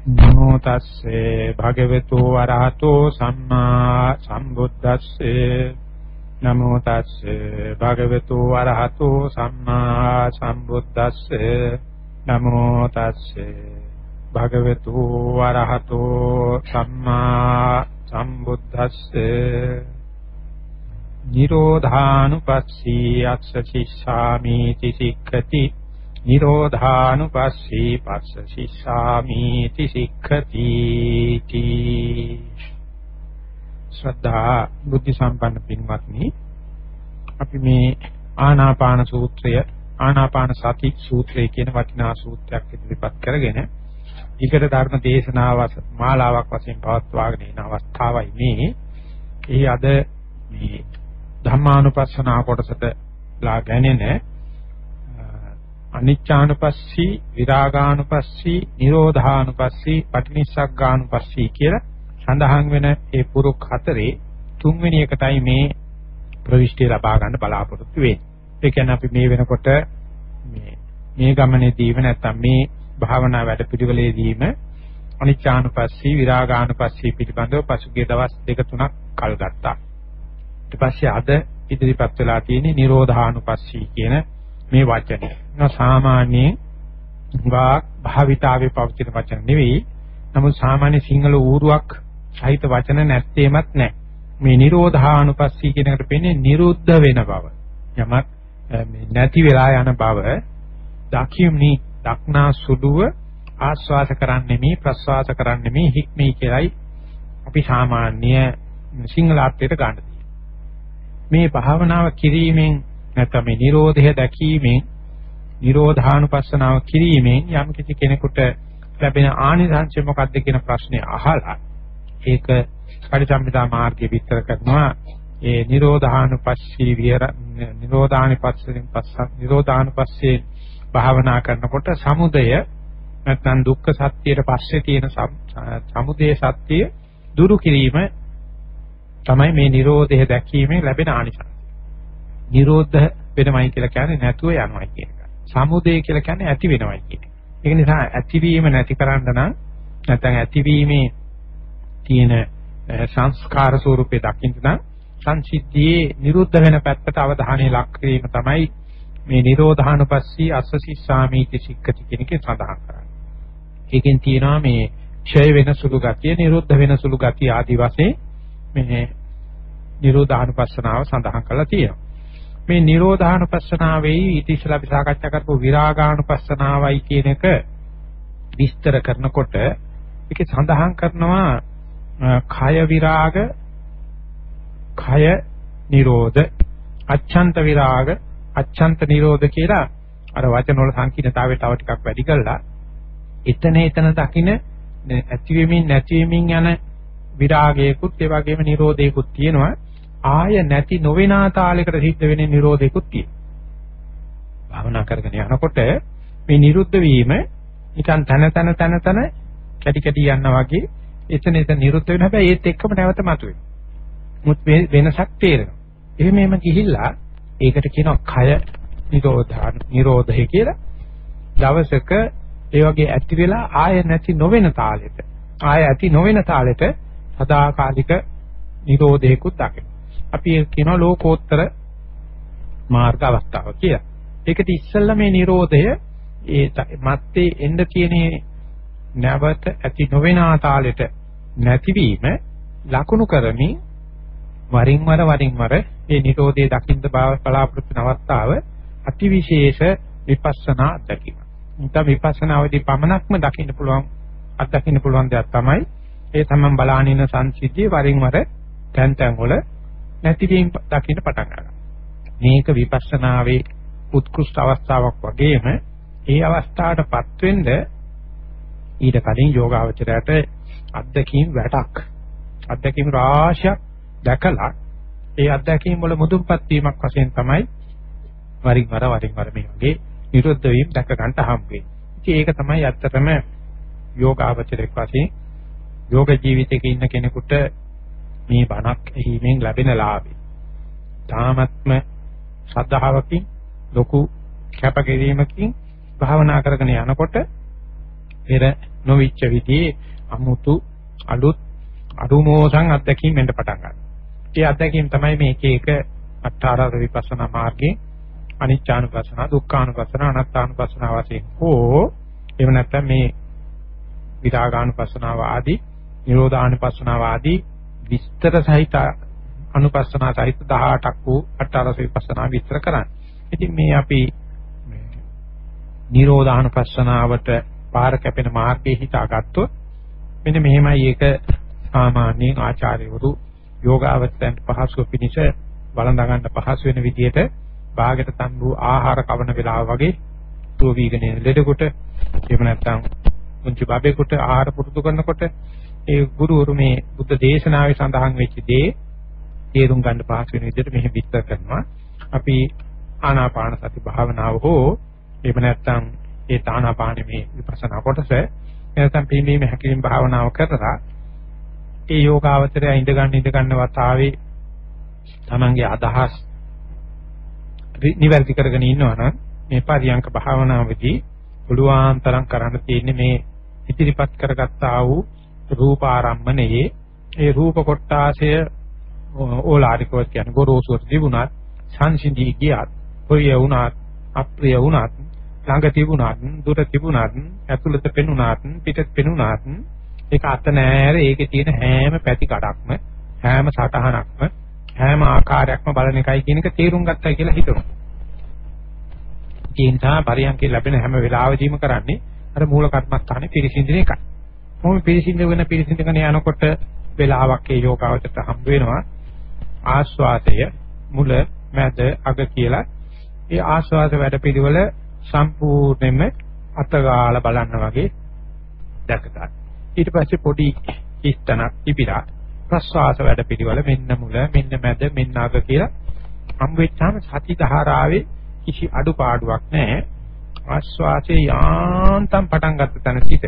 නමෝ තස්සේ භගවතු වරහතෝ සම්මා සම්බුද්දස්සේ නමෝ තස්සේ භගවතු වරහතෝ සම්මා සම්බුද්දස්සේ නමෝ තස්සේ භගවතු වරහතෝ සම්මා සම්බුද්දස්සේ නිරෝධානුපස්සී අස්ස සිස්සාමි තිසික්ඛති නිරෝධානුපස්සී පස්ස සිස්සාමි තිසික්ඛති ශ්‍රද්ධා බුද්ධ සම්පන්න පින්වත්නි අපි මේ ආනාපාන සූත්‍රය ආනාපාන සති සූත්‍රය කියන වටිනා සූත්‍රයක් ඉදිරිපත් කරගෙන ඊකට ධර්ම දේශනාව මාලාවක් වශයෙන් පවත්වාගෙන යන අවස්ථාවයි මේ. ඒ අද මේ ධම්මානුපස්සනා කොටසට ලාගැනෙන අනිච්චානුපස්සී විරාගානුපස්සී නිරෝධානුපස්සී පටිනිස්සග්ගානුපස්සී කියලා සඳහන් වෙන ඒ පුරුක් හතරේ තුන්වෙනි එකටයි මේ ප්‍රවිෂ්ටි ලබා ගන්න බලාපොරොත්තු වෙන්නේ. ඒ කියන්නේ අපි මේ වෙනකොට මේ ගමනේදීම නැත්තම් මේ භාවනා වැඩපිළිවෙලේදීම අනිච්චානුපස්සී විරාගානුපස්සී පිළිබඳව පසුගිය දවස් 2-3ක් කල් ගත්තා. ඊට පස්සේ අද ඉදිරිපත් වෙලා තියෙන්නේ නිරෝධානුපස්සී කියන මේ වචනේ. සාමාන්‍යයෙන් වාක් භාවිතාවේ පවතින වචන නෙවෙයි. නමුත් සාමාන්‍ය සිංහල ඌරුවක් සහිත වචන නැත්තේමත් නැහැ. මේ නිරෝධානුපස්සී කියන එකට පෙන්නේ නිරුද්ධ වෙන බව. යමක් නැති වෙලා යන බව. දකියුනි දක්නා සුදුව ආස්වාස කරන්නේ මේ ප්‍රස්වාස කරන්නේ මේ හික්මී කියලායි අපි සාමාන්‍ය සිංහල අර්ථයට ගන්න තියෙන්නේ. මේ භාවනාව කිරීමෙන් නැත්නම් මේ නිරෝධය දැකීමෙන් නිරෝධානුපස්සනාව කිරීමෙන් යම් කිසි කෙනෙකුට ලැබෙන ආනිසංසය මොකක්ද කියන ප්‍රශ්නේ අහලා ඒක පරිසම්පදා මාර්ගයේ විස්තර කරනවා. ඒ නිරෝධානුපස්සී නිරෝධානුපස්සේ භාවනා කරනකොට සමුදය නැත්නම් දුක්ඛ සත්‍යයට පස්සේ තියෙන සමුදය සත්‍ය දුරු කිරීම තමයි මේ නිරෝධය දැකීමෙන් ලැබෙන ආනිසංසය. නිරෝධ වෙනවයි කියලා කියන්නේ නැතුව යනවයි කියන එක. සමුදය කියලා කියන්නේ ඇති වෙනවයි කියන එක. ඒක නිසා ඇතිවීම නැති කරන්න නම් නැත්නම් ඇතිවීමේ තියෙන සංස්කාර ස්වරූපේ දකින්න නම් සංසිද්ධියේ නිරුද්ධ වෙන පැත්තට අවධානය ලක් කිරීම තමයි මේ නිරෝධානුපස්සී අස්සසිස්සාමීති සික්ඛති කියන එකේ සඳහන් කරන්නේ. ඒකෙන් තියෙනවා මේ ක්ෂය වෙන සුළු ගතිය, නිරුද්ධ වෙන සුළු ගතිය ආදි වශයෙන් මේ නිරෝධානුපස්සනාව සඳහන් කරලා තියෙනවා. මේ නිරෝධානුපස්සනාවේ ඉතිසලා අපි සාකච්ඡා කරපු විරාගානුපස්සනාවයි කියන එක විස්තර කරනකොට ඒකේ සඳහන් කරනවා කය විරාග, කය නිරෝධ, අච්ඡන්ත විරාග, අච්ඡන්ත නිරෝධ කියලා අර වචන වල සංකීර්ණතාවය තව ටිකක් වැඩි කරලා එතන දකින්න ඇතිවෙමින් නැතිවෙමින් යන විරාගයකුත් ඒ වගේම නිරෝධයකුත් තියෙනවා. ආය නැති නොවෙනා තාලයකට සිද්ධ වෙන නිරෝධයකුත් තියෙනවා. භාවනා කරගෙන යනකොට මේ නිරුද්ධ වීම නිකන් තන කැටි යනවා වගේ එතන නිරුද්ධ වෙන හැබැයි ඒත් එක්කම නැවත මතුවේ. මුත් වෙනසක් තේරෙනවා. එහෙම ගිහිල්ලා ඒකට කියනවා කය නිරෝධය කියලා. දවසක ඒ වගේ ඇති වෙලා ආය නැති නොවන තාලෙට ආය ඇති නොවන තාලෙට සදාකාලික නිරෝධයකුත් දකිනවා. අපි ඒක කියනවා ලෝකෝත්තර මාර්ග අවස්ථාව කියලා. ඒකට ඉස්සෙල්ලා මේ නිරෝධය ඒ මැත්තේ එන්න තියෙන නැවත ඇති නොවන තාලෙට නැතිවීම ලකුණු කරමින් වරින් වර මේ නිරෝධයේ දකින්න බලාපොරොත්තු වෙන අවස්ථාව අතිවිශේෂ විපස්සනා අත්දැකීම. නැත්නම් විපස්සනාවේදී පමණක්ම දකින්න පුළුවන් දෙයක් තමයි ඒ තමන් බලානින සංසිද්ධියේ වරින් වර තැන් වල නැතිවීම දකින්න පටන් ගන්නවා. මේක විපස්සනාවේ උත්කෘෂ්ඨ අවස්ථාවක් වගේම ඒ අවස්ථාවටපත් වෙන්න ඊට කලින් යෝගාවචරයට අත්දැකීම් රාශියක් දැකලා ඒ අත්දැකීම් වල මුදුන්පත් වීමක් වශයෙන් තමයි වරින් වර මේ වගේ නිරුද්ධ වීම දැක ගන්න හම්බ වෙන්නේ. ඉතින් ඒක තමයි ඇත්තටම යෝගාවචරයක් වශයෙන් යෝග ජීවිතයක ඉන්න කෙනෙකුට මේ බණක් ඇහිීමෙන් ලැබෙන ලාභය. තාමත්ම ශ්‍රද්ධාවකින් ලොකු කැපකිරීමකින් භාවනා කරගෙන යනකොට පෙර නොවිච්ච විදිහේ අමුතු අලුත් අරුමෝසන් අත්දැකීම් වෙන්න පටන් ගන්නවා. ඒ අත්දැකීම් තමයි මේ එක එක අට්ඨාරස විපස්සනා මාර්ගයේ අනිච්චානුපස්සනා, දුක්ඛානුපස්සනා, අනාත්මානුපස්සනා වශයෙන් හෝ එහෙම නැත්නම් මේ විරාගානුපස්සනාව ආදී, නිරෝධානුපස්සනාව ආදී විස්තර සහිත අනුපස්සනා සහිත 18ක් වූ අට්ඨාරස විපස්සනා විස්තර කරන්නේ. ඉතින් මේ අපි නිරෝධානුපස්සනාවට පාර කැපෙන මාර්ගයේ හිතාගත්තොත් මෙන්න මෙහෙමයි ඒක සාමාන්‍යයෙන් ආචාර්යවරු යෝගාවචරයන්ට පහසුව පිණිස වළඳ ගන්න පහසු වෙන විදිහට භාගයට තන් වූ ආහාර කවන වෙලාව වගේ තුව වීගෙන යන ලෙඩකට එහෙම නැත්නම් මුංචි බබේකට ආහාර පුරුදු කරනකොට ඒ ගුරුවරු මේ බුද්ධ දේශනාවේ සඳහන් වෙච්ච දේ තේරුම් ගන්න පහසු වෙන විදිහට මෙහි විස්තර කරනවා. අපි ආනාපාන සති භාවනාව හෝ එහෙම නැත්නම් ඒ ආනාපානෙ මේ විපස්සනා කොටස නැත්නම් පිළිමීමේ හැකිලින් භාවනාව කරලා ඒ යෝගාවචරය ඉඳ ගන්න වතාවේ තමන්ගේ අදහස් නිවැරදි කරගෙන ඉන්නවනම් මේ පරියංක භාවනාවේදී පුළුවන් තරම් කරන්න තියෙන්නේ මේ ඉදිරිපත් කරගත්තා වූ රූප ආරම්මණයේ ඒ රූප කොටාසය ඕලාරිකව කියන්නේ ගොරෝසුවට තිබුණත් සංසිඳී ගියත් ප්‍රිය වුණත් අප්‍රිය වුණත් ළඟ තිබුණත් දුර තිබුණත් ඇතුළත පෙනුණත් පිටත් පෙනුණත් ඒක අත නෑර ඒකේ තියෙන හැම පැති කඩක්ම හැම සටහනක්ම හැම ආකාරයක්ම බලන එකයි කියන එක තේරුම් ගත්තයි කියලා හිතනවා. ඒ නිසා පරියන්කේ ලැබෙන හැම වෙලාවෙදීම කරන්නේ අර මූල කර්මස්ථානේ පිරිසිඳින එකයි. මොහොම පිරිසිඳගෙන යනකොට වෙලාවක් ඒ යෝගාවචරයට හම්බ වෙනවා. ආස්වාදය මුල මැද අග කියලා ඒ ආස්වාද වැඩපිළිවෙල සම්පූර්ණයෙන්ම අතගාලා බලන්න වගේ දැක ගන්න. ඊට පස්සේ පොඩි ඉස්තනක් ඉපිලා ප්‍රස්වාස වැඩපිළිවෙල මෙන්න මුල මෙන්න මැද මෙන්න අග කියලා හම් වෙච්චාම සති ධාරාවේ කිසි අඩුපාඩුවක් නැහැ. ආස්වාසේ යාන්තම් පටන් ගත්ත තැන සිට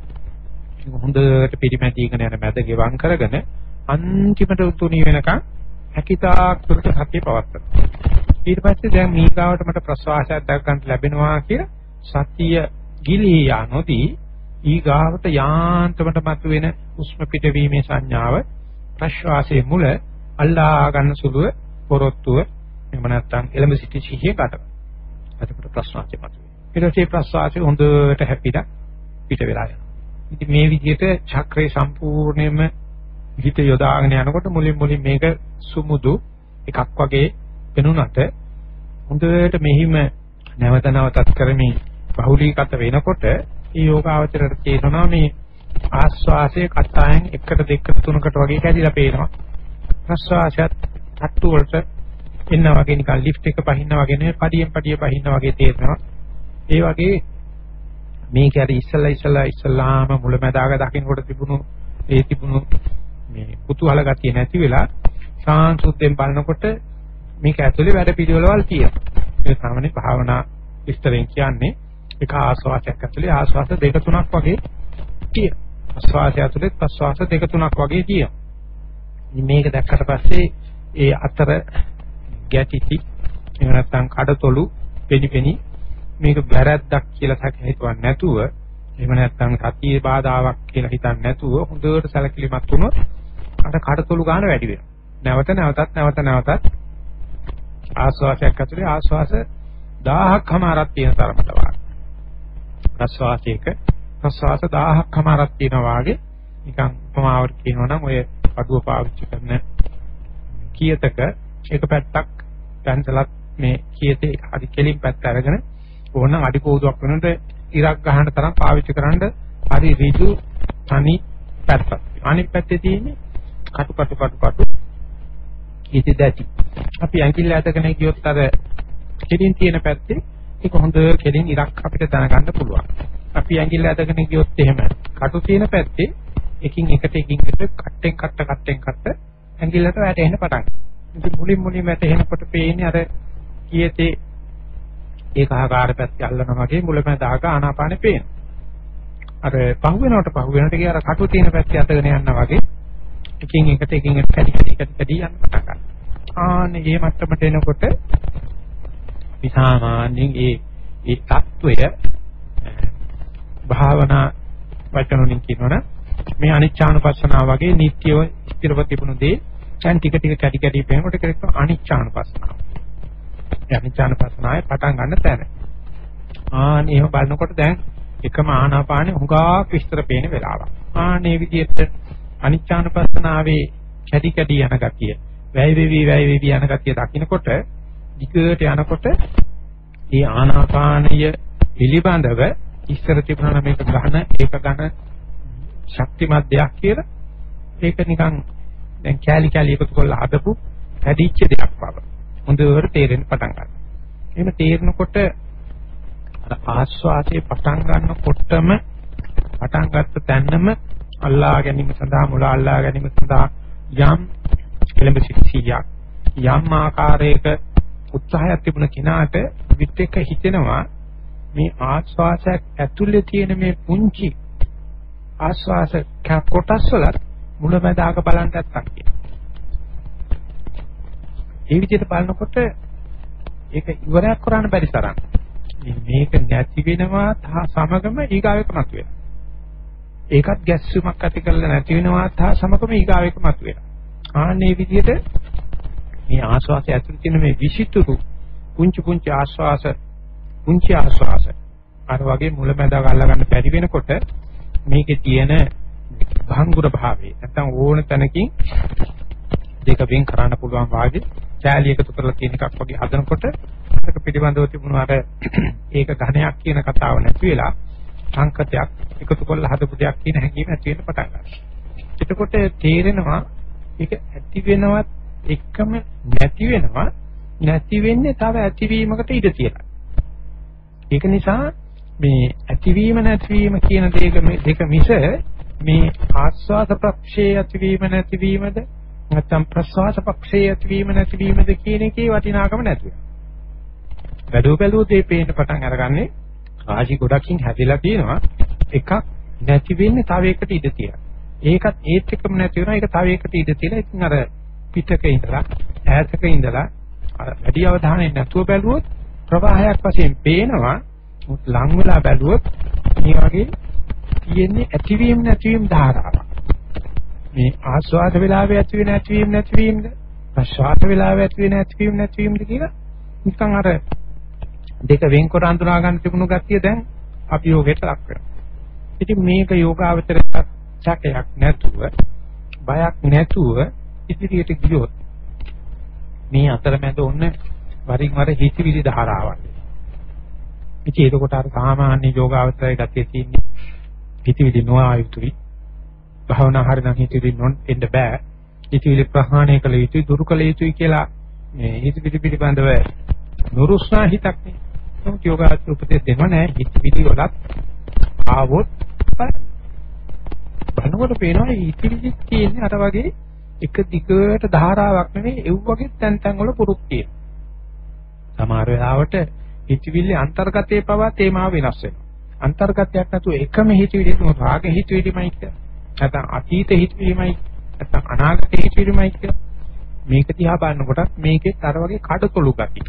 හොඳට පිරිමැදීගෙන යන මැද ගෙවම් කරගෙන අන්තිමට උතුණී වෙනකන් හැකිතාක් දුරට සතිය පවත්වනවා. ඊට පස්සේ දැන් මීගාවට මට ප්‍රස්වාසයක් දැක ගන්න ලැබෙනවා කියලා සතිය ගිලී යනොදී ඊගාවට යාන්තමට මතුවෙන උෂ්ම පිටවීමේ සංඥාව ප්‍රශ්වාසයේ මුල අල්ලා ගන්න සුළුව පොරොත්තුව එහෙම නැත්නම් එළඹ සිටි සිහිය ගන්නවා. එතකොට ප්‍රශ්වාසය මතුවේ. ඊට පස්සේ ප්‍රශ්වාසය හොඳට හැපිලා පිට වෙලා යනවා. ඉතින් මේ විදිහට චක්‍රේ සම්පූර්ණයෙන්ම හිත යොදාගෙන යනකොට මුලින් මේක සුමුදු එකක් වගේ වෙනුනට හොඳට මෙහිම නැවතත් කරමින් බහුලීගත වෙනකොට මේ යෝගාවචරයට තේරෙනවා මේ ආස්වාසයේ කටායෙන් 1 2 3කට වගේ කැඩිලා පේනවා. ප්‍රස්වාසයත් තට්ටු වලට එන්න වගේ නිකන් ලිෆ්ට් එක පහින්න වගේ නෙවෙයි පඩියෙන් පඩිය පහින්න වගේ තේරෙනවා. ඒ වගේ මේක ඇර ඉස්සල්ලාම මුලැමැදාග දකින්නකොට තිබුණු මේ කුතුහල ගතිය නැති වෙලා සාංශුද්ධයෙන් බලනකොට මේක ඇතුලේ වැඩ පිළිවෙලවල් තියෙනවා. ඒ සාමාන්‍ය භාවනා විස්තරෙන් කියන්නේ එක ආස්වාසයක් ඇතුලේ ආස්වාස 2 3ක් වගේ තියෙනවා. ආස්වාසය ඇතුලේ ප්‍රස්වාස 2 3ක් වගේ තියෙනවා. මේක දැක්කට පස්සේ ඒ අතර ගැටිටි එහෙම නැත්නම් කඩතොළු පෙනිපෙනි මේක වැරද්දක් කියලා හිතවන්නේ නැතුව එහෙම නැත්නම් සතියේ බාධාවක් කියලා හිතන්නේ නැතුව හොඳට සැලකිලිමත් වුණොත් අර කඩතොළු ගන්න වැඩි වෙනවා. නැවතත් ආස්වාසයක් ඇතුලේ ආස්වාස 1000ක් හමාරක් තියෙන තරමට වාගේ. ප්‍රස්වාසයක ප්‍රස්වාස 1000ක් හමාරක් තියෙනවා වාගේ නිකන් උපමාවට කියනවා නම් ඔය පඩුව පාවිච්චි කරන කියතක එක පැත්තක් දැන්සලත් මේ කියතේ හරි කෙලින් පැත්ත අරගෙන ඕනනම් අඩි කෝදුවක් වෙනකොට ඉරක් ගහන්න තරම් පාවිච්චි කරන්න හරි ඍජු තනි පැත්තක්. අනිත් පැත්තේ තියෙන්නේ කටු ඉති දැටි. අපි ඇඟිල්ල ඇදගෙන ගියොත් අර කෙලින් තියෙන පැත්තේ ඒක හොඳ කෙලින් ඉරක් අපිට දැනගන්න පුළුවන්. අපි ඇඟිල්ල ඇදගෙන ගියොත් එහෙම කටු තියෙන පැත්තේ එකින් එකට කට්ටෙන් කට්ට ඇඟිල්ලට වැටෙන්න පටන් ගන්නවා. ඉතින් මුලින් වැටෙනකොට පේන්නේ අර කීයේතේ ඒකාකාර පැත්තේ අල්ලනවා වගේ මුලමඳාක ආනාපානෙ පේනවා. අර පහුවෙනකොට ගිය අර කටු තියෙන පැත්තේ අතගෙන යනවා වගේ එකින් එකට කැඩි යන්න පටන් ගන්නවා. ආන්නේ මේ මට්ටමට එනකොට විසාමාන්‍යයෙන් ඒ තත්වය භාවනා වචන වලින් කියනවනේ මේ අනිච්චානුපස්සනාව වගේ නිට්ටියව ස්ථිරව තිබුණු දේ දැන් ටික ටික කැටි කැටි පේනකොට ඒක අනිච්චානුපස්සනාව. ඒ අනිච්චානුපස්සනාවේ පටන් ගන්න තැන. එහෙම බලනකොට දැන් එකම ආනාපානෙ හුඟක් විස්තර පේන වෙලාවක්. මේ විදිහට අනිච්චානුපස්සනාවේ කැටි කැටි යන ගතිය, වැය වෙවි යන ගතිය දකින්නකොට විකයට යනකොට මේ ආනාපානය පිළිබඳව ඉස්සර තිබුණා මේක ඝන ඒක ඝන ශක්තිමත් දෙයක් කියලා ඒක නිකන් දැන් කැලි එකතු කරලා හදපු හැදිච්ච දෙයක් බව හොඳට තේරෙන්න පටන් ගන්නවා. එහෙම තේරෙනකොට ආස්වාදයේ පටන් ගන්නකොටම පටන් ගත්ත තැනම අල්ලා ගැනීම සඳහා මුල අල්ලා ගැනීම සඳහා යම් එළඹ සිටියක් යම් ආකාරයක උත්සාහයක් තිබුණ කෙනාට විතක හිතෙනවා මේ ආස්වාසයක් ඇතුලේ තියෙන මේ පුංචි ආස්වාස කොටස් වල මුලැමැදාක බලන්න නැත්තම් කියන. ඒ විදිහට බලනකොට ඒක ඉවරයක් කරන්න බැරි තරම් මේක නැති වෙනවා සමගම ඊගාවෙක මතුවෙනවා. ඒකත් ගැස්සුමක් ඇති කරලා නැති වෙනවා සමගම ඊගාවෙක මතුවෙනවා. ආන්නේ විදිහට මේ ආස්වාසය ඇතුළේ තියෙන මේ විසිතුරු පුංචි ආස්වාස අර වගේ මුලැමැදාක අල්ලා ගන්න බැරි වෙනකොට මේකේ තියෙන භංගුර භාවය නැත්නම් ඕන තැනකින් දෙක වෙන් කරන්න පුළුවන් වාගේ කැලිය එකතු කරලා තියෙන එකක් වගේ හදනකොට ඒක පිළිබඳව තිබුණු අර ඒක ඝණයක් කියන කතාව නැති වෙලා සංකතයක් එකතු කරලා හදපු දෙයක් කියන හැඟීම ඇති වෙන්න පටන් ගන්නවා. එතකොට තේරෙනවා ඒක ඇති වෙනවත් එකම නැති වෙන්නේ තව ඇතිවීමකට ඉඩ තියෙනවා. ඒක නිසා මේ ඇතිවීම නැතිවීම කියන දෙක මිස මේ ආස්වාද පක්ෂයේ ඇතිවීම නැතිවීමද නැත්නම් ප්‍රස්වාස පක්ෂයේ ඇතිවීම නැතිවීමද කියන එකේ වටිනාකම නැති වෙනවා. බැලුවොත් මේ පේන්න පටන් අරගන්නේ රාජි ගොඩකින් හැදිලා තියෙනවා. එකක් නැති වෙන්නේ තව එකකට ඉඩ තියෙනවා. ඒකත් ඒත් එකම නැති වෙනවා. ඒක තව එකකට ඉඩ තියෙනවා. ඉතින් අර පිටක ඉඳලා ඈතක ඉඳලා අර වැඩි අවධානයෙන් නැතුව බැලුවොත් ප්‍රවාහයක් වශයෙන් පේනවා. ලං වෙලා බැලුවොත් මේ වගේ තියෙන්නේ ඇතිවීම නැතිවීම ධාරාවක්. මේ ආස්වාද වේලාවේ ඇති වෙන ඇතිවීම නැතිවීමද ප්‍රසවාස වේලාවේ ඇති වෙන ඇතිවීම නැතිවීමද කියලා නිකන් අර දෙක වෙන්කොට අඳුනා ගන්න තිබුණු ගැතිය දැන් අභියෝගයට ලක් වෙනවා. ඉතින් මේක යෝගාවචරයක් සැකයක් නැතුව බයක් නැතුව ඉදිරියට ගියොත් මේ අතරමැද ඔන්න වරින් වර හිතවිලි ධාරාවක්. ඉතින් ඒකට අර සාමාන්‍ය යෝගාවචරයේ ගැතිය තියෙන්නේ හිතවිලි නොආයුතුයි. භාවනා හරිනම් හිතවිලි නොෙන්න බෑ. හිතවිලි ප්‍රහාණය කළ යුතුයි දුරු කළ යුතුයි කියලා මේ හිතවිලි පිළිබඳව නුරුස්නා හිතක් නේ. නමුත් යෝගාචර උපදෙස් දෙනව නෑ. හිතවිලි වලත් ආවොත් බලනකොට පේනවා හිතවිලි කියන්නේ අර වගේ එක දිගට ධාරාවක් නෙවෙයි ඒ වගේ තැන් වල පුරුක් තියෙනවා. සමහර වෙලාවට හිතවිලි අන්තර්ගතයේ පවා තේමාව වෙනස් වෙනවා. අන්තර්ගතයක් නැතුව එකම හිතවිලි තුන රාග හිතවිලිමයි කියලා. නැත්නම් අතීත හිතවිලිමයි නැත්නම් අනාගත හිතවිලිමයි කියලා. මේක දිහා බලනකොටත් මේකෙත් අර වගේ කඩතොළු ගති.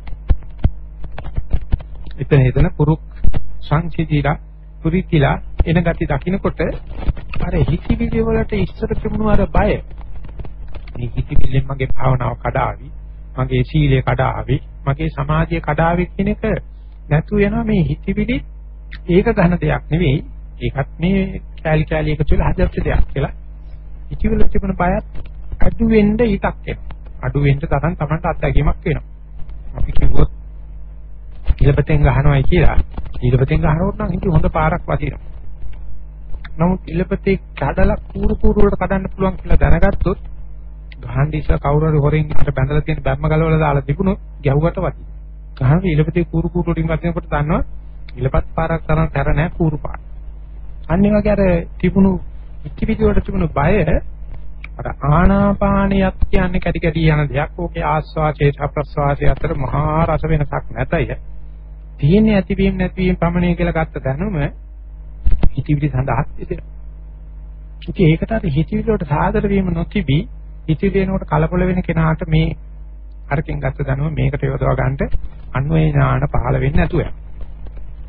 එතන පුරුක් සංසිඳිලා පුරිතිලා එන ගති දකින්නකොට අර හිතවිලි වලට ඉස්සර තිබුණු අර බය මේ හිතවිල්ලෙන් මගේ භාවනාව කඩාවි මගේ සීලය කඩාවි මගේ සමාධිය කඩාවි කියන එක නැතු වෙනවා. මේ හිතවිලි ඒක ගන්න දෙයක් නෙවෙයි. ඒකත් මේ කැලි එකතු වෙලා හදච්ච දෙයක් කියලා. හිතවිල්ල තිබුණ බයත් අඩු වෙන්න හිතක් එනවා. අඩු වෙන්න තරම් Tamanට අත්දැකීමක් වෙනවා. අපි කිව්වොත් ඉලපතෙන් ගහනවායි කියලා. ඉලපතෙන් ගහනොත් නම් හිත හොඳ පාරක් වදිනවා. නමුත් ඉලපතේ කඩලා කූරු වලට කඩන්න පුළුවන් කියලා දැනගත්තොත් ගහන්න ඉස්සලා කවුරු හරි හොරෙන් අර බැඳලා තියෙන බැම්ම ගලවලා දාලා තිබුණොත් ගැහුවට වදිනවා. ගහන ඉලපතේ කූරු වලින් වදිනකොට දන්නවා ඉලපත් පාරක් තරම් කර නැහැ කූරු පාර. අනිත් වගේ අර තිබුණු ඉතිවිදි වලට තිබුණු බය අර ආනාපානියත් කියන්නේ කැටි කැටි යන දෙයක්. ඕකේ ආස්වාදයේ සහ ප්‍රස්වාදයේ අතර මහා රස වෙනසක් නැතය. තියෙන්නේ ඇතිවීම නැතිවීම ප්‍රමණය කියලා ගත්ත දැනුම හිතවිලි සඳහාත් ඉතින්. ඒකට අර හිතවිලි වලට සාදර වීම නොතිබී හිතවිලි වෙනකොට කලබල වෙන කෙනාට මේ අරකින් ගත්ත දැනුම මේකට යොදවා ගන්නට අන්වේ ඥාන පහළ වෙන්නේ නැතුව යනවා.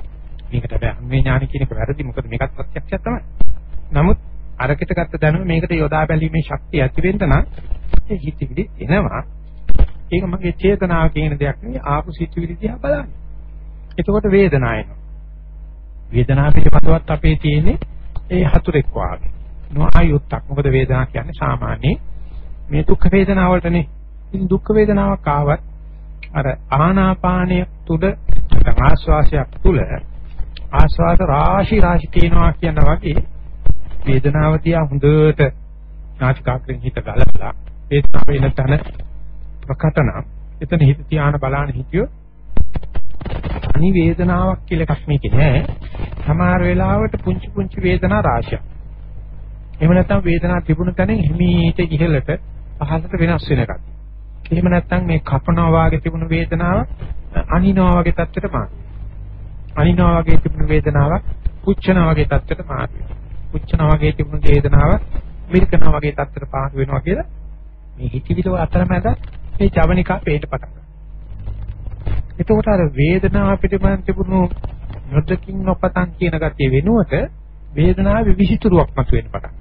මේකට බෑ අන්වේ ඥාන කියන එක වැරදි. මොකද මේකත් ප්‍රත්‍යක්ෂයක් තමයි. නමුත් අරකට ගත්ත දැනුම මේකට යොදා බැලීමේ ශක්තිය ඇති වෙන්න නම් ඒ හිතවිලි එනවා. ඒක මගේ චේතනාව කියන දෙයක් නෙවෙයි ආපු සිතුවිලි දිහා බලන්න. එතකොට වේදනාව එනවා. වේදනාව පිළිබඳවත් අපේ තියෙන්නේ ඒ හතුරෙක් වාගේ. නොආයුත්තක්. මොකද වේදනාව කියන්නේ සාමාන්‍ය මේ දුක් වේදනාව වලටනේ. ඉතින් දුක් වේදනාවක් ආවත් අර ආනාපානය තුල නැත්නම් ආස්වාසයක් තුල ආස්වාද රාශි තියෙනවා කියන වගේ වේදනාව තියා හොඳට නාසිකාග්‍රෙන් හිත ගලපලා වේදනාව වෙන තැන ප්‍රකටන එතන හිත තියාන බලන්න හිතියෝ අනි වේදනාවක් කියලා එකක් මේකේ නෑ. සමහර වෙලාවට පුංචි වේදනා රාශියක්. එහෙම නැත්නම් වේදනාව තිබුණ තැනින් හිමීට ඉහළට පහළට වෙනස් වෙන එකක්. එහෙම නැත්නම් මේ කපනවා වාගේ තිබුණු වේදනාව අනිනවා වගේ තත්ත්වයට මාරුයි. අනිනවා වගේ තිබුණු වේදනාවක් පුච්චනවා වගේ තත්ත්වයට මාරුයි. පුච්චනවා වගේ තිබුණු වේදනාව මිරිකනවා වගේ තත්ත්වයට පාරු වෙනවා කියලා මේ හිතවිලි අතරමැද මේ ජවනිකා පේට පටන් ගන්නවා. එතකොට අර වේදනාව පිටිපස්සෙන් තිබුණු නොදකින් නොපතන් කියන ගතිය වෙනුවට වේදනාවේ විහිතුරුවක් මතුවෙන්න පටන්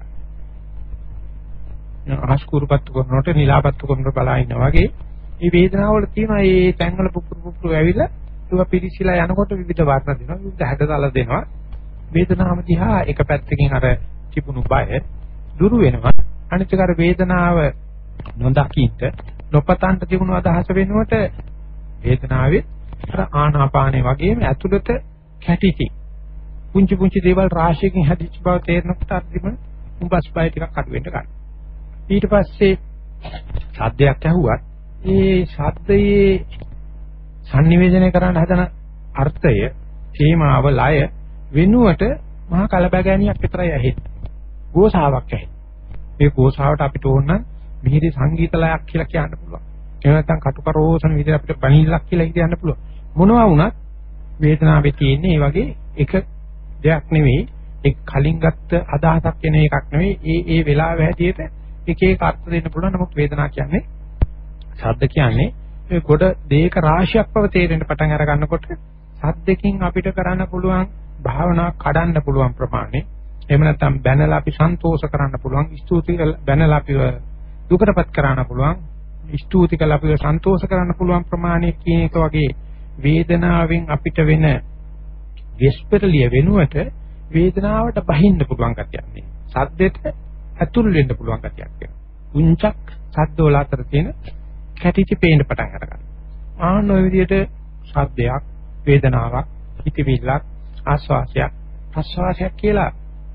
ගන්නවා. ආස්කුරුපත්තු කරනකොට නිලාපත්තු කරනකොට බලා ඉන්නා වගේ මේ වේදනාව වල තියෙන මේ තැන්වල පුපුරු ඇවිල්ලා ඒක පිරිසිලා යනකොට විවිධ වර්ණ දෙනවා, විවිධ හැඩතල දෙනවා. වේදනාව දිහා එක පැත්තකින් අර තිබුණු බය දුරු වෙනවා. අනිත් එක අර වේදනාව නොදකින්ට නොපතන්ට තිබුණු අදහස වෙනුවට වේදනාවේ අර ආනාපානේ වගේම ඇතුළත කැටිටි පුංචි දේවල් රාශියකින් හැදිච්ච බව තේරෙනකොට අදිම උඹස් බය ටිකක් අඩු වෙන්න ගන්නවා. ඊට පස්සේ ශබ්දයක් ඇහුවත් ඒ ශබ්දයේ sannivedana කරන්න හදන අර්ථය, තේමාව, ලය වෙනුවට මහා කලබගෑනියක් විතරයි ඇහෙන්නේ. ගෝසාවක් ඇහෙන්නේ. ඒ ගෝසාවට අපිට ඕන නම් මිහිරි සංගීත ලයක් කියලා කියන්න පුළුවන්. එහෙම නැත්නම් කටුකරෝසන විදිහට අපිට බණිල්ලක් කියලා කියන්න පුළුවන්. මොනවා වුණත් වේදනාවේ තියෙන මේ වගේ එක දෙයක් නෙවෙයි, ඒ කලින් ගත්ත අදහසක් වෙන එකක් නෙවෙයි. ඒ වෙලාව හැටියට එක අර්ථ දෙන්න පුළුවන්. නමුත් වේදනාව කියන්නේ ශබ්ද කියන්නේ ඒ කොට දේක රාශියක් බව තේරෙන්න පටන් අර ගන්නකොට සද්දකින් අපිට කරන්න පුළුවන් භාවනා කඩන්න පුළුවන් ප්‍රමාණය. එහෙම නැත්නම් බැනලා අපි සන්තෝෂ කරන්න පුළුවන්. ස්තුති බැනලා අපි දුකටපත් කරන්න පුළුවන්. ස්තුති කළා අපිව සන්තෝෂ කරන්න පුළුවන් ප්‍රමාණය කියන එක වගේ වේදනාවෙන් අපිට වෙන විස්පරලිය වෙනුවට වේදනාවට බහින්න පුළුවන් ගතියක් නේ. සද්දෙට ඇතුල් වෙන්න පුළුවන් ගතියක් වෙනවා. උංචක් සද්දවල අතර තියෙන කැටිටි පේන්න පටන් අරගන්නවා. ආන ඔය විදිහට සද්දයක්, වේදනාවක්, හිතවිල්ලක්, ආස්වාසයක්, ප්‍රස්වාසයක් කියලා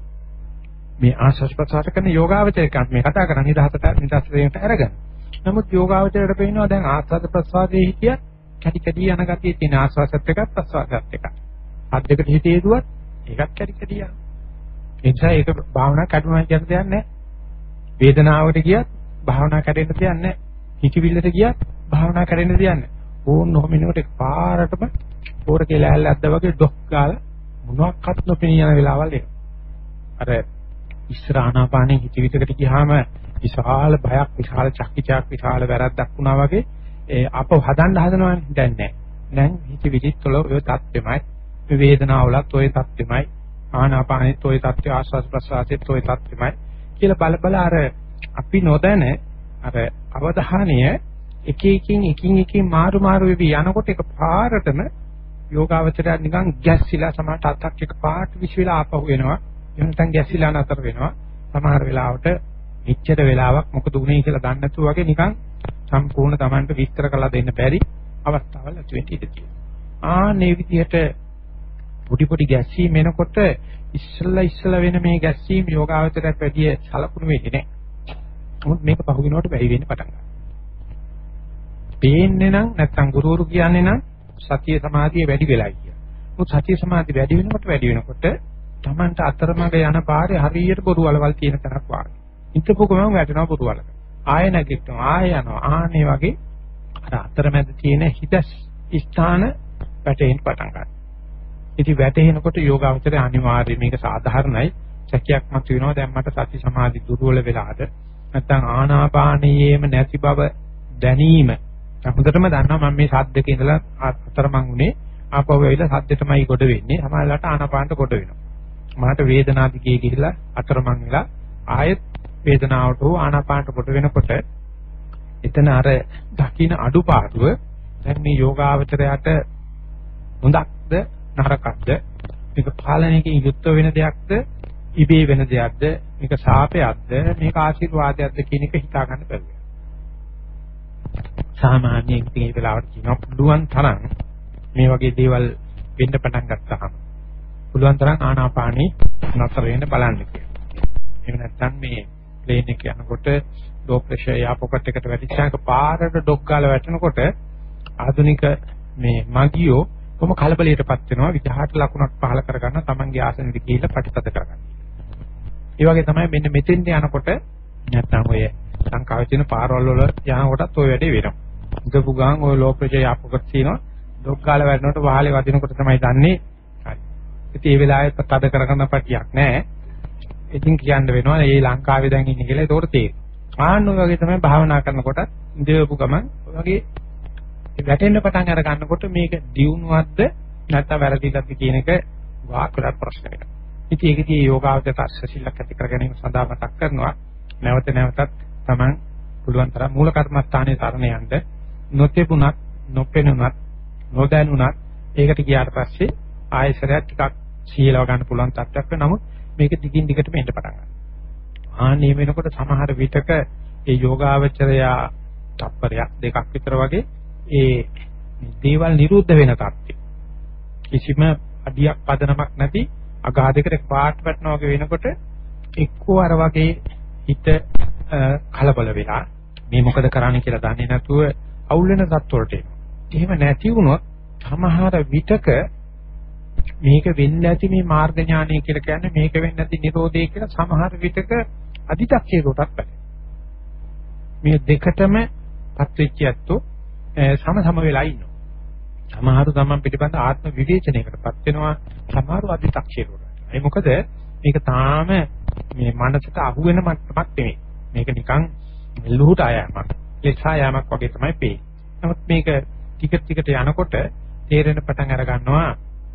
මේ ආස්වාස් ප්‍රස්වාස කරන යෝගාවචරයක් මේ කතා කරන්නේ නිදහසට අරගෙන. නමුත් යෝගාවචරයට පේනවා දැන් ආස්වාද ප්‍රස්වාසයේ හිතිය කැටි යන ගතිය තියෙන ආස්වාසත් එකක් ප්‍රස්වාසත් එකක්. අද්දකට හිතේ දුවත් ඒකත් කැටි යනවා. ඒ නිසා ඒක භාවනා කැඩුනා කියන දෙයක් නැහැ. වේදනාවට ගියත් භාවනා කැඩෙන්න දෙයක් නැහැ. හිතවිල්ලට ගියත් භාවනා කැඩෙන්න දෙයක් නැහැ. ඕන්න ඔහොම එනකොට පාරටම පෝර කියලා ඇල්ල ඇද්දා වගේ ඩොක් ගාලා මොනවාක්වත් නොපෙනී යන වෙලාවල් එනවා. අර ඉස්සර ආනාපානෙ හිතවිල්ලකට ගියාම විශාල බයක්, විශාල චක්කිචාක්, විශාල වැරද්දක් වුණා වගේ අපව හදන්න හදනවනේ. දැන් නැහැ. දැන් හිතවිලිත් වල ඔය தත්ත්වෙමයි, වේදනාවලත් ඔය தත්ත්වෙමයි, ආනාපානෙත් ඔය தත්ත්වය, ආස්වාද ප්‍රසආසෙත් ඔය தත්ත්වෙමයි කියලා බල අර අපි නොදැන අර අවධානය එකින් මාරු වෙවි යනකොට එක පාරටම යෝගාවචරය නිකන් ගැස්සිලා සමහරට අතක් එක පාට විශ්විලා ආපහු වෙනවා. එහෙම නැත්නම් ගැස්සිලා නතර වෙනවා. සමහර වෙලාවට මෙච්චර වෙලාවක් මොකද උනේ කියලා දන්නේ නැතුව වගේ නිකන් සම්පූර්ණ Tamanට විස්තර කරලා දෙන්න බැරි අවස්ථාවල් ඇති වෙන්න ඉඩ තියෙනවා. මේ විදිහට පොඩි ගැස්සීම් එනකොට ඉස්සලා වෙන මේ ගැස්සීම් යෝගාවචරයට වැඩිය සලකුණු වෙන්නේ නැහැ. මොකද මේක පහුගිනවට බැරි වෙන්න පටන් ගන්නවා. පේන්නේ නම් නැත්නම් ගුරුවරු කියන්නේ නම් සතිය සමාධිය වැඩි වෙලයි කියලා. මොකද සතිය සමාධිය වැඩි වෙනකොට Tamanට අතරමඟ යන පාරේ හරියට බොරු වලවල් තියෙන තරක් වාගේ. හිතපු ගමන් වැටෙනවා බොරු වලක. ආය නැගිටිනවා ආය යනවා. ආන්නේ වගේ අර අතරමැද තියෙන හිතස් ස්ථාන වැටෙන්න පටන් ගන්නවා. ඉතින් වැටෙනකොට යෝගාවචරය අනිවාර්යයෙන් මේක සාධාරණයි. සැකයක් මත වෙනවා දැන් මට සති සමාධි දුර්වල වෙලාද නැත්නම් ආනාපානයේම නැති බව දැනීම. හොඳටම දන්නවා මම මේ සද්දක ඉඳලා අතරමං උනේ ආපහු වෙයිලා සද්දෙටමයි කොට වෙන්නේ. සමහරවිට ආනාපානට කොට වෙනවා. මහට වේදනාදිකේ ගිහිලා අතරමං වෙලා ආයෙත් වේදනාවට හෝ ආනාපානට කොට වෙනකොට එතන අර දකින්න අඩුපාඩුව දැන් මේ යෝගාවචරයට හොඳක්ද නරකක්ද මේක පාලනයකින් යුක්ත වෙන දෙයක්ද ඉබේ වෙන දෙයක්ද මේක ශාපයක්ද මේක ආශිර්වාදයක්ද කියන එක හිතා ගන්න බැහැ. සාමාන්‍යයෙන් ඉතින් මේ වෙලාවට කියනවා පුළුවන් තරම් මේ වගේ දේවල් වෙන්න පටන් ගත්තාම පුළුවන් තරම් ආනාපානෙ නතර වෙන්න බලන්න කියලා. එහෙම නැත්නම් මේ ප්ලේන් එක යනකොට ලෝ ප්‍රෙෂර් යාපොකට් එකට වැටිච්චාක පාරට ඩොක් ගාලා වැටෙනකොට ආධුනික මේ මගියෝ කොහොම කලබලයටපත් වෙනවා විදහාට ලකුණක් පහල කරගන්න තමන්ගේ ආසනෙට ගිහිල්ලා ප්‍රතිපද කරගන්න. ඒ වගේ තමයි මෙන්න මෙතෙන්ට යනකොට නැත්නම් ඔය සංකාවේ තියෙන පාරවල් වල යනකොටත් ඔය වැඩේ වෙනවා. උදපු ගාන් ඔය ලෝ ප්‍රෙෂර් යාපොකට් තියෙනවා ඩොක් ගාලා වැටෙනකොට වහලේ වදිනකොට තමයි දන්නේ. හරි. ඉතින් මේ වෙලාවේ තද කරගන්න පටියක් නැහැ. ඉතින් කියන්න වෙනවා මේ ලංකාවේ දැන් ඉන්නේ කියලා ඒකට තේරෙනවා. ආන්න ඔය වගේ තමයි භාවනා කරනකොට ඉඳපු ගමන් ඔය වගේ වැටෙන්න පටන් අර ගන්නකොට මේක දියුණුවක්ද නැත්නම් වැරදිදක්ද කියන එක වාක්‍යවත් ප්‍රශ්න වෙනවා. ඉතින් ඒකදී යෝගාවචර අස්සසිල්ලක් ඇති කර ගැනීම සඳහා මතක් කරනවා. නැවත නැවතත් Taman පුළුවන් තරම් මූල කර්මස්ථානයේ තරණ යන්න නොතෙබුණත් නොපෙනුණත් නොදැනුණත් ඒකට ගියාට පස්සේ ආයෙසරයක් ටිකක් සීලව ගන්න පුළුවන් තත්ත්වයක් වෙන නමුත් මේක දිගින් දිගටම එන්න පටන් ගන්නවා. ආන්නේ වෙනකොට සමහර විටක ඒ යෝගාවචරයා තප්පරයක් දෙකක් විතර වගේ ඒ දේවල් නිරුද්ධ වෙන තත්ත්වය. කිසිම අඩියක් පදනමක් නැති අගාධයකට පාට වටනවා වගේ වෙනකොට එක්කෝ අර වගේ හිත කලබල වෙලා මේ මොකද කරන්නේ කියලා දන්නේ නැතුව අවුල් වෙන තත්ත්වවලට එනවා. එහෙම නැති වුණොත් සමහර විටක මේක වෙන්නේ නැති මේ මාර්ග ඥානය කියලා කියන්නේ මේක වෙන්නේ නැති නිරෝධය කියලා සමහර විටක අදි탁ෂේකටත් බැහැ. මේ දෙකටම පත්වෙච්ච ඇත්තෝ සම වෙලා ඉන්නවා. සමහරු තමන් පිටිපස්ස ආත්ම විවේචනයකටපත් වෙනවා. සමහරු අදි탁ෂේකකට. ඒ මොකද මේක තාම මේ මනසට අහු වෙන මට්ටමක් නෙමෙයි. මේක නිකන් ලුහුට ආයමක්, ලෙසා යාමක් වගේ තමයි පේන්නේ. නමුත් මේක ටිකට යනකොට තේරෙන පටන් අර ගන්නවා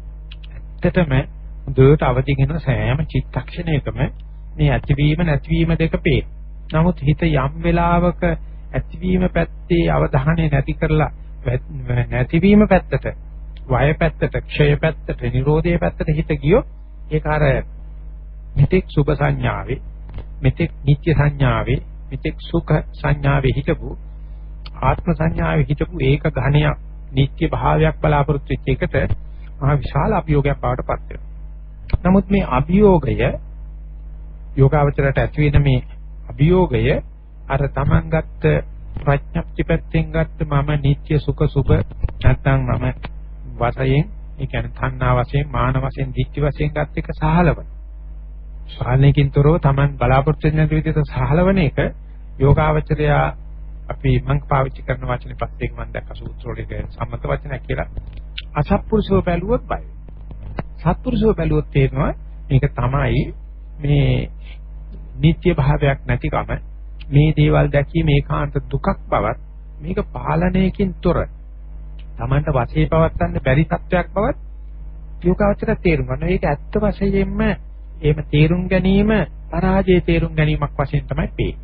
ඇත්තටම දුරට අවදිගෙන සෑම චිත්තක්ෂණයකම මේ ඇතිවීම නැතිවීම දෙක පේන. නමුත් හිත යම් වෙලාවක ඇතිවීම පැත්තේ අවධානය නැති කරලා නැතිවීම පැත්තට, වය පැත්තට, ක්ෂය පැත්තට, නිරෝධය පැත්තට හිත ගියොත් ඒක අර මෙතෙක් සුභ සංඥාවේ, මෙතෙක් නිත්‍ය සංඥාවේ, මෙතෙක් සුඛ සංඥාවේ හිටපු ආත්ම සංඥාවේ හිටපු ඒක ඝණයක් නිත්‍ය භාවයක් බලාපොරොත්තු වෙච්ච එකට මහා විශාල අභියෝගයක් බවට පත් වෙනවා. නමුත් මේ අභියෝගය යෝගාවචරයට ඇති වෙන මේ අභියෝගය අර Taman ගත්ත ප්‍රඥප්ති පැත්තෙන් ගත්ත මම නිත්‍ය සුඛ සුභ නැත්නම් මම වශයෙන් ඒ කියන්නේ තණ්හා වශයෙන් මාන වශයෙන් දික්ටි වශයෙන් ගත්ත එක සහලවන. සාහලණයකින් තොරව Taman බලාපොරොත්තු වෙන විදිහට සහලවන එක යෝගාවචරයා අපි මං පාවිච්චි කරන වචනේ පස්සේ මම දැක්ක සූත්‍රවලක සම්මත වචනයක් කියලා අසත්පුරුෂව බැලුවොත් බය වෙනවා. සත්පුරුෂව බැලුවොත් තේරෙනවා මේක තමයි මේ නිත්‍ය භාවයක් නැතිකම මේ දේවල් දැකීම ඒකාන්ත දුකක් බවත් මේක පාලනයකින් තොර Tamanට වශයේ පවත්වන්න බැරි තත්වයක් බවත් යෝගාවචර තේරුම් ගන්න. ඒක ඇත්ත වශයෙන්ම එහෙම තේරුම් ගැනීම පරාජය තේරුම් ගැනීමක් වශයෙන් තමයි පේන්නේ.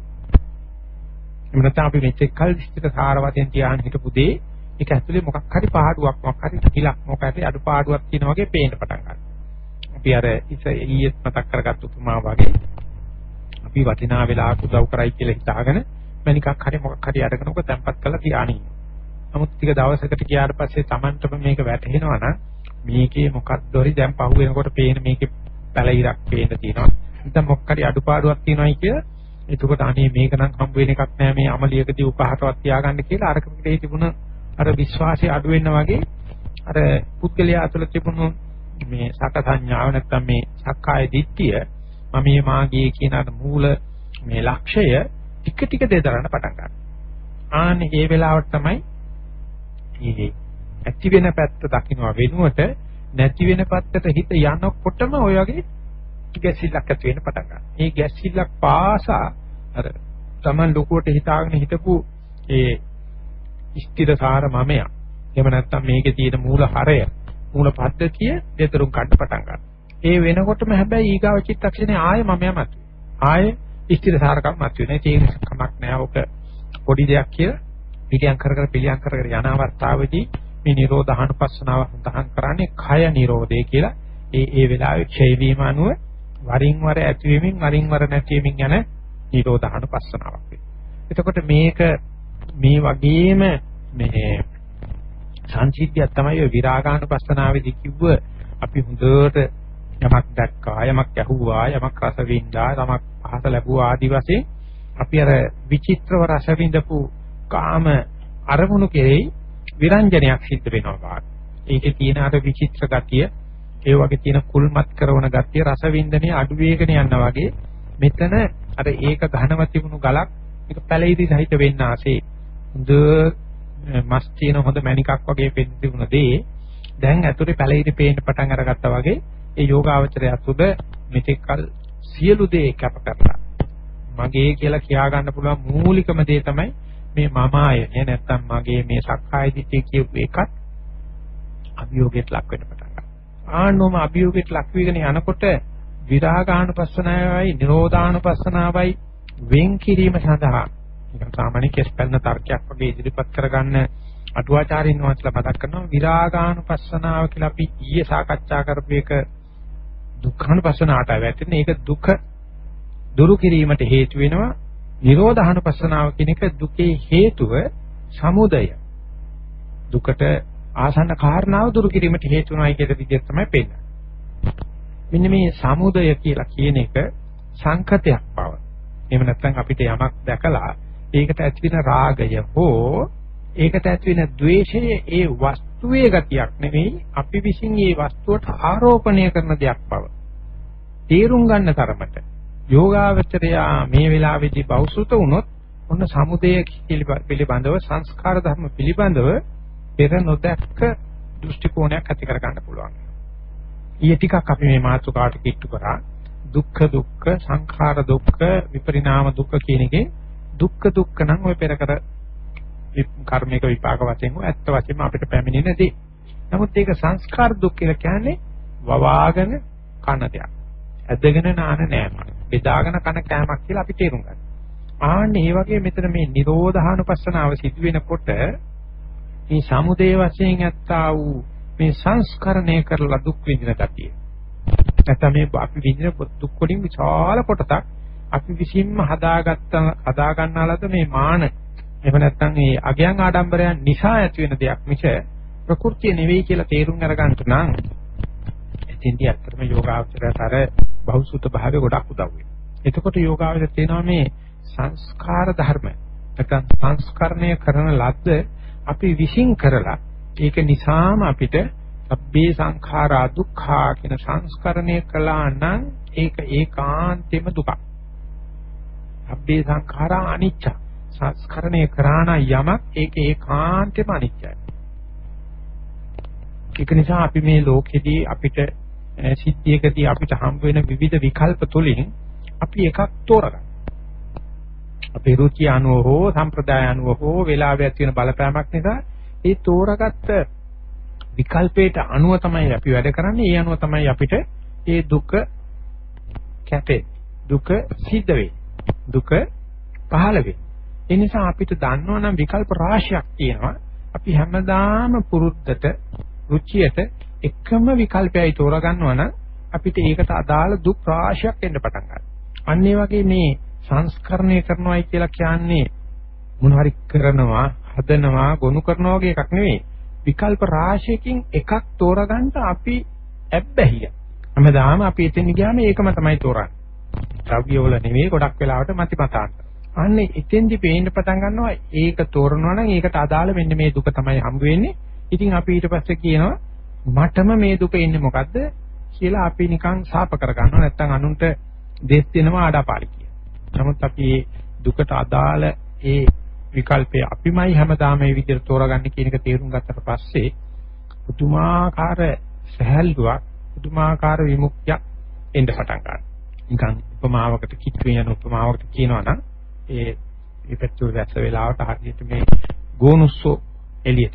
එහෙම නැත්නම් අපි මෙච්චර කල් විස්තර සාරවතෙන් තියාගෙන හිටපු දේ ඒක ඇතුලේ මොකක් හරි පාඩුවක් මොකක් හරි කිලක් මොකක් හරි අඩුපාඩුවක් තියෙන වගේ පේන්න පටන් ගන්නවා. අපි අර ඊයේ මතක් කරගත්ත උපමා වගේ අපි වටිනා වෙලාවක උදව් කරයි කියලා හිතාගෙන මණිකක් හරි මොකක් හරි අරගෙන ඔක තැම්පත් කරලා තියාගෙන ඉන්නවා. නමුත් ටික දවසකට ගියාට පස්සේ Tamanටම මේක වැටහෙනවා නම් මේකේ මොකක්ද හරි දැන් පහු වෙනකොට පේන මේකේ පැලිරක් පේන්න තියෙනවා. නැත්නම් මොකක් හරි අඩුපාඩුවක් තියෙනවායි කියලා එතකොට අනේ මේක නම් හම්බ වෙන එකක් නෑ මේ අමලියකදී උපහාරවත් තියාගන්න කියලා අර කමකේ තිබුණ අර විශ්වාසය අඩු වෙන්න වගේ අර පුද්ගලයා තුළ තිබුණු මේ සක සංඥාව නැත්නම් මේ සක්කාය දිට්ඨිය මම මේ මාගේ කියන අර මූල මේ ලක්ෂය ටික ටික දෙදරන්න පටන් ගන්නවා. ආන්නේ ඒ වෙලාවට තමයි මේ ඇති වෙන පැත්ත දකින්න වෙනුවට නැති වෙන පැත්තට හිත යනකොටම ඔය වගේ ගැසිල්ලක් ඇති වෙන්න පටන් ගන්නවා. මේ ගැසිල්ලක් පාසා අර Taman ලොකුවට හිතාගෙන හිටපු ඒ ස්ථිරසාර මමයා. එහෙම නැත්නම් මේකේ තියෙන මූල හරය, මූල පද්ධතිය දෙතරුම් ගන්න පටන් ගන්නවා. ඒ වෙනකොටම හැබැයි ඊගාව චිත්තක්ෂණේ ආයෙ මම යමතු. ආයෙ ස්ථිරසාරකම් මත වෙන. ඒක කමක් නෑ. ඔක පොඩි දෙයක් කියලා පිළියම් කර කර යන අවස්ථාවේදී මේ නිරෝධානුපස්සනාව සඳහන් කරන්නේ කය නිරෝධය කියලා. ඒ වෙලාවේ ක්ෂය වීම අනුව වරින් වර ඇතිවීමෙන් වරින් වර නැතිවීමෙන් යන නිරෝධානුපස්සනාවක් වෙනවා. එතකොට මේක මේ වගේම මේ සංසිද්ධියක් තමයි ඔය විරාගානුපස්සනාවේදී කිව්ව අපි හොඳට යමක් දැක්කා යමක් ඇහුවා යමක් රස විඳා යමක් පහස ලැබුවා ආදි වශයෙන් අපි අර විචිත්‍රව රස විඳපු කාම අරමුණු කෙරෙහි විරංජනයක් සිද්ධ වෙනවා. ඒකේ තියෙන අර විචිත්‍ර ගතිය ඒ වගේ තියෙන කුල්මත් කරන ගතිය රස විඳිනේ අඩු වේගන යනවා වගේ මෙතන අර ඒක ඝනව තිබුණු ගලක් ඒක පැලිරි සහිත වෙන්න ආසේ හොඳ මස් තියෙන හොඳ මණිකක් වගේ පෙන්න තිබුණ දේ දැන් ඇතුලේ පැලිරි පේන්න පටන් අරගත්තා වගේ ඒ යෝගාවචරය තුළ මෙතෙක්කල් සියලු දේ කැප කරලා මගේ කියලා කියා ගන්න පුළුවන් මූලිකම දේ තමයි මේ මමායය නැත්තම් මගේ මේ සක්කාය දිට්ඨිය කියපු එකත් අභියෝගයට ලක් වෙන්න පටන් ගන්නවා. ආනෝම අභියෝගයට ලක් වෙගෙන යනකොට විරාගානුපස්සනාවයි නිරෝධානුපස්සනාවයි වෙන් කිරීම සඳහා නිකන් සාමාන්‍ය කෙස් පැන්න තර්කයක් වගේ ඉදිරිපත් කරගන්න අටුවාචාරින් වහන්සේලා මතක් කරනවා විරාගානුපස්සනාව කියලා අපි ඊයේ සාකච්ඡා කරපු එක දුක්ඛානුපස්සනාවට වැටෙන්නේ. ඒක දුක දුරු කිරීමට හේතු වෙනවා. නිරෝධානුපස්සනාව කියන එක දුකේ හේතුව සමුදය. දුකට ආසන්න කාරණාව දුරු කිරීමට හේතු වෙනවායි කියන විදිහට තමයි පෙන්නන්නේ. මෙන්න මේ සමුදය කියලා කියන එක සංකතයක් බව. එහෙම නැත්නම් අපිට යමක් දැකලා ඒකට ඇති වෙන රාගය හෝ ඒකට ඇති වෙන ද්වේෂය ඒ වස්තුවේ ගතියක් නෙවෙයි අපි විසින් ඒ වස්තුවට ආරෝපණය කරන දෙයක් බව. තේරුම් ගන්න තරමට යෝගාවචරයා මේ වෙලාවේදී බෞසුත වුණොත් ඔන්න සමුදය පිළිබඳව සංස්කාර ධර්ම පිළිබඳව පෙර නොදැක්ක දෘෂ්ටි කෝණයක් ඇති කර ගන්න පුළුවන්. ඊයේ ටිකක් අපි මේ මාතෘකාවට කිට්ටු කරා දුක්ඛ සංඛාර දුක්ඛ විපරිණාම දුක්ඛ කියන එකේ දුක්ඛ නම් ඔය පෙර කර කර්මික විපාක වශයෙන් ඇත්ත වශයෙන්ම අපිට පැමිණෙන දේ. නමුත් ඒක සංස්කාර දුක් කියලා කියන්නේ වවාගෙන කන දෙයක්. ඇදගෙන නාන නෑම. බෙදාගෙන කන කෑමක් කියලා අපි තේරුම් ගන්නවා. ආන්නේ මේ වගේ මෙතන මේ නිරෝධානුපස්සනාව සිදු වෙනකොට මේ සමුදේ වශයෙන් ඇත්තා වූ මේ සංස්කරණය කරලා දුක් විඳින ගතිය. නැත්නම් මේ අපි විඳින දුක් වලින් විශාල කොටසක් අපි විසින්ම හදා ගන්නාලද මේ මාන එහෙම නැත්නම් මේ අගයන් ආඩම්බරයන් නිසා ඇති වෙන දෙයක් මිස ප්‍රകൃතිය නෙවෙයි කියලා තේරුම් අරගන්න නම් එතෙන්දී අත්‍තරම යෝගාවචරයට අර බහුසුත භාවය ගොඩක් උදව් වෙනවා. එතකොට යෝගාවචරය තේනවා මේ සංස්කාර ධර්ම නැත්නම් සංස්කරණය කරන ලද්ද අපි විශ්ින් කරලා ඒක නිසාම අපිට සබ්බේ සංඛාරා දුක්ඛා කියන සංස්කරණය කළා නම් ඒක ඒකාන්තෙම දුකක්. සබ්බේ සංඛාරා අනිච්ච සංස්කරණය කරාන යමක් ඒක ඒකාන්තෙම අනිච්චයි. ඒක නිසා අපි මේ ලෝකෙදී අපිට සිද්ධියකදී අපිට හම්බ වෙන විවිධ විකල්ප තුලින් අපි එකක් තෝරගන්න. අපේ රුචිය අනුව හෝ සම්ප්‍රදාය අනුව හෝ වේලාවේ ඇති වෙන බලපෑමක් නිසා ඒ තෝරගත්ත විකල්පයට අනුව තමයි අපි වැඩ කරන්නේ. ඒ අනුව තමයි අපිට ඒ දුක කැපේ. දුක සිද්ධ වෙයි. දුක පහළ වෙයි. ඒ නිසා අපිට දන්නවනම් විකල්ප රාශියක් තියෙනවා. අපි හැමදාම පුරුද්දට රුචියට එකම විකල්පයයි තෝරගන්නවා නම් අපිට ඒකට අදාළ දුක් රාශියක් එන්න පටන් ගන්නවා. අන්න ඒ වගේ මේ සංස්කරණය කරනවායි කියලා කියන්නේ මොන හරි කරනවා, හදනවා, ගොනු කරනවා වගේ එකක් නෙවෙයි. විකල්ප රාශියකින් එකක් තෝරගන්න අපි ඇබ්බැහිය. හැමදාම අපි එතන ගියාම ඒකම තමයි තෝරන්නේ. ද්‍රව්‍ය වල නෙවෙයි ගොඩක් වෙලාවට මතිමතාන්ත. අන්නේ එතෙන්දි පේන්න පටන් ගන්නවා ඒක තෝරනවා නම් ඒකට අදාළ මෙන්න මේ දුක තමයි හම්බ වෙන්නේ. ඉතින් අපි ඊට පස්සේ කියනවා මටම මේ දුක එන්නේ මොකද්ද කියලා අපි නිකන් සාප කරගන්නවා. නැත්තම් අනුන්ට දෙස් දෙනවා ආඩපාලි කියන. නමුත් අපි දුකට අදාළ ඒ විකල්පය අපිමයි හැමදාම මේ විදිහට තෝරගන්නේ කියන එක තේරුම් ගත්තට පස්සේ පුදුමාකාර සහැල්ලුවක් පුදුමාකාර විමුක්තියක් එන්න පටන් ගන්නවා. නිකන් උපමාවකට කිට්ටු වෙන උපමාවකට කියනවා නම් ඒ පැත්තේ වැස්ස වෙලාවට හරියට මේ ගෝනුස්සෝ එළියට එනවා.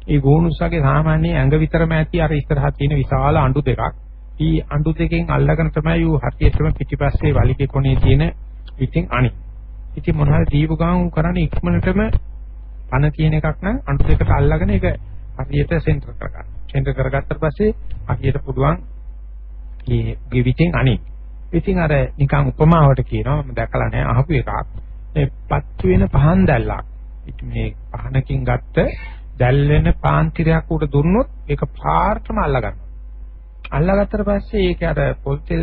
ඒ ගෝනුස්සගේ සාමාන්‍ය ඇඟ විතරම ඇති අර ඉස්සරහා තියෙන විශාල අඬු දෙකක්. ඊ අඬු දෙකෙන් අල්ලගෙන තමයි ඌ හරියටම පිටිපස්සේ වලිගේ කොනේ තියෙන ඉතින් අනිත්. ඉතින් මොන හරි දීපු ගමන් කරන්නේ ඉක්මනටම පණ තියෙන එකක් නම් අඬු දෙකට අල්ලගෙන ඒක හරියට සෙන්ටර් කරගන්න. සෙන්ටර් කරගත්තට පස්සේ හරියට පුළුවන් මේ ගෙවිතෙන් අනිත්. ඉතින් අර නිකන් උපමාවට කියනවා මම දැකලා නැහැ අහපු එකක්. මේ පත්තු වෙන පහන් දැල්ලක්. මේ පහනකින් ගත්ත දැල් වෙන පාන්තිරයක් උඩ දුන්නොත් ඒක පාර්ටම අල්ල ගන්නවා. අල්ලගත්තට පස්සේ ඒක අර පොල් තෙල්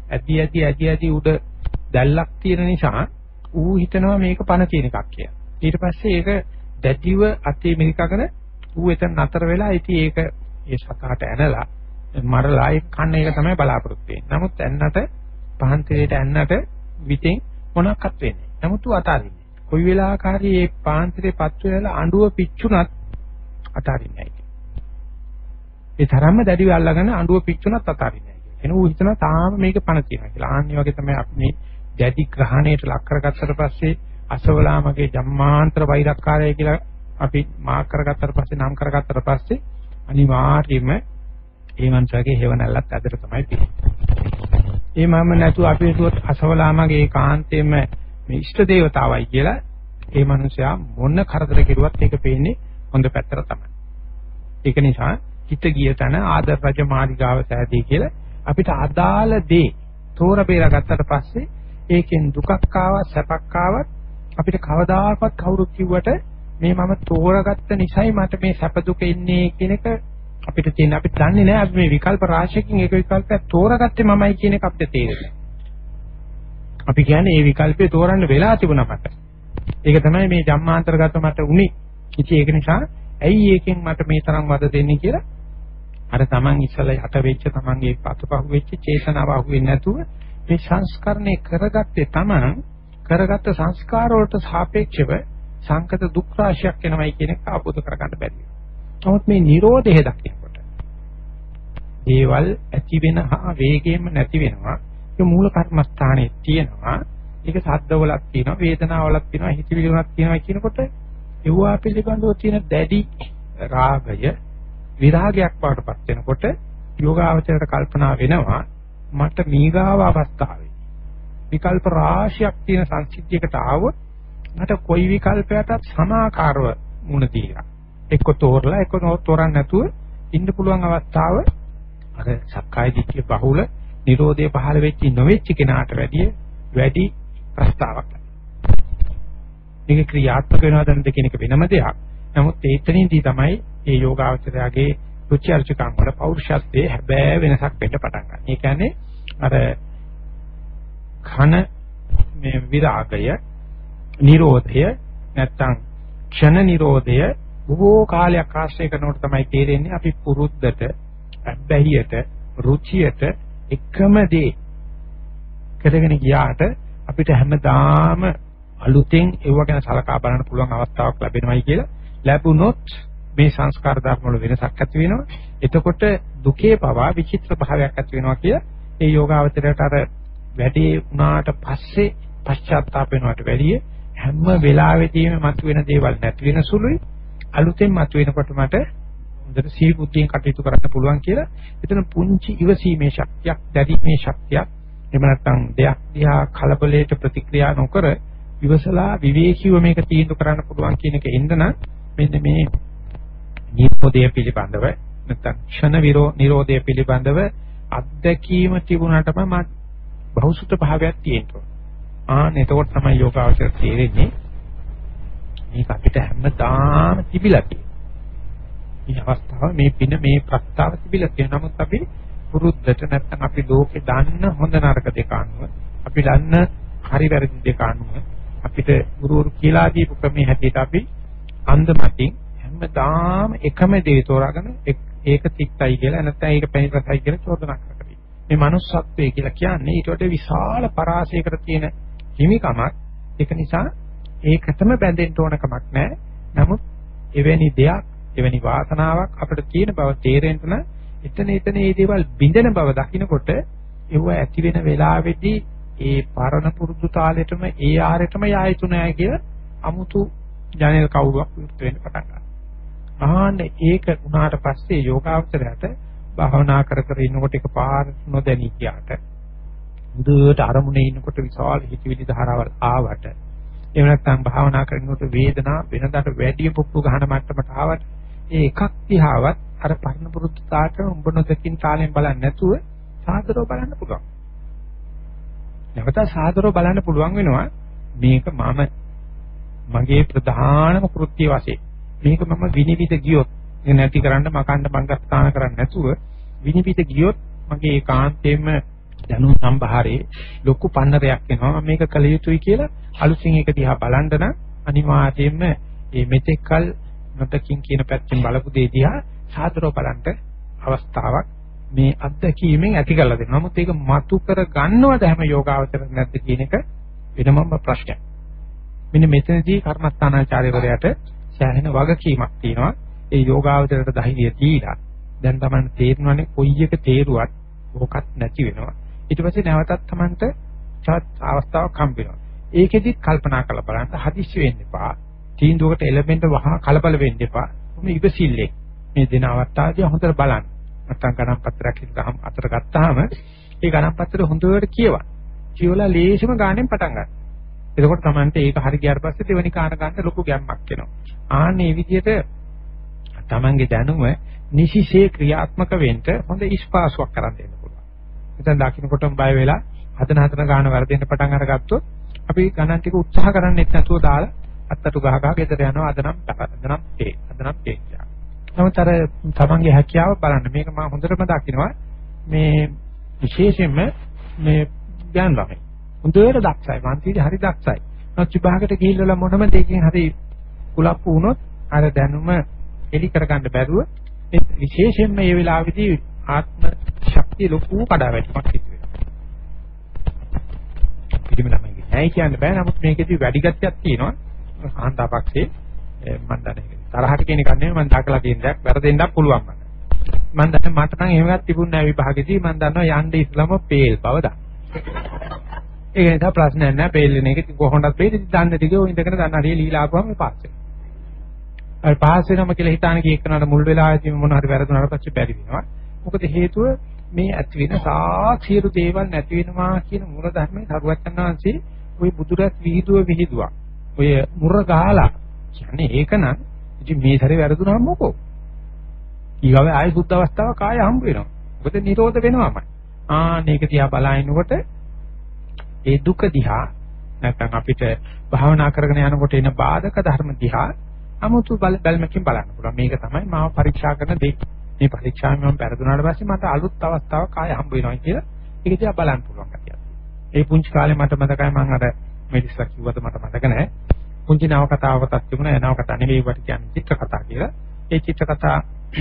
ඇදි උඩ දැල්ලක් තියෙන නිසා ඌ හිතනවා මේක පණ තියෙන එකක් කියලා. ඊට පස්සේ ඒක දැඩිව අතේ මිරිකගෙන ඌ එතන නතර වෙලා ඉතින් ඒක ඒ සතාට ඇනලා මරලා ඒ කන්න එක තමයි බලාපොරොත්තු වෙන්නේ. නමුත් ඇන්නට පහන් තෙලට ඇන්නට විතෙන් මොනක්වත් වෙන්නේ නැහැ. නමුත් ඌ අතාරින්නේ. කොයි වෙලාවකරි මේ පාන්තිරේ පත්තු වෙලා අඬුව පිච්චුණත් අතාරින්නේ නැහැ. ඒ තරම්ම දැඩිව අල්ලගෙන අඬුව පිච්චුණත් අතාරින්නේ නැහැ. එන ඌ හිතනවා තාම මේක පණ තියෙනවා කියලා. ආන්නේ වගේ තමයි අපි මේ දැඩි ග්‍රහණයට ලක් කරගත්තට පස්සේ අසවලාමගේ ජම්මාන්තර වෛරක්කාරය කියලා අපි මාක් කරගත්තට පස්සේ නම් කරගත්තට පස්සේ අනිවාර්යයෙන්ම ඒ මනුස්සයාගේ හේවණල්ලත් ඇදට තමයි තියෙන්නේ. ඒ මම නැතුව අපි හිතුවොත් අසවලාමගේ කාන්තේම මේ ඉෂ්ට දේවතාවයි කියලා ඒ මනුස්සයා මොන කරදර කෙරුවත් ඒක පේන්නේ හොඳ පැත්තට තමයි. ඒක නිසා හිත ගිය තැන ආදර රජ මාලිගාව සෑදී කියලා අපිට අදාළ දේ තෝර බේරා ගත්තට පස්සේ ඒකෙන් දුකක් ආවත් සැපක් ආවත් අපිට කවදාකවත් කවුරුත් කිව්වට මේ මම තෝරාගත්ත නිසයි මට මේ සැප දුක ඉන්නේ කියන එක අපිට තියෙන අපි දන්නේ නැහැ අපි මේ විකල්ප රාශියකින් එක විකල්පයක් තෝරාගත්තේ මමයි කියන එක අපිට තේරෙන්නේ. අපි කියන්නේ මේ විකල්පේ තෝරන්න වෙලා තිබුණා මට. ඒක තමයි මේ ජම්මාන්තරගත මට උනේ. ඉතින් ඒක නිසා ඇයි ඒකෙන් මට මේ තරම් වද දෙන්නේ කියලා අර Taman ඉස්සලා යට වෙච්ච Tamanගේ පතපහුව වෙච්ච චේතනාව අහුවෙන්නේ නැතුව මේ සංස්කරණය කරගත්තේ Taman කරගත්ත සංස්කාර වලට සාපේක්ෂව සංකත දුක් රාශියක් එනවයි කියන එක අවබෝධ කරගන්න බැරි වෙනවා. නමුත් මේ Nirodhe දකිනකොට දේවල් ඇති වෙන හා වේගයෙන්ම නැති වෙනවා. ඒ මූල කර්මස්ථානයේ තියෙනවා. ඒක සද්දවලක් තියෙනවා, වේදනාවලක් තියෙනවා, හිතවිලි වලක් තියෙනවා කියනකොට ඒවා පිළිබඳව තියෙන දැඩි රාගය විරාගයක් වඩපත් වෙනකොට යෝගාවචරයට කල්පනා වෙනවා මට මීගාව අවස්ථාවේ විකල්ප රාශියක් තියෙන සංසිද්ධියකට ආවොත් මට කොයි විකල්පයකටත් සමාකාරව මුණ දීලා එක්ක තෝරලා එක්ක තෝරන්න නැතුව ඉන්න පුළුවන් අවස්ථාව අර සක්කාය දිට්ඨිය බහුල නිරෝධය පහළ වෙච්ච නොවෙච්ච කෙනාට වැඩි ප්‍රස්තාවක්. මේක ක්‍රියාත්මක වෙනවද නැද්ද කියන එක වෙනම දෙයක්. නමුත් ඒතනින්දී තමයි මේ යෝගාවචරයාගේ රුචි අරුචිකම් වල පෞරුෂත්වයේ හැබෑ වෙනසක් වෙන්න පටන් ගන්න. ඒ කියන්නේ අර ඝන මේ විරාගය නිරෝධය නැත්තම් ක්ෂණ නිරෝධය බොහෝ කාලයක් ආශ්‍රය කරනකොට තමයි තේරෙන්නේ අපි පුරුද්දට අබ්බැහියට රුචියට එකම දේ කරගෙන ගියාට අපිට හැමදාම අලුතෙන් ඒව ගැන සලකා බලන්න පුළුවන් අවස්ථාවක් ලැබෙනවයි කියලා ලැබුණොත් මේ සංස්කාර ධර්ම වල වෙනසක් ඇති වෙනවා. එතකොට දුකේ පවා විචිත්‍ර භාවයක් ඇති වෙනවා කියලා ඒ යෝගාවචරයට අර වැඩි වුණාට පස්සේ පශ්චාත්තාප වෙනවට වැඩිය හැම වෙලාවෙදීම මතුවෙන දේවල් නැති වෙන සුළුයි අලුතෙන් මතුවෙනකොට මට හොඳට සිහි බුද්ධියෙන් කටයුතු කරන්න පුළුවන් කියලා එතන පුංචි ඉවසීමේ ශක්තියක් දැරීමේ ශක්තියක් එහෙම නැත්නම් දෙයක් දිහා කලබලයට ප්‍රතික්‍රියා නොකර ඉවසලා විවේකීව මේක තීන්දුව කරන්න පුළුවන් කියන එක එන්න නම් මෙන්න මේ නිරෝධය පිළිබඳව නැත්නම් ක්ෂණ නිරෝධය පිළිබඳව අත්දැකීම තිබුණාටම මම බහුසුත භාවයක් තියෙනවා. එතකොට තමයි යෝගාවචර තේරෙන්නේ මේක අපිට හැමදාම තිබිලා තියෙනවා. මේ අවස්ථාව මේ පින මේ ප්‍රස්තාව තිබිලා තියෙනවා. නමුත් අපි පුරුද්දට නැත්නම් අපි ලෝකේ දන්න හොඳ නරක දෙක අනුව අපි දන්න හරි වැරදි දෙක අනුව අපිට ගුරුවරු කියලා දීපු ක්‍රමයේ හැටියට අපි අන්දමතින් හැමදාම එකම දේ තෝරාගෙන ඒක තික්තයි කියලා නැත්නම් ඒක පැණිරසයි කියලා චෝදනා කරකදී. මේ manussත්වයේ කියලා කියන්නේ ඊට වඩා විශාල පරාසයකට තියෙන හිමිකමක්. ඒක නිසා ඒකටම බැඳෙන්න ඕන කමක් නැහැ. නමුත් එවැනි දෙයක් එවැනි වාසනාවක් අපිට තියෙන බව තේරෙන්න නම් එතන මේ දේවල් බිඳෙන බව දකිනකොට ඒව ඇති වෙන වෙලාවේදී ඒ පරණ පුරුදු තාලෙටම ඒ ආරෙටම යා යුතු නැහැ කියලා අමුතු ජනේල කවුරුවක් විරුද්ධ වෙන්න පටන් ගන්නවා. ආන්නේ ඒක උනාට පස්සේ යෝගාවචරයට භාවනා කර කර ඉන්නකොට එකපාරට නොදැනී ගියාට මුදුවට අරමුණේ ඉන්නකොට විශාල හිතවිලි ධාරාවල් ආවට එහෙම නැත්නම් භාවනා කරනකොට වේදනා වෙනදාට වැඩි පුප්පු ගහන මට්ටමට ආවට ඒ එකක් දිහාවත් අර පරණ පුරුදු තාට උඹ නොදකින් තාලෙන් බලන්නේ නැතුව සාදරව බලන්න පුළුවන්. නැවත සාදරව බලන්න පුළුවන් වෙනවා මේක මගේ ප්‍රධානම කෘත්‍ය වශයෙන් මේක මම විනිවිද ගියොත් නැති කරන්න මකන්න බංගස්ථාන කරන්නේ නැතුව විනිවිද ගියොත් මගේ ඒකාන්තයෙන්ම දැනුම් සම්භාරයේ ලොකු පන්නරයක් වෙනවා මේක කළ යුතුයි කියලා අලුතින් ඒක දිහා බලන්න නම් අනිවාර්යයෙන්ම මේ මෙතෙක්කල් නොදකින් කියන පැත්තෙන් බලපු දේ දිහා සාදරව බලන්න අවස්ථාවක් මේ අත්දැකීමෙන් ඇති කරලා දෙනවා. නමුත් ඒක මතු කර ගන්නවද හැම යෝගාවචරයක් නැද්ද කියන එක වෙනමම ප්‍රශ්නයක්. මෙන්න මෙතනදී කර්මස්ථානාචාර්යවරයාට සෑහෙන වගකීමක් තියෙනවා. ඒ යෝගාවචරයට ධෛර්යය දීලා දැන් තමයි තේරෙනවනේ කොයි එක තේරුවත් ඕකත් නැති වෙනවා. ඊට පස්සේ නැවතත් Tamanට තවත් අවස්ථාවක් හම්බ වෙනවා. ඒකෙදි කල්පනා කරලා බලන්න හදිස්සි වෙන්න එපා. තීන්දුවකට එළඹෙන්න වහා කලබල වෙන්න එපා. මේ ඉවසිල්ලේ මේ දින අවස්ථාවේදී හොඳට බලන්න. නැත්නම් ගණන් පත්‍රයක් ඉස්සරහම අතට ගත්තාම ඒ ගණන් පත්‍රය හොඳට කියවන්න. කියවලා ලේසිම ගාණෙන් පටන් ගන්න. එතකොට Tamante ඒක හරි ගියාට පස්සේ දෙවෙනි කාණ ගන්න ලොකු ගැම්මක් එනවා. ආන්නේ විදිහට Tamange දැනුම නිසිසේ ක්‍රියාත්මක වෙන්න හොඳ ඉස්පාසුවක් කරන් දෙන්න පුළුවන්. එතෙන් දකින්නකොටම බය වෙලා හදන ගාන වර්ධෙන්න පටන් අරගත්තොත් අපි ගණන් ටික උත්සාහ කරන්නෙත් නැතුව දාලා අත්තටු ගහ ගෙදර යනවා අදනම් පේ. නමුත් අර තමන්ගේ හැකියාව බලන්න මේක මම හොඳටම දකිනවා මේ විශේෂයෙන්ම මේ ඥාන ළමයි හොඳට දක්ෂයි මන්තිදී හරි දක්ෂයි. නමුත් විභාගයට ගිහිල්ලා මොනම දෙයකින් හරි කුලප්පු වුණොත් අර දැනුම එලි කරගන්න බැරුව මේ විශේෂයෙන්ම මේ වෙලාවේදී ආත්ම ශක්තිය ලොකු කඩාවැටීමක් සිදු වෙනවා. පිළිම ළමයි නෑ කියන්න බෑ. නමුත් මේකෙදී වැඩි ගැටයක් තියෙනවා. කාන්තාපක්ෂේ මම දන්නේ තරහට කියන එක නෙමෙයි මම දාකලා තියෙන දෙයක් වැරදෙන්නත් පුළුවන් මට. මම දන්නේ මට නම් එහෙම එකක් තිබුණ නෑ විභාගෙදී මම දන්නවා යන්නේ ඉස්ලාම පේල් බව දා. ඒක නිසා ප්‍රශ්නයක් නෑ පේල් වෙන එක කොහොමද පේල් දන්නේ ටිකේ ඔය ඉඳගෙන දන්න හරිය ලීලා ආපුවම පාස් වෙනවා. අර පාස් වෙනම කියලා හිතාන කී එක්කනට මුල් වෙලාවේදී මොන හරි වැරදුනාට පස්සේ බැරි වෙනවා. මොකද හේතුව මේ ඇති වෙන සාක්ෂිරු දේවල් නැති වෙනවා කියන මූල ධර්මයේ සරුවචන් වහන්සේ ওই බුදුරත් විහිදුවා. ඔය මුර ගහලා කියන්නේ ඒක නම් ඉතින් මේ සැරේ වැරදුනම මොකෝ ඊගාව ආයි සුද්ධ අවස්ථාවක් ආය හම්බ වෙනවා. මොකද නිරෝධ වෙනවමයි. මේක දිහා බලනකොට ඒ දුක දිහා නැත්නම් අපිට භාවනා කරගෙන යනකොට එන බාධක ධර්ම දිහා 아무තු බැල්මකින් බලන්න පුළුවන්. මේක තමයි මාව පරීක්ෂා කරන දෙයක්. මේ පරීක්ෂාවෙන් මම වැරදුනාට පස්සේ මට අලුත් අවස්ථාවක් ආය හම්බ වෙනවා කියලා ඒක දිහා බලන්න පුළුවන් කතියක්. ඒ පුංචි කාලේ මට මතකයි මම අර මෙලිස්ලා කිව්වද මට මතක නැහැ. පුංචි නව කතාවකටත් තිබුණා. නව කතා නෙවෙයි වට කියන්නේ චිත්‍ර කතා කියලා. ඒ චිත්‍ර කතා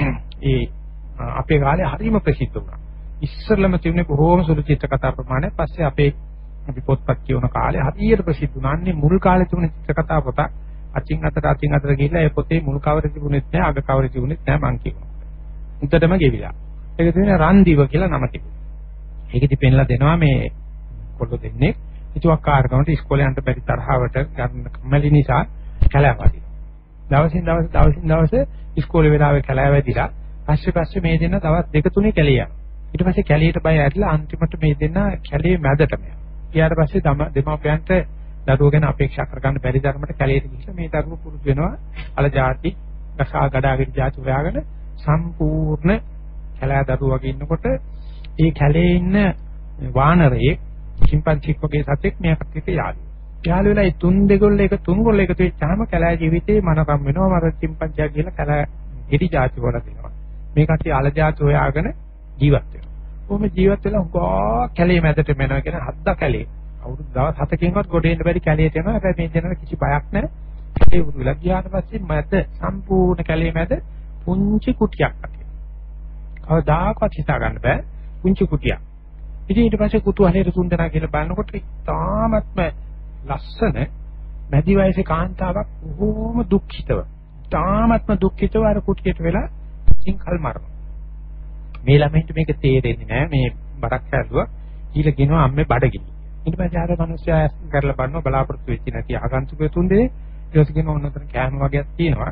අපේ කාලේ හරිම ප්‍රසිද්ධ වුණා. ඉස්සරළම තිබුණේ බොහෝම සුළු චිත්‍ර කතා ප්‍රමාණයක්. පස්සේ අපි පොත්පත් කියවන කාලේ හරියට ප්‍රසිද්ධ වුණා. අන්නේ මුල් කාලේ තිබුණ චිත්‍ර කතා පොත අචින් අතට ගිහිල්ලා ඒ පොතේ මුල් කවරේ තිබුණෙත් නැහැ, අග කවරේ තිබුණෙත් නැහැ මං කියනවා. උන්ටම ගෙවිලා. ඒක තියෙන රන්දිව කියලා නම තිබුණා. ඒකෙදි පෙන්ලා දෙනවා මේ පොළො දෙන්නේ හිතුවක්කාරකමට ඉස්කෝලේ යන්න බැරි තරහවට ගන්න කම්මැලි නිසා කැලෑවදිනවා. දවසින් දවස ඉස්කෝලේ වෙලාවේ කැලෑවැදිලා පස්සේ මේ දෙන්න දවස් 2-3 කැලේ යනවා. ඊට පස්සේ කැලේට බය ඇරිලා අන්තිමට මේ දෙන්න කැලේ මැදටම යනවා. ඊට පස්සේ දෙමාපියන්ට දරුවෝ ගැන අපේක්ෂා කරගන්න බැරි ධර්මයට කැලේට ගිහිල්ලා මේ දරුවෝ පුරුදු වෙනවා අල ಜಾති ගසා ගඩාගෙන ಜಾති හොයාගෙන සම්පූර්ණ කැලෑ දරුවෝ වගේ ඉන්නකොට ඒ කැලේ ඉන්න වානරයේ චිම්පන්සික් වගේ සතෙක් මේකට එක යාළු වෙලා ඒ තුන්ගොල්ල එකතු වෙච්චාම කැලෑ ජීවිතේ මනකම් වෙනවා. මර චිම්පන්සියා කියලා කැලෑ හිටි ಜಾති වල දෙනවා. මේ කට්ටිය අල ಜಾති හොයාගෙන ජීවත් වෙනවා. කොහොම ජීවත් වෙලා උගා කැලේ මැදට මෙනවා කියන හද්දා කැලේ. අවුරුදු දවස් 7කින්වත් ගොඩ එන්න බැරි කැලේට යනවා. හැබැයි මේ දෙනට කිසි බයක් නැහැ. ඒ උරුලා ගියාට පස්සේ මැද සම්පූර්ණ කැලේ මැද පුංචි කුටියක් තියෙනවා. කවදාකවත් හිතා ගන්න බෑ පුංචි කුටියක්. ඉතින් ඊට පස්සේ කුතුහලයට තුන්දෙනා කියලා බලනකොට ඉතාමත්ම ලස්සන මැදි වයසේ කාන්තාවක් බොහෝම දුක්ඛිතව. ඉතාමත්ම දුක්ඛිතව අර කුටියට වෙලා සිංකල් මරනවා. මේ ළමයින්ට මේක තේරෙන්නේ නැහැ. මේ බරක් හැදුවා. ඊළ කියනවා අම්මේ බඩගිනි. ඊට පස්සේ ආර මිනිස්සයා කරලා බලනවා බලාපොරොත්තු වෙච්ච නැති ආගන්තුකයෝ තුන්දෙනේ ඊට කියනවා ඔන්නතර කෑම වගේක් තියෙනවා.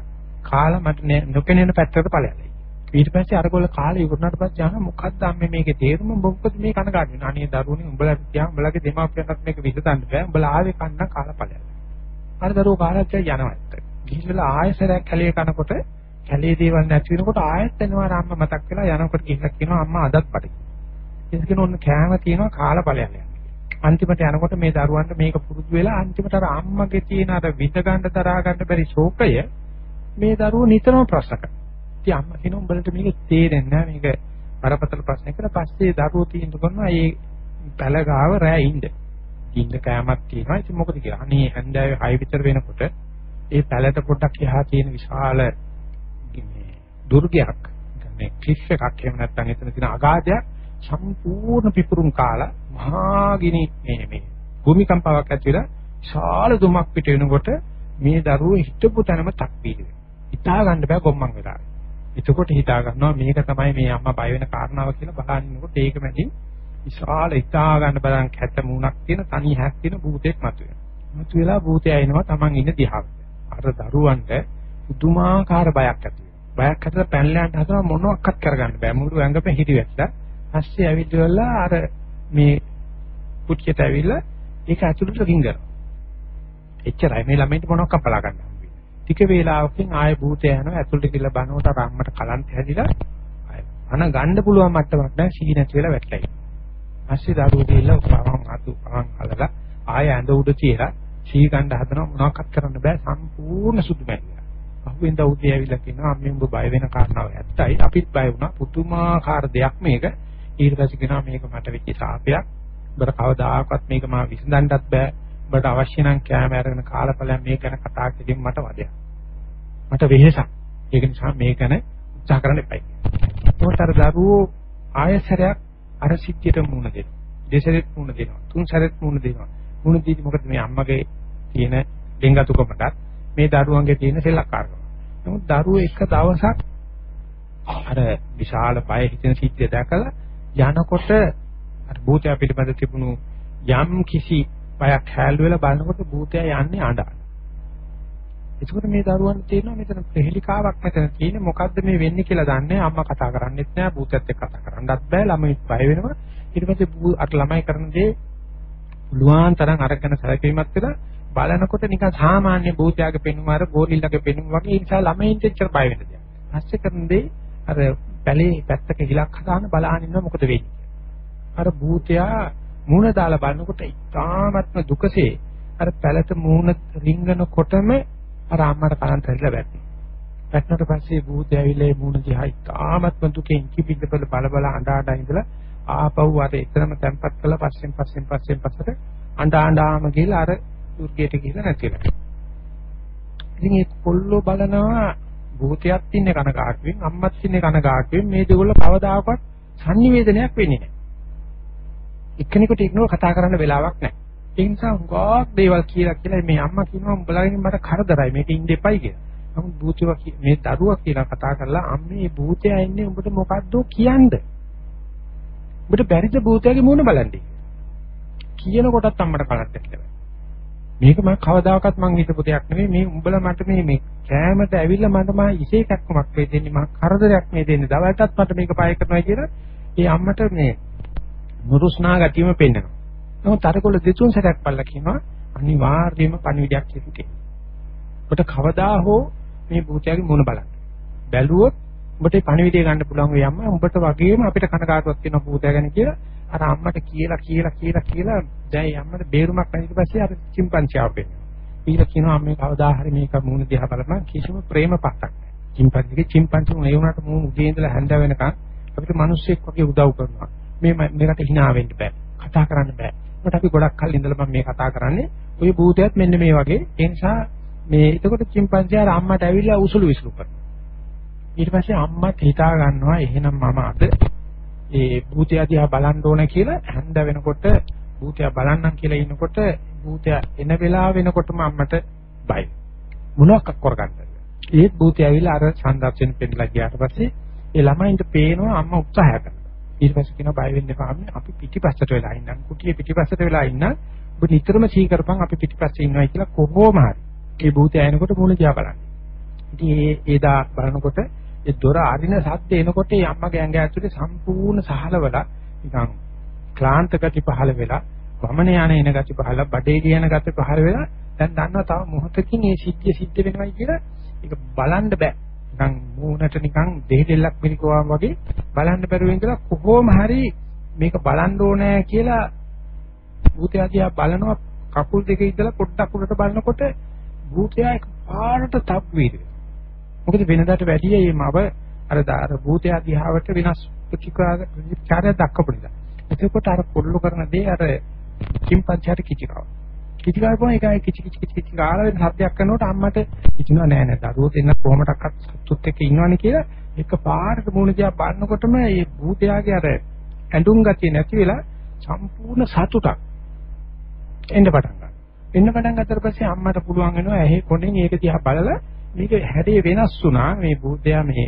කාලා මට නොපෙනෙන පැත්තකට ඵලයන්. ඊට පස්සේ අරගොල්ල කාලේ ඉවරනාට පස්සේ අහන මොකක්ද අම්මේ මේකේ තේරුම මොකද මේ කනගාටු වෙන. අනේ දරුවනේ උඹලා තියා උඹලගේ දෙමාපියන්ට මේක විසඳන්න බෑ. උඹලා ආවේ කන්න කාලා ඵලයන්. අර දරුවෝ කාලයක් යනවා ඇත්ත. ගිහිල්ලා ආයෙසරයක් කැලේ කනකොට කැලේ දේවල් නැති වෙනකොට ආයෙත් එනවා අම්මා මතක් වෙලා යනකොට ගිහිල්ලා කියනවා අම්මා අදත් බඩේ. ඒකගෙන ඔන්න කෑම තියෙනවා කාලා ඵලයන් යනවා. අන්තිමට යනකොට මේ දරුවන්ට මේක පුරුදු වෙලා අන්තිමට අර අම්මගේ තියෙන අර විඳ ගන්න දරා ගන්න බැරි ශෝකය මේ දරුවෝ නිතරම ප්‍රශ්න කරනවා. ඉතින් අම්මා කියනවා උඹලට මේක තේරෙන්නේ නැහැ මේක බරපතල ප්‍රශ්නයක් කියලා. පස්සේ දරුවෝ තීන්දුව කරනවා මේ පැල ගාව රැ ඉන්න. ඉන්න කෑමක් තියෙනවා. ඉතින් මොකද කියලා. අනේ හන්දෑවේ 6 විතර වෙනකොට ඒ පැලට පොඩ්ඩක් එහා තියෙන විශාල මේ දුර්ගයක් මේ ක්ලිෆ් එකක් එහෙම නැත්නම් එතන තියෙන අගාධයක් සම්පූර්ණ පිපුරුම් කාලා මහා ගිනි මේ භූමිකම්පාවක් ඇති වෙලා විශාල දුමක් පිට වෙනකොට මේ දරුවෝ හිටපු තැනම තක් වීදි වෙනවා. හිතා ගන්න බෑ ගොම්මන් වෙලා. එතකොට හිතා ගන්නවා මේක තමයි මේ අම්මා බය වෙන කාරණාව කියලා බලන්නකොට ඒක මැදින් විශාල හිතා ගන්න බලන් කැට මූණක් තියෙන තනි හැක් තියෙන භූතෙක් මතුවෙනවා. මතුවලා භූතයා එනවා Taman ඉන්න දිහාවට. අර දරුවන්ට පුදුමාකාර බයක් ඇති වෙනවා. බයක් ඇතිලා පැනලා යන්න හදනවා මොනවත් කරගන්න බෑ. මුළු ඇඟම හිරිවැටලා පස්සේ ඇවිල්ලා අර මේ පුච්චයට ඇවිල්ලා ඒක ඇතුළට ගින්දරනවා. එච්චරයි මේ ළමයින්ට මොනවක් කපලා ගන්න හම්බෙන්නේ. ටික වේලාවකින් ආයෙ භූතය යනවා ඇතුළට ගිහලා බලනකොට අර අම්මට කලන්ත හැදිලා අන ගන්න පුළුවන් මට්ටමක් නැහැ සී නැති වෙලා වැටලා. පස්සේ දරුවෝ ගිහලා පවන් අල්ලලා ආයෙ ඇඳ උඩ තියලා සී ගන්න හදනවා මොනවක්වත් කරන්න බෑ සම්පූර්ණ සුදු මැරිලා. අහුවෙන්ද උදේ ඇවිල්ලා කියනවා අම්මේ උඹ බය වෙන කාරණාව ඇත්තයි අපිත් බය වුණා පුදුමාකාර දෙයක් මේක. ඊට පස්සේ කියනවා මේක මට වෙච්ච සාපයක්. ඔබට කවදාකවත් මේක මා විසඳන්නත් බෑ. ඔබට අවශ්‍ය නම් කැම අරගෙන කාලපලයන් මේක ගැන කතා කිරීම මට වදයක්. මට වෙහෙසක්. ඒක නිසා මේක ගැන උත්සාහ කරන්න එපයි. ඒකට අර දරුවෝ ආයසරයක් අර සිද්ධියට මුහුණ දෙනවා. දෙසරෙත් මුහුණ දෙනවා. තුන් සැරෙත් මුහුණ දෙනවා. මුහුණ දීදී මොකද මේ අම්මගේ තියෙන දෙංගතුකමටත් මේ දරුවන්ගේ තියෙන සෙල්ලක්කාරකම. නමුත් දරුවෝ එක දවසක් අර විශාල බය හිතෙන සිද්ධිය දැකලා යනකොට අර භූතය පිළිබඳ තිබුණු යම් කිසි බයක් හැල් වෙලා බලනකොට භූතය යන්නේ අඬන. ඒකෝට මේ දරුවන් තේරෙනවා මෙතන ප්‍රහෙලිකාවක් මෙතන තියෙන්නේ මොකද්ද මේ වෙන්නේ කියලා දන්නේ අම්මා කතා කරන්නේත් නෑ භූතයත් එක්ක කතා කරන්නත් බෑ ළමයි බය වෙනවා. ඊට පස්සේ අර ළමයි කරන දේ පුළුවන් තරම් අරගෙන සැලකීමක් වෙලා බලනකොට නිකන් සාමාන්‍ය භූතයාගේ පෙනුම අර ගෝරිල්ලගේ පෙනුම වගේ ඒ නිසා ළමයින්ට එච්චර බය වෙන්න දෙයක්. පස්සේ කරන දේ අර පැලේ පැත්තක හිලක් හදාන බලහන් ඉන්නවා මොකද වෙන්නේ. අර භූතයා මූණ දාලා බලනකොට ඉතාමත්ම දුකසේ අර පැලට මූණ රිංගනකොටම අර අම්මට කලන්ත හැරිලා වැටෙනවා. වැටුණාට පස්සේ භූතය ඇවිල්ලා ඒ මූණ දිහා ඉතාමත්ම දුකෙන් කිපිද්දපල බල අඬා ඉඳලා ආපහු අර එතරම් තැම්පත් කළා පස්සෙන් පස්සට අඬාම ගිහලා අර දුර්ගයට ගිහලා නැතිලා. ඉතින් ඒ කොල්ලෝ බලනවා භූතයක් ඉන්නේ කනගාටුවෙන් අම්මත් ඉන්නේ කනගාටුවෙන් මේ දෙගොල්ල කවදාකවත් සංනිවේදනයක් වෙන්නේ නැහැ. එක්කෙනෙකුට ඉක්නෝ කතා කරන්න වෙලාවක් නැහැ. ඒ නිසා හුඟක් දේවල් කියලා මේ අම්මා කියනවා උඹලාගෙන් මට කරදරයි මේක ඉන්න එපයි කියලා. නමුත් භූතයා මේ දරුවා කියලා කතා කරලා අම්මේ මේ භූතයා ඉන්නේ උඹට මොකද්ද කියන්නේ? උඹට බැරිද භූතයාගේ මූණ බලන්නේ? කියන කොටත් අම්මට කලක් ඇත්තේ. මේක මම කවදාකවත් මං හිතපු දෙයක් නෙවෙයි මේ උඹලා මට මේ කෑමට ඇවිල්ලා මට මා ඉසේකක්මක් වෙ දෙන්නේ මම කරදරයක් මේ දෙන්නේ දවල්ටත් මට මේක පාය කරනවා කියලා ඒ අම්මට මේ නුරුස්නා ගතියම පෙන්නනවා. නමුත් අරකොල්ල දෙතුන් සැරයක් බලලා කියනවා අනිවාර්යයෙන්ම පණිවිඩයක් කිව්වේ. ඔබට කවදා හෝ මේ භූතයාගේ මුණ බලන්න. බැලුවොත් ඔබට පණිවිඩය ගන්න පුළුවන් වෙයි අම්මා. උඹට වගේම අපිට කනගාටුවක් වෙනවා භූතයා ගැන කියලා අර අම්මට කියලා දැන් අම්මට බේරුමක් නැති පස්සේ අර චිම්පන්සියාව පෙන්නනවා. ඊට කියනවා අම්මේ කවදා හරි මේක මුණ දිහා බලපන් කිසිම ප්‍රේම පත්තක් නැහැ. චිම්පන්සිගේ ඒ වුණාට මුණ උදේ ඉඳලා හැන්ද වෙනකන් අපිට මිනිස්සෙක් වගේ උදව් කරනවා. මේකට hina වෙන්න බෑ. කතා කරන්න බෑ. ඒකට අපි ගොඩක් කල් ඉඳලා මම මේ කතා කරන්නේ. ওই භූතයත් මෙන්න මේ වගේ. ඒ නිසා මේ එතකොට චිම්පන්සියා අම්මට ඇවිල්ලා උසුළු විසුළු කරනවා. ඊට පස්සේ අම්මත් හිතා ගන්නවා එහෙනම් මම අද ඒ භූතයා දිහා බලන්න ඕන කියලා හැන්ද වෙනකොට භූතයා බලන්නම් කියලා ඉන්නකොට භූතයා එන වෙලාව වෙනකොටම අම්මට බයි. මොනවක් කරගන්නද? ඒත් භූතයා ඇවිල්ලා අර සංදර්ශන පෙන්නලා ගියාට පස්සේ ඒ ළමයින්ට පේනවා අම්මා උත්සාහය කරනවා. ඊට පස්සේ කියනවා බය වෙන්න එපා අම්මේ අපි පිටිපස්සට වෙලා ඉන්නම්. කුටියේ පිටිපස්සට වෙලා ඉන්න. ඔබ නිතරම සී කරපන් අපි පිටිපස්සේ ඉන්නවා කියලා කොහොම හරි. ඒ භූතය එනකොට මූණ දිහා බලන්න. ඉතින් ඒ බලනකොට ඒ දොර අරින සද්ද එනකොට ඒ අම්මගේ ඇඟ ඇතුලේ සම්පූර්ණ සහලවලා නිකන් ක්ලාන්ත ගති පහළ වෙලා වමන යන එන ගති පහළ බඩේ කියන ගති පහළ වෙලා දැන් දන්නවා තව මොහොතකින් මේ සිද්ධිය සිද්ධ වෙනවයි කියලා ඒක බලන්න බෑ. නිකන් මූණට නිකන් දෙහිදෙල්ලක් මිරිකුවා වගේ බලන්න බැරුව ඉඳලා කොහොම හරි මේක බලන්න ඕනේ කියලා භූතයා දිහා බලනවා කකුල් දෙක ඉඳලා පොඩ්ඩක් උඩට බලනකොට භූතයා එකපාරට තප් වීදිනවා. මොකද වෙනදාට වැඩිය මේ මව අර භූතයා දිහාවට වෙනස් ප්‍රතිචාරය දක්වපු නිසා. එතකොට අර කොල්ල කරන දේ අර චිම්පන්සියට කිචිකාව. කිචිකාවම එකයි කිචි ගාලා වෙන හත්යක් කරනකොට අම්මට හිතුණා නෑ දරුවෝ දෙන්න කොහොමඩක්වත් සතුත් එක්ක ඉන්නවනේ කියලා එකපාරට මූණ දිහා බලනකොටම මේ භූතයාගේ අර ඇඳුම් ගතිය නැති වෙලා සම්පූර්ණ සතුටක් එන්න පටන් ගන්නවා. එන්න පටන් ගත්තට පස්සේ අම්මට පුළුවන් වෙනවා ඇහි කොණෙන් ඒක දිහා බලලා මේක හැඩේ වෙනස් වුණා මේ භූතයා මේ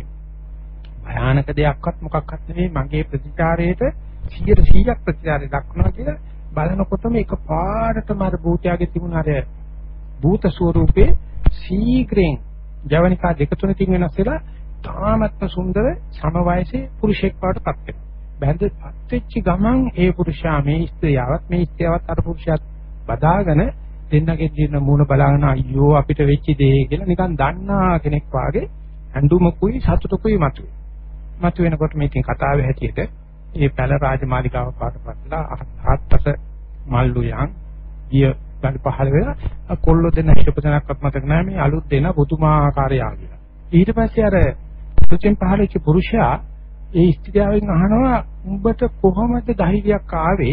භයානක දෙයක්වත් මොකක්වත් නෙවෙයි මගේ ප්‍රතිචාරයට 100% ප්‍රතිචාරය දක්වනවා කියලා බලනකොටම එකපාරටම අර භූතයාගේ තිබුණ අර භූත ස්වරූපේ ශීඝ්‍රයෙන් ජවනිකා දෙක තුනකින් වෙනස් වෙලා තාමත්ම සුන්දර සම වයසේ පුරුෂයෙක් බවට පත් වෙනවා. බැඳපත් වෙච්ච ගමන් ඒ පුරුෂයා මේ ස්ත්‍රියවත් අර පුරුෂයාත් බදාගෙන දෙන්නගේ දින මූණ බලාගෙන අයියෝ අපිට වෙච්ච දේ කියලා නිකන් දන්නා කෙනෙක් වාගේ ඇඬුමකුයි සතුටකුයි මතුවේ. මතුවෙනකොට මේකෙන් කතාවේ හැටියට ඒ පැල රාජමාලිකාව පාටපත්ලා හත්පස මල්ලු යන් ගිය ගල් පහළ වෙලා කොල්ලෝ දෙන්න හිටපු තැනක්වත් මතක නැහැ මේ අලුත් දෙන පුදුමාකාර යාගිලා. ඊට පස්සේ අර පුරුෂෙන් පහළ වෙච්ච පුරුෂයා ඒ ස්ත්‍රියවෙන් අහනවා උඹට කොහොමද ධෛර්යයක් ආවේ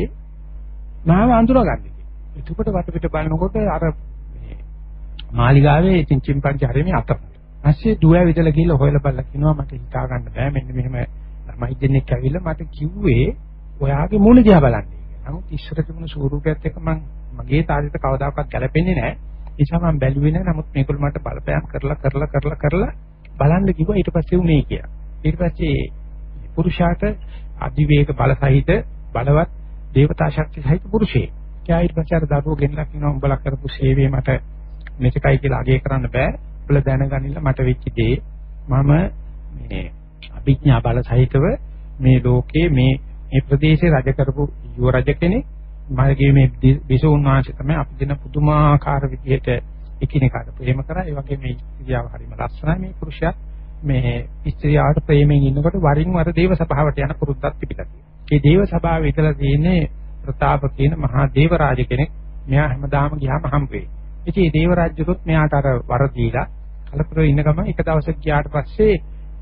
මාව අඳුරගන්නේ. එතකොට වටපිට බලනකොට අර මේ මාලිගාවේ ඉතින් චිම්පන්ජි හරියම අත. ඊපස්සේ දුව ඇවිදලා ගිහලා හොයලා බලලා කිනවා මට හිතා ගන්න බෑ මෙන්න මෙහෙම ළමයි දෙන්නෙක් ඇවිල්ලා මට කිව්වේ ඔයාගේ මූණ දිහා බලන්න කියලා. නමුත් ඉස්සර තිබුණු ස්වරූපයත් එක්ක මගේ තාලෙට කවදාකවත් ගැලපෙන්නේ නැහැ. ඒ නිසා මම බැලුවේ නැහැ. නමුත් මේගොල්ලෝ මට බලපෑම් කරලා බලන්න කිව්වා ඊට පස්සේ උනේ කියලා. ඊට පස්සේ පුරුෂයාට අධිවේග බල සහිත බලවත් දේවතා ශක්තිය සහිත පුරුෂයෙක්. ඊට පස්සේ අර දරුවෝ ගෙනලා කියනවා උඹලා කරපු සේවය මට මෙතකයි කියලා අගය කරන්න බෑ. උඹලා දැනගනින්න මට වෙච්ච දේ මම මේ අභිඥා බල සහිතව මේ ලෝකේ මේ ප්‍රදේශේ රජ කරපු යුව රජ කෙනෙක් මගේ මේ විසුණු වංශය තමයි අපි දෙන පුදුමාකාර විදිහට එකිනෙකාට ප්‍රේම කරා. ඒ වගේ මේ ස්ත්‍රියව හරිම ලස්සනයි මේ පුරුෂයා මේ ස්ත්‍රියට ප්‍රේමයෙන් ඉන්නකොට වරින් වර දේව සභාවට යන පුරුද්දක් තිබිලා තියෙනවා. මේ දේව සභාවේ ඉඳලා තියෙන්නේ ප්‍රතාප කියන මහා දේව රාජ කෙනෙක්. මෙයා හැමදාම ගියාම හම්බ වෙයි. ඉතින් මේ දේව රාජ්‍යකොත් මෙයාට අර වර දීලා කලපුර ඉන්න ගමන් එක දවසක් ගියාට පස්සේ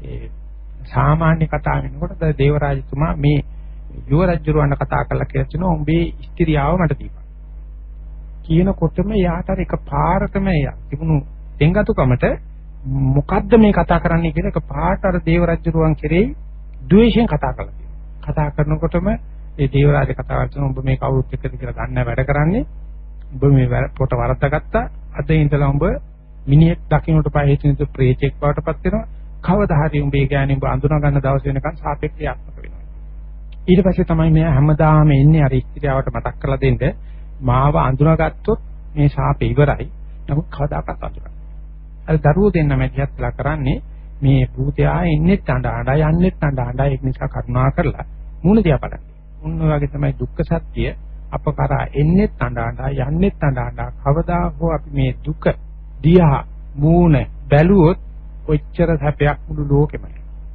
සාමාන්‍ය කතා වෙනකොට දේව රාජතුමා මේ යුව රජුරවන්න කතා කරලා කියලා කියනවා උඹේ ස්ත්‍රියව මට දීපන්. කියනකොටම යාට අර එකපාරටම තිබුණු දෙංගතුකමට මොකද්ද මේ කතා කරන්නේ කියලා එකපාරට අර දේව රජුරවන් කෙරෙහි ද්වේෂයෙන් කතා කළා කියනවා. කතා කරනකොටම ඒ දේව රාජ කතා කරන උඹ මේ කවුරුත් එක්කද කියලා ගන්න වැඩ කරන්නේ. උඹ මේ පොට වරද්දාගත්තා. අද ඉඳලා උඹ මිනිහෙක් දකින්නට පය හිටිනද ප්‍රේතෙක් බවටපත් වෙනවා. කවදා හරි උඹේ ගෑණි උඹ අඳුනා ගන්න දවස් වෙනකන් සාපේක්ෂයක් වෙනවා. ඊට පස්සේ තමයි මෙයා හැමදාම එන්නේ අර ස්ත්‍රියවට මතක් කරලා දෙන්න මාව අඳුනාගත්තොත් මේ සාපේ ඉවරයි. නමුත් කවදාකවත් අඳුරන්නේ. අර දරුවෝ දෙන්න මැදිහත්ලා කරන්නේ මේ භූතයා එන්නේ අඬ යන්නේ අඬ ඒක නිසා කරුණා කරලා මූණ දිහා බලන්න. උන් වගේ තමයි දුක්ඛ සත්‍ය අප කරා එන්නේ අඬ යන්නේ අඬ කවදා හෝ අපි මේ දුක දිහා මූණ බැලුවොත් කොච්චර සැපයක් මුළු ලෝකෙම.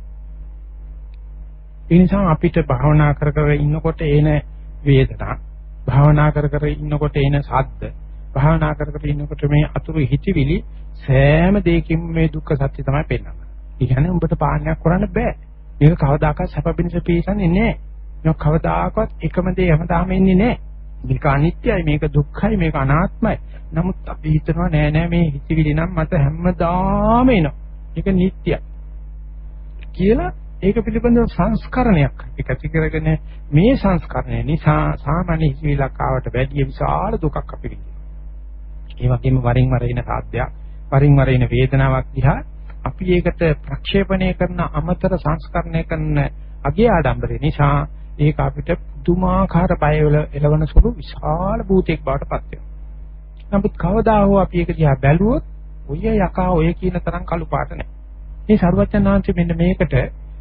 ඒ නිසා අපිට භාවනා කර කර ඉන්නකොට එන වේදනා, භාවනා කර කර ඉන්නකොට එන ශබ්ද, භාවනා කර කර ඉන්නකොට මේ අතුරු හිතවිලි සෑම දෙයකින් මේ දුක්ඛ සත්‍ය තමයි පෙන්වන්නේ. ඒ කියන්නේ උඹට පාලනයක් කරන්න බෑ. මේක කවදාකවත් සැප පිණිස පිළිසන්නේ නැහැ. මේක කවදාකවත් එකම දේ හැමදාම එන්නේ නැහැ. මේක අනිත්‍යයි, මේක දුක්ඛයි, මේක අනාත්මයි. නමුත් අපි හිතනවා නෑ මේ හිතවිලි නම් මට හැමදාම එනවා. ඒක නිට්ටයයි. කියලා ඒක පිළිබඳව සංස්කරණයක් ඒක ඇති කරගෙන මේ සංස්කරණය නිසා සාමාන්‍ය හිතවිලක් ආවට වැඩිය විශාල දුකක් අපි විඳිනවා. ඒ වගේම වරින් වර එන සාධ්‍යයක්, වරින් වර එන වේදනාවක් දිහා අපි ඒකට ප්‍රක්ෂේපණය කරන අමතර සංස්කරණය කරන අගේ ආඩම්බරය නිසා ඒක අපිට පුදුමාකාර බය එළවන සුළු විශාල භූතයක් බවට පත් වෙනවා. නමුත් කවදා හෝ අපි ඒක දිහා බැලුවොත් ඔය යකා ඔය කියන තරම් කළු පාට නැහැ. මේ සරුවචනාංශ මෙන්න මේක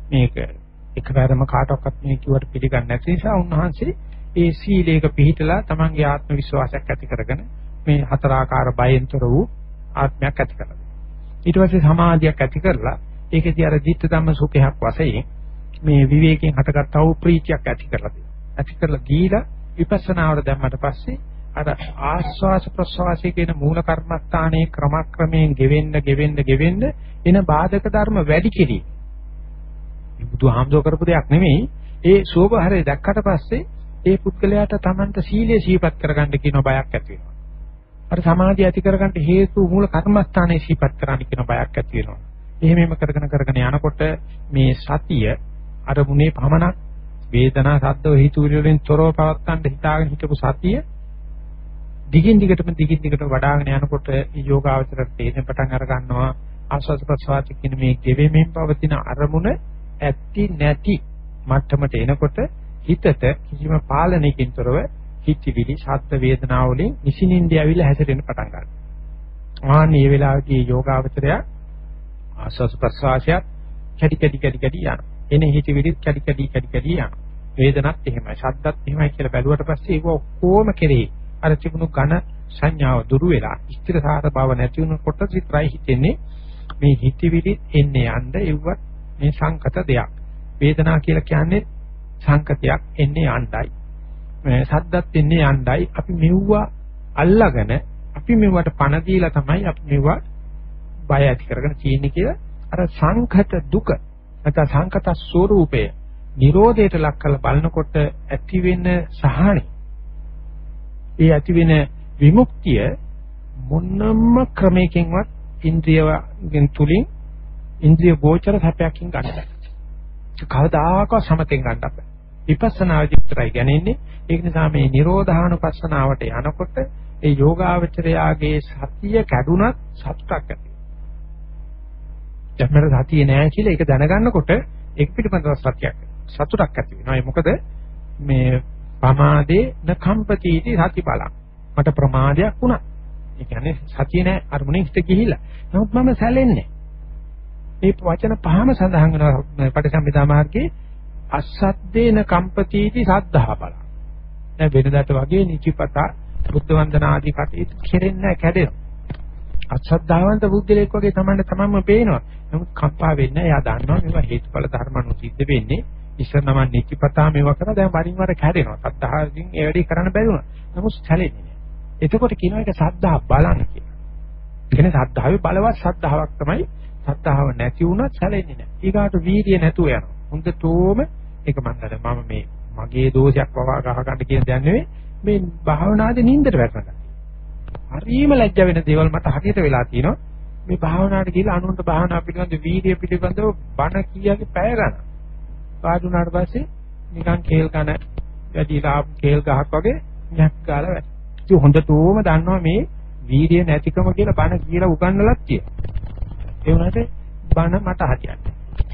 එකවරම කාටවත් මේ කිව්වට පිළිගන්නේ නැති නිසා උන්වහන්සේ ඒ සීලයක පිළිහිටලා තමන්ගේ ආත්ම විශ්වාසයක් ඇති කරගෙන මේ හතරාකාර බයෙන්තර වූ ආත්මයක් ඇති කරගන්නවා. ඊට පස්සේ සමාධියක් ඇති කරලා ඒකේදී අර ධිට්ඨ ධම්ම සුඛයක් වශයෙන් මේ විවේකයෙන් හටගත්තා වූ ප්‍රීතියක් ඇති කරලා දෙනවා. ඇති කරලා ගිහිලා විපස්සනාවට දැම්මට පස්සේ අර ආස්වාස ප්‍රස්වාසයේ කියන මූල කර්මස්ථානයේ ක්‍රමක්‍රමයෙන් ගෙවෙන්න එන බාධක ධර්ම වැඩි කිරීම. බුදුහාමුදුර කරපු දෙයක් නෙමෙයි. ඒ සෝභහරය දැක්කට පස්සේ ඒ පුද්ගලයාට Tamanta සීලය සීපත් කරගන්න කියන බයක් ඇති වෙනවා. අර සමාධිය ඇති කරගන්න හේතු මූල කර්මස්ථානයේ සීපත් කරන්න කියන බයක් ඇති වෙනවා. එහෙමම කරගෙන යනකොට මේ සතිය අරමුණේ පමණක් වේදනා සද්දව හිතුවිලි වලින් තොරව පවත්තන්න හිතාගෙන හිටපු සතිය දිගින් දිගටම වඩාගෙන යනකොට යෝගාවචරයට තේරෙන පටන් අර ගන්නවා ආස්වාද ප්‍රසවාස කියන මේ ගෙවෙමින් පවතින අරමුණ ඇති නැති මට්ටමට එනකොට හිතට කිසිම පාලනයකින් තොරව හිතවිලි ශබ්ද වේදනා වලින් නිසින්ින්ද ඇවිල්ලා හැසිරෙන්න පටන් ගන්නවා. මේ වෙලාවේදී යෝගාවචරය ආස්වාද ප්‍රසවාසයත් කැටි යනවා. එනේ හිතවිලිත් කැටි යනවා. වේදනත් එහෙමයි, ශබ්දත් එහෙමයි කියලා බැලුවට පස්සේ ඒක ඔක්කොම කෙරේ අර තිබුණු ඝන සංඥාව දුරු වෙලා ස්ථිරසාර බව නැති වෙනකොට සිත්‍රායි හිතෙන්නේ මේ හිතවිලි එන්නේ යන්න එව්වත් මේ සංකත දෙයක්. වේදනා කියලා කියන්නේ සංකතයක් එන්නේ යන්නයි. මේ සද්දත් එන්නේ යන්නයි. අපි මෙව්වා අල්ලාගෙන අපි මෙව්වට පණ දීලා තමයි අපි මෙව්වා බය ඇති කරගෙන තියෙන්නේ කියලා අර සංකත දුක නැත්නම් සංකත ස්වરૂපය නිරෝධයට ලක් කරලා බලනකොට ඇති වෙන සහනයි. ඒ ඇති වෙන විමුක්තිය මොනම ක්‍රමයකින්වත් ඉන්ද්‍රියයන් තුලින් ඉන්ද්‍රිය ගෝචර සැපයකින් ගන්න බෑ. කවදාකවත් සමතෙන් ගන්න බෑ. විපස්සනා විතරයි ගන්නේ. ඒක නිසා මේ නිරෝධානුපස්සනාවට යනකොට ඒ යෝගාවචරයාගේ සතිය කැඩුනත් සතුටක් ඇති වෙනවා. දැන් මට සතිය නෑ කියලා ඒක දැනගන්නකොට ඒක පිටිපස්සට සතුටක් ඇති වෙනවා. ඒ මොකද මේ පමාදේ නකම්පතිටි සති බලං. මට ප්‍රමාදයක් වුණා. ඒ කියන්නේ සතිය නෑ අරමුණේ හිත ගිහිලා. නමුත් මම සැලෙන්නේ. මේ වචන පහම සඳහන් වෙනවා පටිසම්භිදා මාර්ගයේ අසද්දේන කම්පතිටි සද්ධා බලං. දැන් වෙනදාට වගේ නිචිපතා බුද්ධ වන්දනා ආදී කටයුතු කෙරෙන්නේ නැහැ කැඩෙනවා. අසද්ධාවන්ත බුද්ධලෙක් වගේ තමන්ම පේනවා. නමුත් කම්පා වෙන්නේ නැහැ. එයා දන්නවා මේවා හේතුඵල ධර්මණු සිද්ධ වෙන්නේ. ඉස්සර නම් නිචිපතා මේවා කරා දැන් වරින් වර කැඩෙනවා. සද්ධාවෙන් ඒ වැඩේ කරන්න බැරි වුණා. නමුත් සැලෙන්නේ නැහැ. එතකොට කියනවා ඒක සද්ධා බලන්න කියලා. ඒ කියන්නේ සද්ධාවේ බලවත් සද්ධාාවක් තමයි. සද්ධාව නැති වුණත් සැලෙන්නේ නැහැ. ඊගාට වීර්ය නැතුව යනවා. හොඳටම ඒක මම මේ මගේ දෝෂයක් වවා ගහ ගන්න කියන දේ නෙවෙයි. මේ භාවනාවේ නින්දට වැටෙනවා. හරිම ලැජ්ජ වෙන දේවල් මට හරියට වෙලා තියෙනවා. මේ භාවනාවට ගිහලා අනුන්ට භාවනා පිළිබඳ වීර්ය පිළිබඳව බණ කීයගේ පැය ගන්න. පාඩුනාට පස්සේ නිකන් කේල් කන වැඩිලා කේල් ගහක් වගේ නැක් ගාලා වැඩ. ඉතින් හොඳටම දන්නවා මේ වීර්ය නැතිකම කියලා බණ කියලා උගන්වලත් තියෙනවා. ඒ වුණාට බණ මට හරියන්නේ.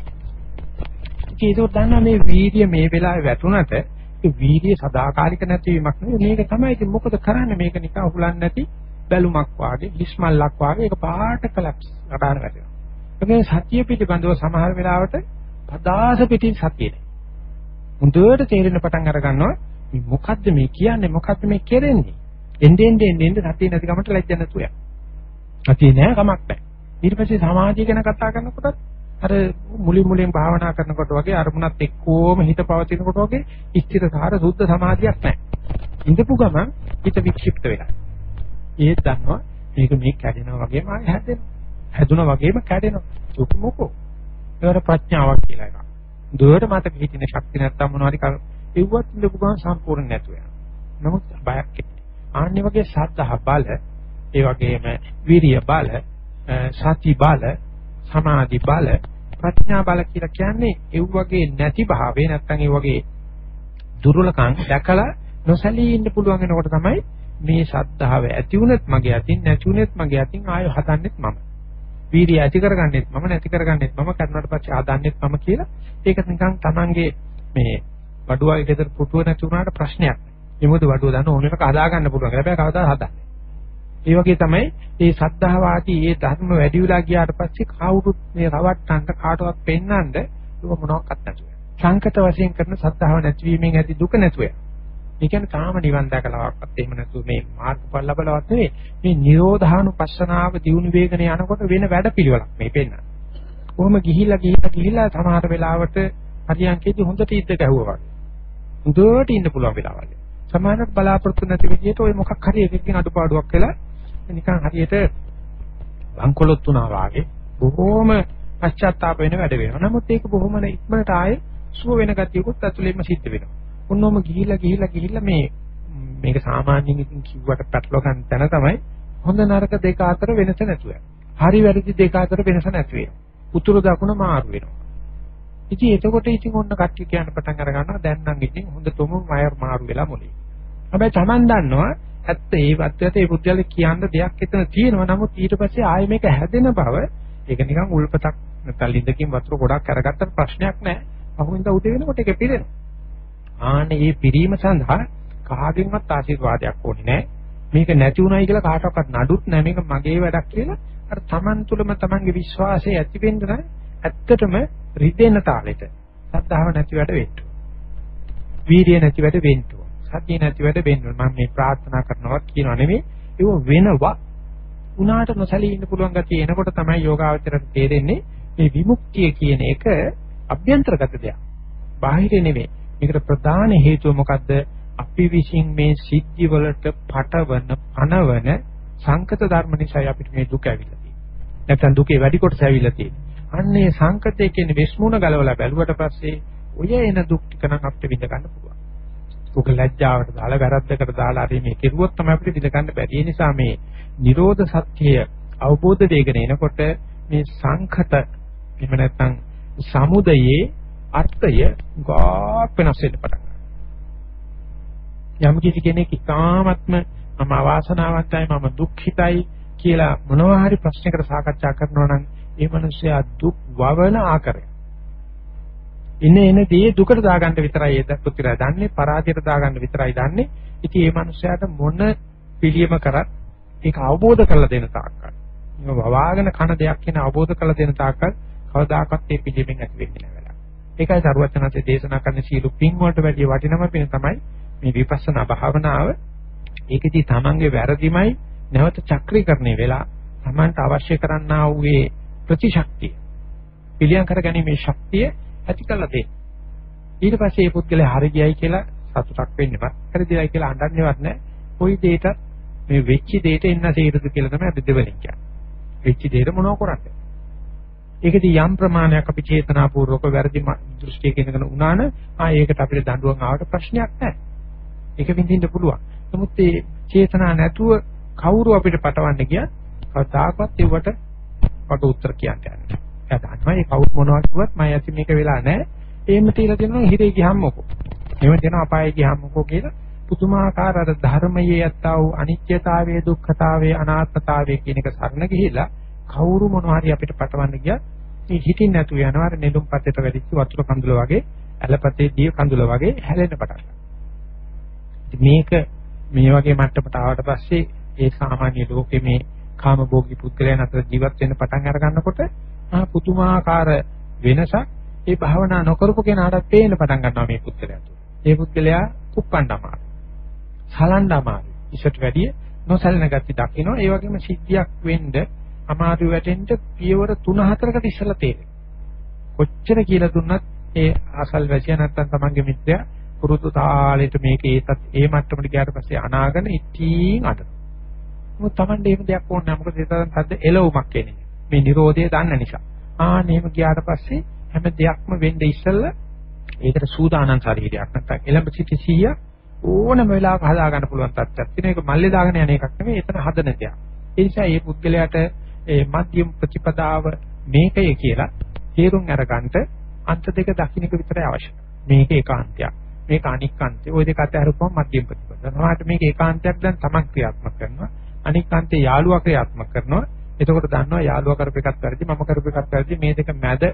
ඒක දන්නා මේ වීර්ය මේ වෙලාවේ වැටුණට ඒ වීර්ය සදාකාලික නැතිවීමක් නෙවෙයි. මේක තමයි ඉතින් මොකද කරන්නේ මේක නිකන් උහුලන්නේ නැති බැලුමක් වාගේ හිස්මල්ලක් වාගේ ඒක පාට කලක්ස් අඩාන වැටෙනවා. ඒකේ සතිය පිටිබඳව සමහර වෙලාවට පදාස පිටින් සතිය නෑ. හොඳට තේරෙන පටන් අර ගන්නවා මේ මොකද්ද මේ කියන්නේ මොකද්ද මේ කෙරෙන්නේ. එන්නේ සතිය නැති කමට ලැජ්ජ නැතුව යනවා. සතිය නෑ කමක් නෑ. ඊට පස්සේ සමාධිය ගැන කතා කරනකොටත් අර මුලින් භාවනා කරනකොට වගේ අරමුණත් එක්කෝම හිත පවතිනකොට වගේ ස්ථිරසාර සුද්ධ සමාධියක් නැහැ. ඉඳපු ගමන් හිත වික්ෂිප්ත වෙනවා. ඒත් දන්නවා මේක කැඩෙනවා වගේම ආයෙ හැදෙනවා. හැදුනා වගේම කැඩෙනවා. දුක මොකෝ? ඒකට ප්‍රඥාවක් කියලා එකක්. දුවට මතක හිටින ශක්තිය නැත්තම් මොනවාරි ඒවත් ඉඳපු ගමන් සම්පූර්ණ නැතුව යනවා. නමුත් බයක් එන්නේ. ආන්නේ වගේ සද්ධා බල, ඒ වගේම විරිය බල, සති බල, සමාධි බල, ප්‍රඥා බල කියලා කියන්නේ ඒ වගේ නැති භාවය නැත්තම් ඒ වගේ දුර්වලකම් දැකලා නොසැලී ඉන්න පුළුවන් වෙනකොට තමයි මේ ශ්‍රද්ධාව ඇති වුණත් මගේ අතින් නැති වුණත් මගේ අතින් ආයෙ හදන්නෙත් මම. වීර්යය ඇති කරගන්නෙත් මම නැති කරගන්නෙත් මම කරනාට පස්සේ හදන්නෙත් මම කියලා ඒක නිකන් Tamange මේ වඩුවාගේ ගෙදර පුටුව නැති වුණාට ප්‍රශ්නයක් නෑ. ඒ මොකද වඩුව දන්න ඕන එකක හදා ගන්න පුළුවන්. හැබැයි කවදා හදන්නේ. ඒ වගේ තමයි මේ සද්ධාවාදී මේ ධර්ම වැඩි වෙලා ගියාට පස්සේ කවුරුත් මේ රවට්ටන්න කාටවත් පෙන්නන්න ඒක මොනවාක්වත් නැතුව. සංකත වශයෙන් කරන සද්ධාව නැතිවීමෙන් ඇති දුක නැතුව. ඒ කියන්නේ කාම නිවන් දැකලාවත් එහෙම නැතුව මේ මාර්ගඵල ලැබලවත් නෙවෙයි. මේ නිරෝධානුපස්සනාව දියුණු වේගන යනකොට වෙන වැඩපිළිවෙලක් මේ පෙන්නන. කොහොම ගිහිලා සමහර වෙලාවට හරියන්කේදී හොඳට ඉද්ද ගැහුවා වගේ. හොඳට ඉන්න පුළුවන් වෙලාවල්. සමහරවිට බලාපොරොත්තු නැති විදිහට ওই මොකක් හරි එකකින් අඩුපාඩුවක් වෙලා නිකන් හරියට වංකොලොත් වුණා වාගේ බොහොම පශ්චාත්තාප වෙන වැඩ වෙනවා. නමුත් ඒක බොහොම ඉක්මනට ආයේ සුව වෙන ගතියකුත් ඇතුළේම සිද්ධ වෙනවා. ඔන්නෝම ගිහිලා මේක සාමාන්‍යයෙන් ඉතින් කිව්වට පැටලව ගන්න තැන තමයි හොඳ නරක දෙක අතර වෙනස නැතුව. හරි වැරදි දෙක අතර වෙනස නැති වෙනවා. උතුරු දකුණ මාරු වෙනවා. ඉතින් එතකොට ඉතින් ඔන්න කට්ටිය කියන්න පටන් අර ගන්නවා දැන් නම් ඉතින් හොඳටම මයර් මාරු වෙලා මොලේ. හැබැයි Taman දන්නවා ඇත්ත ඒ වත්තට ඒ පුද්ගලයා කියන්න දෙයක් එතන තියෙනවා. නමුත් ඊට පස්සේ ආයේ මේක හැදෙන බව ඒක නිකන් උල්පතක් නැත්නම් ලිඳකින් වතුර ගොඩක් අරගත්තට ප්‍රශ්නයක් නැහැ. අහුවෙන්ද උදේ වෙනකොට ඒක පිරෙනවා. ආනේ මේ පිරීම සඳහා කාගෙන්වත් ආශිර්වාදයක් ඕනේ නැහැ. මේක නැති උනායි කියලා කාටවත් නඩුත් නැහැ. මේක මගේ වැඩක් කියලා අර Taman තුලම Tamanගේ විශ්වාසය ඇති වෙන්න නම් ඇත්තටම රිදෙන තාලෙට සද්ධාව නැති වැඩ වෙන්න. වීර්යය නැති වැඩ වෙන්න. සතිය නැති වැඩ වෙන්න. මම මේ ප්‍රාර්ථනා කරනවත් කියනවා නෙමෙයි. ඒක වෙනවා. උනාට නොසලී ඉන්න පුළුවන් ගතිය එනකොට තමයි යෝගාවචරයට තේරෙන්නේ මේ විමුක්තිය කියන එක අභ්‍යන්තරගත දෙයක්. බාහිර නෙමෙයි. මේකට ප්‍රධාන හේතුව මොකද්ද? අපි විසින් මේ සිද්ධි වලට පණවන සංකත ධර්ම නිසා අපිට මේ දුක ඇවිල්ලා තියෙන්නේ. නැත්නම් දුකේ වැඩි කොටස ඇවිල්ලා තියෙන්නේ. අන්නේ සංකතයේ කියන්නේ විශ්මුණ ගලවලා බැලුවට පස්සේ ඔය එන දුක් ටික නම් අපිට විඳ ගන්න පුළුවන්. දුක ලැජ්ජාවට දාලා වැරද්දකට දාලා හරි මේ කෙරුවොත් තමයි අපිට විඳ ගන්න බැරි. ඒ නිසා මේ නිරෝධ සත්‍යය අවබෝධ වෙගෙන එනකොට මේ සංකත එහෙම නැත්නම් සමුදයේ අර්ථය ගොඩක් වෙනස් වෙන්න පටන් ගන්නවා. යම් කිසි කෙනෙක් ඉතාමත්ම මම අවාසනාවන්තයි මම දුක්ඛිතයි කියලා මොනවා හරි ප්‍රශ්නයකට සාකච්ඡා කරනවා නම් ඒ මනුස්සයා දුක් වවන ආකාරය. එන දේ දුකට දාගන්න විතරයි ඒ පුත්‍රයා දන්නේ, පරාජයට දාගන්න විතරයි දන්නේ. ඉතින් ඒ මනුස්සයාට මොන පිළියම කරත් ඒක අවබෝධ කරලා දෙන තාක්කල්. මේක වවාගෙන කන දෙයක් කියන අවබෝධ කරලා දෙන තාක්කල් කවදාකවත් ඒ පිළියමෙන් ඇති වෙන්නේ නැහැ. ඒකයි සරුවචනන්සේ දේශනා කරන සීල පින් වලට වැඩි වටිනම පින් තමයි මේ විපස්සනා භාවනාව. ඒකෙදි තමන්ගේ වැරදිමයි නැවත චක්‍රීකරණය වෙලා තමන්ට අවශ්‍ය කරන්නා වූ ඒ ප්‍රතිශක්තිය පිළියම් කරගැනීමේ ශක්තිය ඇති කරලා දෙන්න. ඊට පස්සේ මේ පුද්ගලයා හරි ගියයි කියලා සතුටක් වෙන්නවත්, හරිදයි කියලා අඬන්නේවත් නැහැ. කොයි දෙයකට මේ වෙච්ච දෙයට එන්න තේරෙද කියලා තමයි අපි දෙවලින් කියන්නේ. වෙච්ච දෙයට මොනව කරන්නේ? ඒකදී යම් ප්‍රමාණයක් අපි චේතනාපූර්වක වැරදි දෘෂ්ටියක ඉඳගෙන උනාන ඒකට අපිට දඬුවම් ආවට ප්‍රශ්නයක් නැහැ. ඒක විඳින්න පුළුවන්. නමුත් මේ චේතනා නැතුව කවුරු අපිට පටවන්න ගියත් කවදාකවත් ඒවට කොට උත්තර කියන්නේ නැහැ. එයා දන්නවා මේ කවුරු මොනවා කිව්වත් මම ඇති මේක වෙලා නැහැ. එහෙම තියලා දෙනවා හිරේ ගියම් මොකෝ. එහෙම දෙනවා අපායේ ගියම් මොකෝ කියලා පුදුමාකාර අර ධර්මයේ යත්තා වූ අනිත්‍යතාවයේ දුක්ඛතාවයේ අනාත්මතාවයේ කියන එක සරණ ගිහිලා කවුරු මොනවා හරි අපිට පටවන්න ගියත් මේ හිතින් නැතු යනවා අර නෙළුම් පතේට වැඩිච්ච වතුර කඳුල වගේ ඇලපතේ දිය කඳුල වගේ හැලෙන්න පටන් ගන්නවා. මේක මේ වගේ මට්ටමට ආවට පස්සේ ඒ සාමාන්‍ය ලෝකේ මේ කාමභෝගී පුද්ගලයන් අතර ජීවත් වෙන්න පටන් අර ගන්නකොට පුදුමාකාර වෙනසක් ඒ භාවනා නොකරපු කෙනාට පේන්න පටන් ගන්නවා මේ පුද්ගලයා තුළ. ඒ පුද්ගලයා කුප්පණ්ඩ අමාරුයි. සලන්න අමාරුයි. ඉස්සට වැඩිය නොසලන ගති දකින්න ඒ වගේම සිද්ධියක් වෙන්න අමාරු වැටෙන්න පියවර 3-4කට ඉස්සලා තේරෙනවා. කොච්චර කියලා දුන්නත් ඒ ආසල් වැසියා නැත්තම් තමන්ගේ මිත්‍රයා පුරුදු තාලෙට මේක ඒ මට්ටමට ගියාට පස්සේ අනාගෙන ඉතින් අඬනවා. මොකද තමන්ට එහෙම දෙයක් ඕනේ නැහැ. මොකද ඒ තරම් තද්ද එළවුමක් එන්නේ. මේ Nirodhe දන්න නිසා. එහෙම ගියාට පස්සේ හැම දෙයක්ම වෙන්නේ ඉස්සෙල්ලා ඒකට සූදානම් ශරීරයක් නැත්තම් එළඹ සිටි සිහිය ඕනම වෙලාවක හදා ගන්න පුළුවන් තත්ත්වයක් තියෙන එක මල්ලේ දාගෙන යන එකක් නෙමෙයි එතන හදන දෙයක්. ඒ නිසා මේ පුද්ගලයාට ඒ මධ්‍යම ප්‍රතිපදාව මේකය කියලා තේරුම් අරගන්න අන්ත දෙක දකින්න එක විතරයි අවශ්‍යයි. මේක ඒකාන්තයක්. මේක අනික්කාන්තය. ওই දෙක අතර හරුපම මධ්‍යම ප්‍රතිපදාව. සමහරට මේක ඒකාන්තයක් දැන් තමන් ක්‍රියාත්මක කරනවා. අනික්කාන්තේ යාළුවා ක්‍රියාත්මක කරනවා. එතකොට දන්නවා යාළුවා කරපු එකත් වැරදි මම කරපු එකත් වැරදි මේ දෙක මැද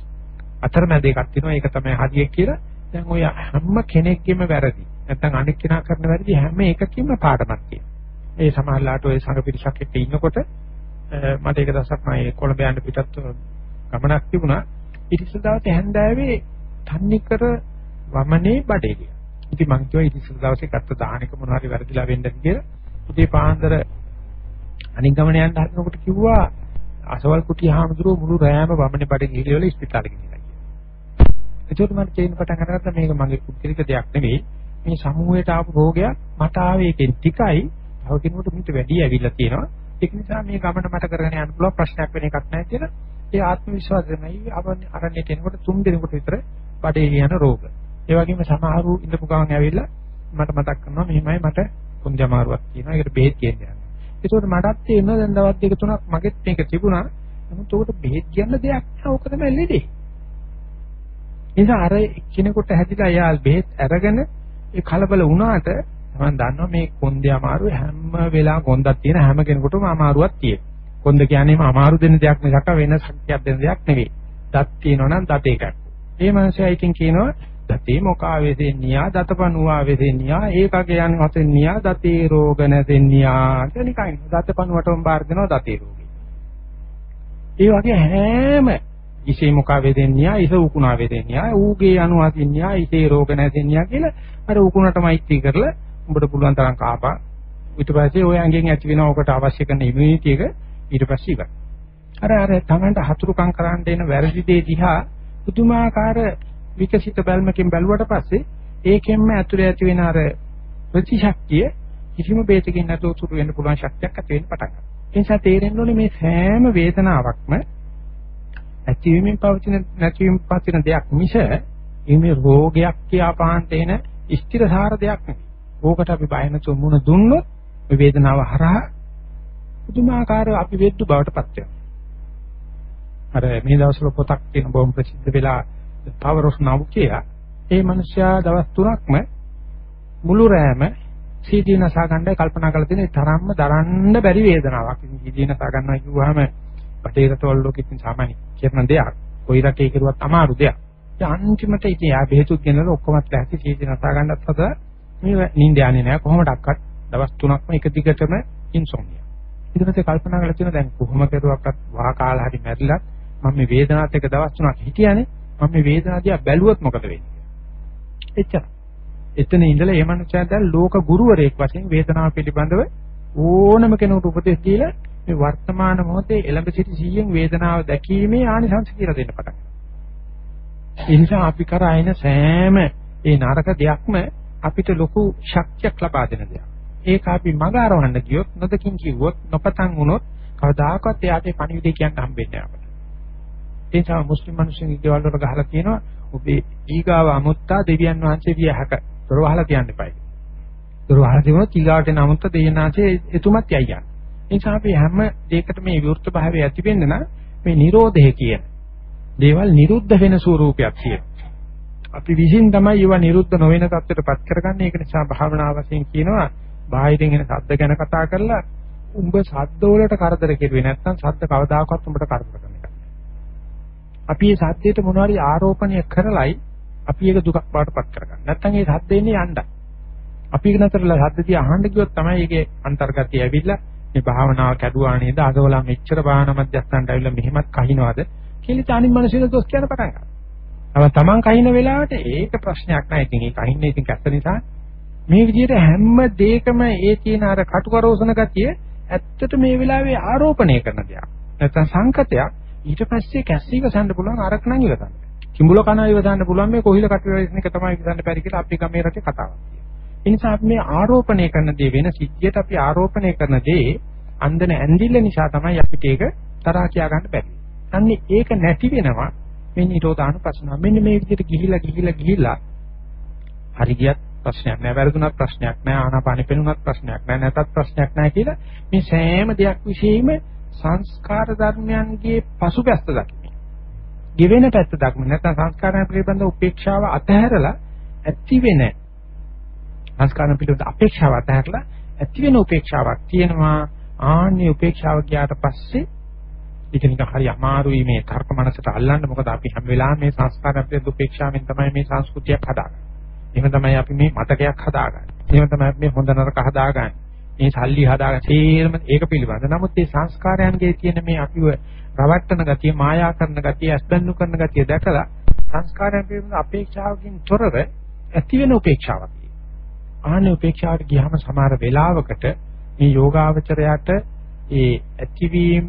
අතරමැද එකක් තියෙනවා ඒක තමයි හරිය කියලා. දැන් ඔය හැම කෙනෙක්ගේම වැරදි. නැත්නම් අනික් කෙනා කරන වැරදි හැම එකකින්ම පාඩමක් තියෙනවා. ඒ සමාජලාට ඔය සංඝ පිරිසක් එක්ක ඉන්නකොට මට එක දවසක් මම කොළඹ යන්න පිටත් ගමනක් තිබුණා. ඉතින් දවසේ හැන්දෑවේ තන්නිකර වමනේ බඩේලිය. ඉතින් මං කිව්වා ඉතින් දවසේ ගත්ත දාහනක මොනවා හරි වැරදිලා වෙන්නද කියලා. උදේ පාන්දර අනික් ගමන යන්න හදනකොට කිව්වා අසවල් කුටි හාමුදුරුවෝ මුළු රෑම වමනේ බඩ ගිහිලිවල ස්පිතාලෙ ගිහිල්ලා කියලා. ඒකට මම චේන් පටන් අරගත්තා මේක මගේ පුද්ගලික දෙයක් නෙවෙයි. මේ සමූහයට ආපු රෝගයක් මට ආවේ එකෙන් ටිකයි. තව කෙනෙකුට මීට වැඩි ඇවිල්ලා තියෙනවා. ඒක නිසා මේ ගමන මට කරගෙන යන්න පුළුවන් ප්‍රශ්නයක් වෙන එකක් නැහැ කියලා. ඒ ආත්ම විශ්වාසයමයි අරණ්‍යට එනකොට 3 දිනකට විතර බඩේ ලියන රෝග. ඒ වගේම සමහරු ඉඳපු ගමන් ඇවිල්ලා මට මතක් කරනවා මෙහෙමයි මට කුංජ අමාරුවක් තියෙනවා. ඒකට බෙහෙත් කියන්නේ. ඒකෝට මටත් තේරෙනවා දැන් දවස් දෙක තුනක් මගෙත් මේක තිබුණා. නමුත් උකට බෙහෙත් කියන්න දෙයක් නැහැ. ඕක තමයි ලෙඩේ. ඒ නිසා අර කෙනෙකුට හැදිලා යාල් බෙහෙත් අරගෙන ඒ කලබල වුණාට මම දන්නවා මේ කොන්දේ අමාරුව හැම වෙලාවෙම කොන්දක් තියෙන හැම කෙනෙකුටම අමාරුවක් තියෙනවා. කොන්ද කියන්නේම අමාරු දෙන දෙයක් මිසක් වෙන ශක්තියක් දෙන දෙයක් නෙවෙයි. දත් තියෙනවා නම් දත එකක්. මේ මනුස්සයා ඉතින් කියනවා දතේ මොකා වේදෙන්නියා දතපණුවා වේදෙන්නියා ඒකගේ යන වතෙන්නියා දතේ රෝග නැදෙන්නියා කියලා නිකන් දතපණුවටම බාර දෙනවා දතේ රෝගේ. ඒ වගේ හැම ඉසේ මොකා වේදෙන්නියා ඉස උකුණා වේදෙන්නියා ඌගේ අනුවතින්නියා ඉසේ රෝග නැදෙන්නියා කියලා අර උකුණටම අයිති කරලා උඹට පුළුවන් තරම් කාපා ඊට පස්සේ ඔය ඇඟෙන් ඇති වෙන ඔකට අවශ්‍ය කරන ඉමුනිටි එක ඊට පස්සේ ඉවරයි. අර තමන්ට හතුරුකම් කරන්න දෙන වැරදි දේ දිහා පුදුමාකාර විකසිත බැල්මකින් බැලුවට පස්සේ ඒකෙන්ම ඇතුලේ ඇති වෙන අර ප්‍රතිශක්තිය කිසිම බේතකින් නැතුව උතුරු වෙන්න පුළුවන් ශක්තියක් ඇති වෙන්න පටන් ගන්නවා. ඒ නිසා තේරෙන්න ඕනේ මේ සෑම වේදනාවක්ම ඇතිවීමෙන් පවතින නැතිවීමෙන් පවතින දෙයක් මිස මේ රෝගයක් කියාපාන්න තේන ස්ථිරසාර දෙයක් නෙවෙයි. ඕකට අපි බය නැතුව මුණ දුන්නොත් මේ වේදනාව හරහා පුදුමාකාර අපි වේද්දු බවට පත් වෙනවා. අර මේ දවස්වල පොතක් තියෙන බොහොම ප්‍රසිද්ධ වෙලා The Power of Now කියලා. ඒ මනුස්සයා දවස් 3ක්ම මුළු රෑම සීදී නසා ගන්නයි කල්පනා කරලා තියෙන තරම්ම දරන්න බැරි වේදනාවක්. ඉතින් සීදී නසා ගන්නවා කිව්වහම රටේ රටවල් ලෝකෙකින් සාමාන්‍ය කරන දෙයක්. කොයි රටේ කෙරුවත් අමාරු දෙයක්. ඒ අන්තිමට ඉතින් යා බෙහෙතුත් ගෙනලා ඔක්කොමත් ලැහැත්ති සීදී නසා ගන්නත් හද මේ නිින්ද යන්නේ නැහැ කොහොමඩක්වත් දවස් 3ක්ම එක දිගටම ඉන්සොම්නියා. ඊට පස්සේ කල්පනා කරලා තියෙන දැන් කොහොම කරුවක්වත් වහ කාලා හරි මැරිලා මම මේ වේදනාවත් එක්ක දවස් 3ක් හිටියානේ මම මේ වේදනාව දිහා බැලුවොත් මොකද වෙන්නේ? එච්චර. එතන ඉඳලා ඒ මනුස්සයා දැන් ලෝක ගුරුවරයෙක් වශයෙන් වේදනාව පිළිබඳව ඕනම කෙනෙකුට උපදෙස් දීලා මේ වර්තමාන මොහොතේ එළඹ සිටි 100න් වේදනාව දැකීමේ ආනිසංස කියලා දෙන්න පටන් ගන්නවා. ඒ නිසා අපි කරා එන සෑම ඒ නරක දෙයක්ම අපිට ලොකු ශක්තියක් ලබා දෙන දෙයක්. ඒක අපි මග අරවන්න ගියොත් නොදකින් කිව්වොත් නොපතන් වුණොත් කවදාකවත් එයාට පණිවිඩය කියන්න හම්බෙන්නේ නැහැ අපිට. ඒ නිසා මුස්ලිම් මිනිස්සුන්ගේ ගෙවල් වල ගහලා කියනවා ඔබේ ඊගාව අමුත්තා දෙවියන් වහන්සේ වියහක. දොර වහලා තියන්න එපයි. දොර වහලා තිබුණොත් ඊගාවට එන අමුත්තා දෙවියන් වහන්සේ එතුමත් යයි යන්නේ. ඒ නිසා අපි හැම දෙයකටම මේ විවෘත භාවය ඇති වෙන්න නම් මේ Nirodhe කියන දේවල් නිරුද්ධ වෙන ස්වරූපයක් තියෙනවා. අපි විසින් තමයි ඒවා නිරුද්ධ නොවන තත්ත්වයටපත් කරගන්නේ. ඒක නිසා භාවනා වශයෙන් කියනවා බාහිරින් එන ශබ්ද ගැන කතා කරලා උඹ ශබ්ද වලට කරදර කෙරුවේ නැත්නම් ශබ්ද කවදාකවත් උඹට කරදර කරන්නේ නැහැ. අපි මේ ශබ්දයට මොනවාරි ආරෝපණය කරලයි අපි ඒක දුකක් බවටපත් කරගන්නේ. නැත්නම් ඒ ශබ්ද එන්නේ යන්න. අපි ඒක නතරලා ශබ්දතිය අහන්න ගියොත් තමයි ඒකේ අන්තර්ගතය ඇවිල්ලා මේ භාවනාව කැඩුවා නේද? අදවලා මෙච්චර භාවනා මධ්‍යස්ථානට ඇවිල්ලා මෙහෙමත් කහිනවද? කියලා තනින් මිනිස්සුන්ට දොස් කියන පටන් ගන්නවා. තමන් කහින වෙලාවට ඒක ප්‍රශ්නයක් නෑ. ඉතින් ඒ කහින්නේ ඉතින් කැස්ස නිසා මේ විදිහට හැම දෙයකම ඒ තියෙන අර කටුකරෝසන ගතිය ඇත්තට මේ වෙලාවේ ආරෝපණය කරන දෙයක්. නැත්නම් සංකතයක්. ඊට පස්සේ කැස්ස ඉවසන්න පුළුවන් අරක නම් ඉවසන්න. කිඹුල කන ඉවසන්න පුළුවන් මේ කොහිල කටුවේසන එක තමයි ඉවසන්න බැරි කියලා අපි ගමේ රටේ කතාවක් තියෙනවා. ඒ නිසා අපි මේ ආරෝපණය කරන දේ වෙන සිද්ධියට අපි ආරෝපණය කරන දේ අන්දන ඇඳිල්ල නිසා තමයි අපිට ඒක තරහා කියා ගන්න බැරි. අන්නේ ඒක නැති වෙනවා මේ නිරෝධානුපස්සනාව. මෙන්න මේ විදිහට ගිහිලා හරි ගියත් ප්‍රශ්නයක් නෑ, වැරදුනත් ප්‍රශ්නයක් නෑ, ආනාපානෙ පෙනුනත් ප්‍රශ්නයක් නෑ, නැතත් ප්‍රශ්නයක් නෑ කියලා මේ සෑම දෙයක් විශේෂයෙන්ම සංස්කාර ධර්මයන්ගේ පසුබැස්ත දකින්න. ගෙවෙන පැත්ත දක්ම නැත්නම් සංස්කාරයන් පිළිබඳ උපේක්ෂාව අතහැරලා ඇති වෙන සංස්කාරයන් පිළිබඳ අපේක්ෂාව අතහැරලා ඇති වෙන උපේක්ෂාවක් තියෙනවා. ආන්නේ උපේක්ෂාව ගියාට පස්සේ ඒක නිකන් හරි අමාරුයි මේ තර්ක මනසට අල්ලන්න. මොකද අපි හැම වෙලාවෙම මේ සංස්කාරයන් පිළිබඳ උපේක්ෂාවෙන් තමයි මේ සංස්කෘතියක් හදාගන්නේ. එහෙම තමයි අපි මේ මතකයක් හදාගන්නේ. එහෙම තමයි අපි මේ හොඳ නරක හදාගන්නේ. මේ සල්ලි හදාගෙන තේරම ඒක පිළිබඳ. නමුත් මේ සංස්කාරයන්ගේ තියෙන මේ අපිව රවට්ටන ගතිය, මායා කරන ගතිය, අස්බන්දු කරන ගතිය දැකලා සංස්කාරයන් පිළිබඳ අපේක්ෂාවකින් තොරව ඇති වෙන උපේක්ෂාවක්. ආහනේ උපේක්ෂාවට ගියාම සමහර වෙලාවකට මේ යෝගාවචරයට ඒ ඇතිවීම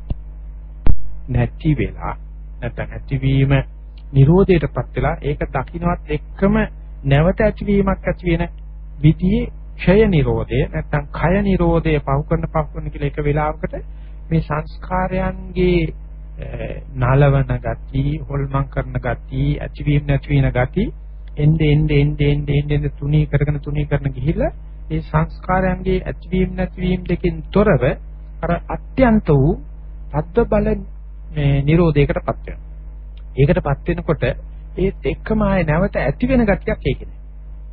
නැති වෙලා නැත්නම් ඇතිවීම නිරෝධයටපත් වෙලා ඒක දකින්නවත් එක්කම නැවත ඇතිවීමක් ඇති වෙන විදිහේ ක්ෂය නිරෝධය නැත්නම් කය නිරෝධය පහු කරන කියලා එක වෙලාවකට මේ සංස්කාරයන්ගේ නලවන ගති, හොල්මන් කරන ගති, ඇතිවීම නැතිවීම ගති එnde තුනී කරගෙන ගිහිල්ලා ඒ සංස්කාරයන්ගේ ඇතිවීම නැතිවීම දෙකෙන් තොරව අර අත්‍යන්ත වූ අද්ද බල මේ නිරෝධයකටපත් වෙනවා. ඒකටපත් වෙනකොට ඒත් එක්කම ආයේ නැවත ඇති වෙන ගතියක් ඒකේ නෑ.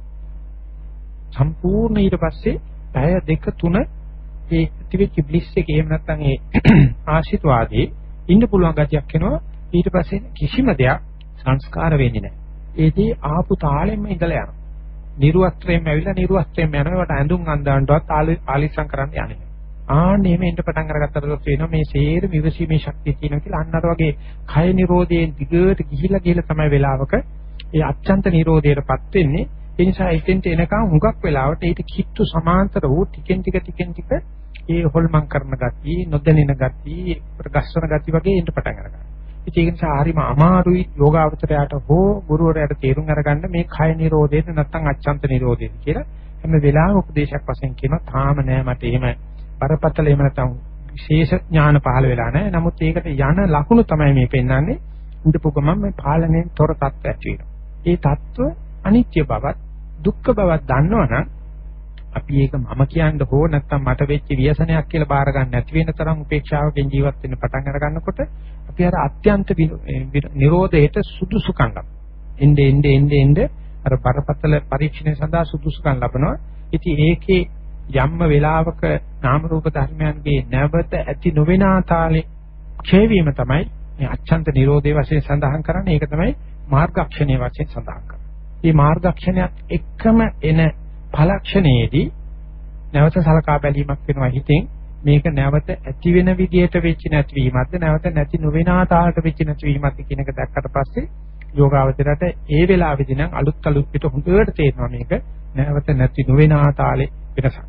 සම්පූර්ණ ඊට පස්සේ පැය දෙක තුන ඒ ටිවිච් බ්ලිස් එකේ එහෙම නැත්නම් ඒ ආශිතවාදී ඉන්න පුළුවන් ගතියක් එනවා. ඊට පස්සේ කිසිම දෙයක් සංස්කාර වෙන්නේ නැහැ. ඒදී ආපු තාලෙම ඉඳලා යනවා. නිර්වස්ත්‍රයෙන් ඇවිල්ලා නිර්වස්ත්‍රයෙන් යනවා. ඒවට ඇඳුම් අඳවන්නවත් ආලිසම් කරන්න යන්නේ. ආන්නේ මේ ඉන්න පටන් අරගත්තට පස්සේ මේ සේරම ඉවසීමේ ශක්තිය තියෙනවා කියලා අන්න අර වගේ කය නිරෝධයෙන් දිගට ගිහිලා තමයි වෙලාවක ඒ අච්ඡන්ත නිරෝධයටපත් වෙන්නේ. ඒ නිසා ඉතින්ට එනකන් හුඟක් වෙලාවට ඊට කිට්ටු සමාන්තර වූ ටිකෙන් ටික ඒ හොල්මන් කරන ගතිය, නොදැනෙන ගතිය, ප්‍රගස්සන ගතිය වගේ එන්න පටන් අරගන්නවා. ඉතින් ඒක නිසා හරිම අමාරුයි යෝගාවචරයට හෝ ගුරුවරයාට තේරුම් අරගන්න මේ කය නිරෝධයෙන් නැත්නම් අච්ඡන්ත නිරෝධයෙන් කියලා හැම වෙලාවෙම උපදේශයක් වශයෙන් කියනවා. තාම නෑ මට එහෙම බරපතල එහෙම නැත්නම් විශේෂ ඥාන පහළ වෙලා නැහැ. නමුත් ඒකට යන ලකුණු තමයි මේ පෙන්වන්නේ. ඉඳපු ගමන් මේ පාලනයෙන් තොර තත්ත්වයක් වෙනවා. ඒ තත්ත්ව අනිත්‍ය බවත් දුක්ඛ බවත් දන්නවනම් අපි ඒක මම කියන්න හෝ නැත්නම් මට වෙච්ච ව්‍යසනයක් කියලා බාර ගන්න නැති වෙන තරම් උපේක්ෂාවකින් ජීවත් වෙන්න පටන් අර ගන්නකොට අපි අර අත්‍යන්ත නිරෝධයට සුදුසුකම් ලබනවා. එnde අර බරපතල පරීක්ෂණය සඳහා සුදුසුකම් ලබනවා. ඉතින් ඒකේ යම්ම වේලාවක නාම රූප ධර්මයන්ගේ නැවත ඇති නොවන ආතාලේ ක්ෂය වීම තමයි මේ අච්ඡන්ත නිරෝධයේ වශයෙන් සඳහන් කරන්නේ. ඒක තමයි මාර්ගක්ෂණයේ වශයෙන් සඳහන් කරන්නේ. මේ මාර්ගක්ෂණයක් එක්කම එන ඵලක්ෂණයේදී නැවත සලකා බැලීමක් වෙනවා හිතෙන්. මේක නැවත ඇති වෙන විදියට වෙච්ච නැතිවීමක්ද නැවත නැති නොවන ආතාලට වෙච්ච නැතිවීමක්ද කියන එක දැක්කට පස්සේ යෝගාවචරයට ඒ වෙලාවේදී නම් අලුත් පිට හොඳට තේරෙනවා මේක නැවත නැති නොවන ආතාලේ වෙනසක්.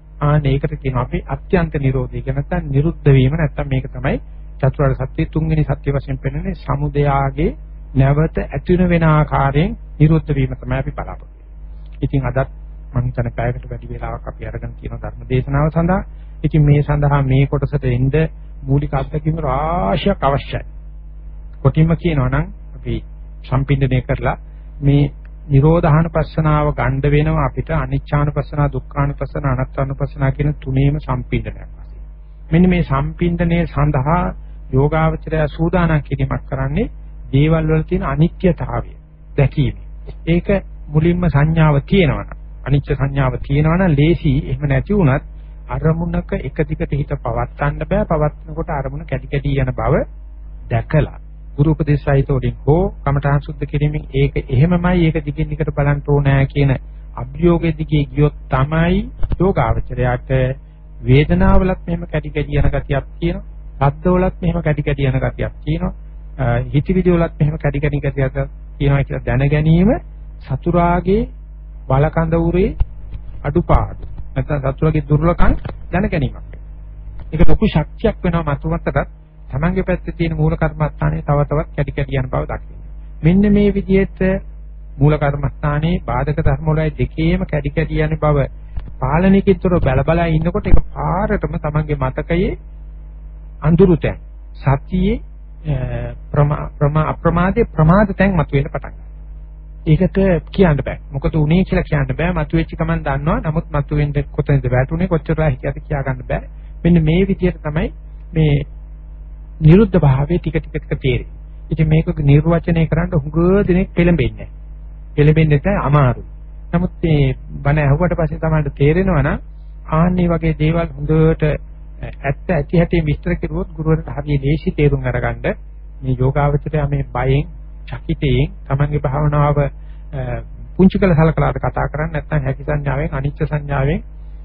ඒකට කියනවා අපි අත්‍යන්ත නිරෝධය කියන නැත්නම් නිරුද්ධ වීම නැත්නම් මේක තමයි චතුරාර්ය සත්‍ය තුන්වෙනි සත්‍ය වශයෙන් පෙන්වන්නේ සමුදයාගේ නැවත ඇති වෙන ආකාරයෙන් නිරුද්ධ වීම තමයි අපි බලාපොරොත්තු වෙන්නේ. ඉතින් අදත් මම හිතන්නේ පැයකට වැඩි වෙලාවක් අපි අරගෙන තියෙන ධර්ම දේශනාව සඳහා. ඉතින් මේ සඳහා මේ කොටසට එන්න මූලික අත්දැකීම් රාශියක් අවශ්‍යයි. කොටින්ම කියනවා නම් අපි සම්පින්දනය කරලා මේ නිරෝධානුපස්සනාව ගන්න වෙනවා අපිට අනිච්චානුපස්සනා, දුක්ඛානුපස්සනා, අනාත්මානුපස්සනා කියන තුනේම සම්පින්දනයක් වශයෙන්. මෙන්න මේ සම්පින්දනයේ සඳහා යෝගාවචරය සූදානම් කිරීමක් කරන්නේ දේවල් වල තියෙන අනිත්‍යතාවය දැකීම. ඒක මුලින්ම සංඥාව තියෙනවනම් අනිච්ච සංඥාව තියෙනවනම් ලේසි. එහෙම නැති වුණත් අරමුණක එක දිගට හිත පවත්වන්න බෑ. පවත්නකොට අරමුණ කැටි කැටි යන බව දැකලා ගුරු උපදේශයිත වලින් හෝ කමඨාන් සුද්ධ කිරීමෙන් ඒක එහෙමමයි ඒක දිගින් දිගට බලන්න ඕනෑ කියන අභියෝගෙ දිගේ ගියොත් තමයි යෝගාවචරයට වේදනාවලත් මෙහෙම කැටි කැටි යන ගතියක් තියෙනවා. ශබ්දවලත් මෙහෙම කැටි කැටි යන ගතියක් තියෙනවා. හිතවිලි වලත් මෙහෙම කැටි කැටි ගතියක් තියෙනවා කියලා දැන ගැනීම සතුරාගේ බලකඳ උරේ අඩුපාඩු නැත්නම් සතුරාගේ දුර්ලකම් දැන ගැනීමක්. ඒක ලොකු ශක්තියක් වෙනවා මතුමතට තමන්ගේ පැත්තේ තියෙන මූල කර්මස්ථානයේ තව තවත් කැටි කැටි යන බව දකින්න. මෙන්න මේ විදිහට මූල කර්මස්ථානයේ බාධක ධර්ම වලයි දෙකේම කැටි කැටි යන බව පාලනයකින්තර බල ඉන්නකොට ඒක පාරටම තමන්ගේ මතකයේ අඳුරුතෙන් සතියේ අප්‍රමාදයේ ප්‍රමාද තැන් මතුවෙන්න පටන් ගන්නවා. ඒකට කියන්න බෑ. මොකද උනේ කියලා කියන්න බෑ. මතුවෙච්ච ගමන් දන්නවා. නමුත් මතුවෙන්න කොතනද වැටුනේ කොච්චර හිතියද කියා ගන්න බෑ. මෙන්න මේ විදිහට තමයි මේ නිරුද්ධ භාවයේ ටික ටික තේරෙන්නේ. ඉතින් මේක නිර්වචනය කරන්න හුඟ දෙනෙක් පෙළඹෙන්නේ නැහැ. පෙළඹෙන්නේ නැහැ අමාරුයි. නමුත් මේ බණ ඇහුවට පස්සේ තමයි තේරෙනවා නම් ආන්නේ වගේ දේවල් හොඳට ඇත්ත ඇති හැටි විස්තර කෙරුවොත් ගුරුවරට හරිය ලේසි තේරුම් අරගන්න මේ යෝගාවචරය මේ බයෙන් චකිතයෙන් තමන්ගේ භාවනාව පුංචි කළ සලකලාට කතා කරන්නේ නැත්නම් හැකි සංඥාවෙන් අනිච්ච සංඥාවෙන්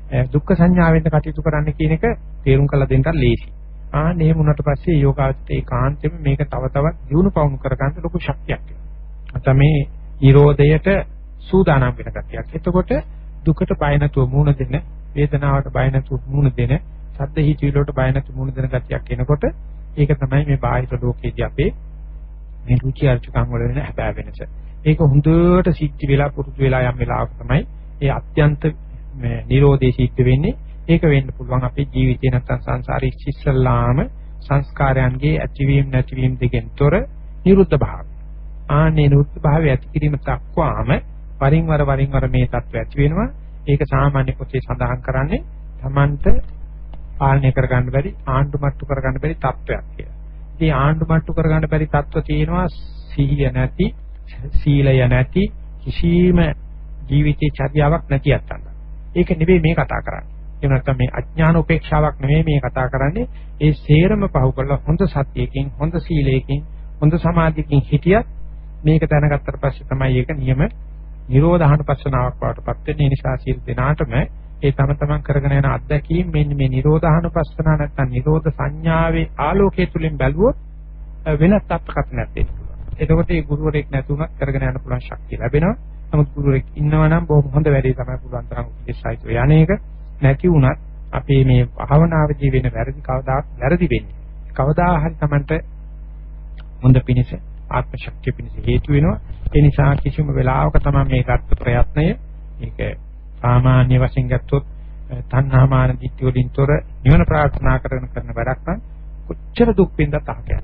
දුක්ඛ සංඥාවෙන් කටයුතු කරන්න කියන එක තේරුම් කරලා දෙන්නත් ලේසි. ආන්නේ වුණාට පස්සේ යෝගාවචරයේ ඒකාන්තයෙන් මේක තව තවත් දියුණු පවුණු කරගන්න ලොකු ශක්තියක් එනවා. අත මේ නිරෝධයට සූදානම් වෙන ගතියක්. එතකොට දුකට බය නැතුව මුහුණ දෙන, වේදනාවට බය නැතුව මුහුණ දෙන, සද්ද හිතිවිලි වලට බය නැතුව මුහුණ දෙන ගතියක් එනකොට ඒක තමයි මේ බාහිර ලෝකයේදී අපේ මේ රුචි අරුචිකම් වල වෙන හැබෑ වෙනස. ඒක හොඳට සිද්ධ වෙලා පුරුදු වෙලා යම් වෙලාවක තමයි ඒ අත්‍යන්ත මේ නිරෝධේ සිද්ධ වෙන්නේ. ඒක වෙන්න පුළුවන් අපේ ජීවිතේ නැත්තම් සංසාරේ ඉස්සෙල්ලාම සංස්කාරයන්ගේ ඇතිවීම නැතිවීම දෙකෙන් තොර නිරුද්ධ භාවය. ආනේ නිරුද්ධ භාවය ඇති කිරීම දක්වාම වරින් වර මේ தත්ත්වය ඇති වෙනවා. ඒක සාමාන්‍ය පොතේ සඳහන් කරන්නේ Tamanට පාලනය කරගන්න බැරි, ආණ්ඩු මට්ටු කරගන්න බැරි තත්ත්වයක් කියලා. ඉතින් ආණ්ඩු මට්ටු කරගන්න බැරි තත්ත්ව තියෙනවා සිහිය නැති, සීලය නැති, කිසිම ජීවිතේ චර්යාවක් නැති යත්තන්න. ඒක නෙවෙයි මේ කතා කරන්නේ. ඒ නැත්නම් මේ අඥාන උපේක්ෂාවක් නෙවෙයි මේ කතා කරන්නේ. ඒ සේරම පහු කරලා හොඳ සතියකින්, හොඳ සීලයකින්, හොඳ සමාධියකින් හිටියත් මේක දැනගත්තට පස්සේ තමයි ඒක නියම නිරෝධානුපස්සනාවක් වඩටපත් වෙන්නේ. ඒ නිසා සීල දිනාටම ඒ තමන් කරගෙන යන අත්දැකීම් මෙන්න මේ නිරෝධානුපස්සනාව නැත්නම් නිරෝධ සංඥාවේ ආලෝකයේ තුලින් බැලුවොත් වෙනත් අත්කථනයක් දෙන්න පුළුවන්. එතකොට මේ ගුරුවරයෙක් නැතුණත් කරගෙන යන්න පුළුවන් ශක්තිය ලැබෙනවා. නමුත් ගුරුවරයෙක් ඉන්නවා නම් බොහොම හොඳ වැඩේ තමයි පුළුවන් තරම් උපදේශයිතෝ යන්නේක. නැති වුණත් අපේ මේ භාවනාවේදී වෙන වැරදි කවදාත් වැරදි වෙන්නේ. කවදා හරි Tamanට හොඳ පිණිස ආත්ම ශක්තිය පිණිස හේතු වෙනවා. ඒ නිසා කිසිම වෙලාවක තමයි මේ ගත්ත ප්‍රයත්නය මේක සාමාන්‍ය වශයෙන් ගත්තොත් තණ්හාමාන දිට්ඨි වලින් තොර නිවන ප්‍රාර්ථනා කරන වැඩක් නම් කොච්චර දුක් විඳත් අහකන්නේ.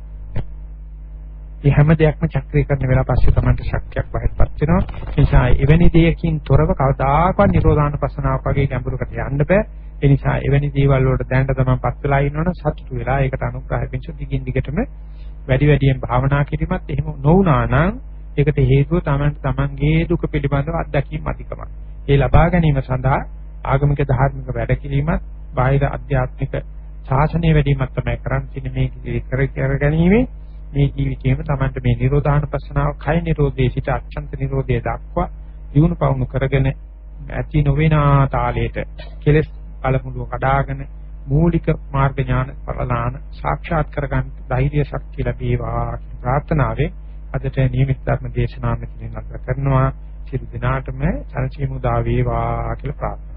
මේ හැම දෙයක්ම චක්‍රීකරණ වෙලා පස්සේ Tamanට ශක්තියක් වහයටපත් වෙනවා. ඒ නිසා එවැනි දෙයකින් තොරව කවදාකවත් නිරෝධානුපස්සනාවක් වගේ ගැඹුරකට යන්න බෑ. ඒ නිසා එවැනි දේවල් වලට දැනට තමන්පත් වෙලා ඉන්නවනම් සතුටු වෙලා ඒකට අනුග්‍රහය පිණිස දිගින් දිගටම වැඩි වැඩියෙන් භාවනා කිරීමත් එහෙම නොවුනා නම් ඒකට හේතුව තමන්ගේ දුක පිළිබඳව අත්දැකීම් අධිකමක්. ඒ ලබා ගැනීම සඳහා ආගමික ධාර්මික වැඩ කිරීමත් බාහිර අධ්‍යාත්මික ශාසනය වැඩිමත් තමයි කරන්නේ. මේ කර ගැනීම මේ ජීවිතේම තමන්ට මේ නිරෝධානුපස්සනාව කය නිරෝධයේ සිට අච්ඡන්ත නිරෝධයේ දක්වා දියුණු පවුණු කරගෙන ඇති නොවෙනා තාලයට කෙලස් අලමුණුව කඩාගෙන මූලික මාර්ග ඥාන පරලාන සාක්ෂාත් කරගන්න ධෛර්ය ශක්තිය ලැබේවා ප්‍රාර්ථනාවෙන් අදට නියමිත ධර්ම දේශනාව මෙතනින් නැවත කරනවා. සියලු දිනාටම සනසීමු දා වේවා කියලා ප්‍රාර්ථනා.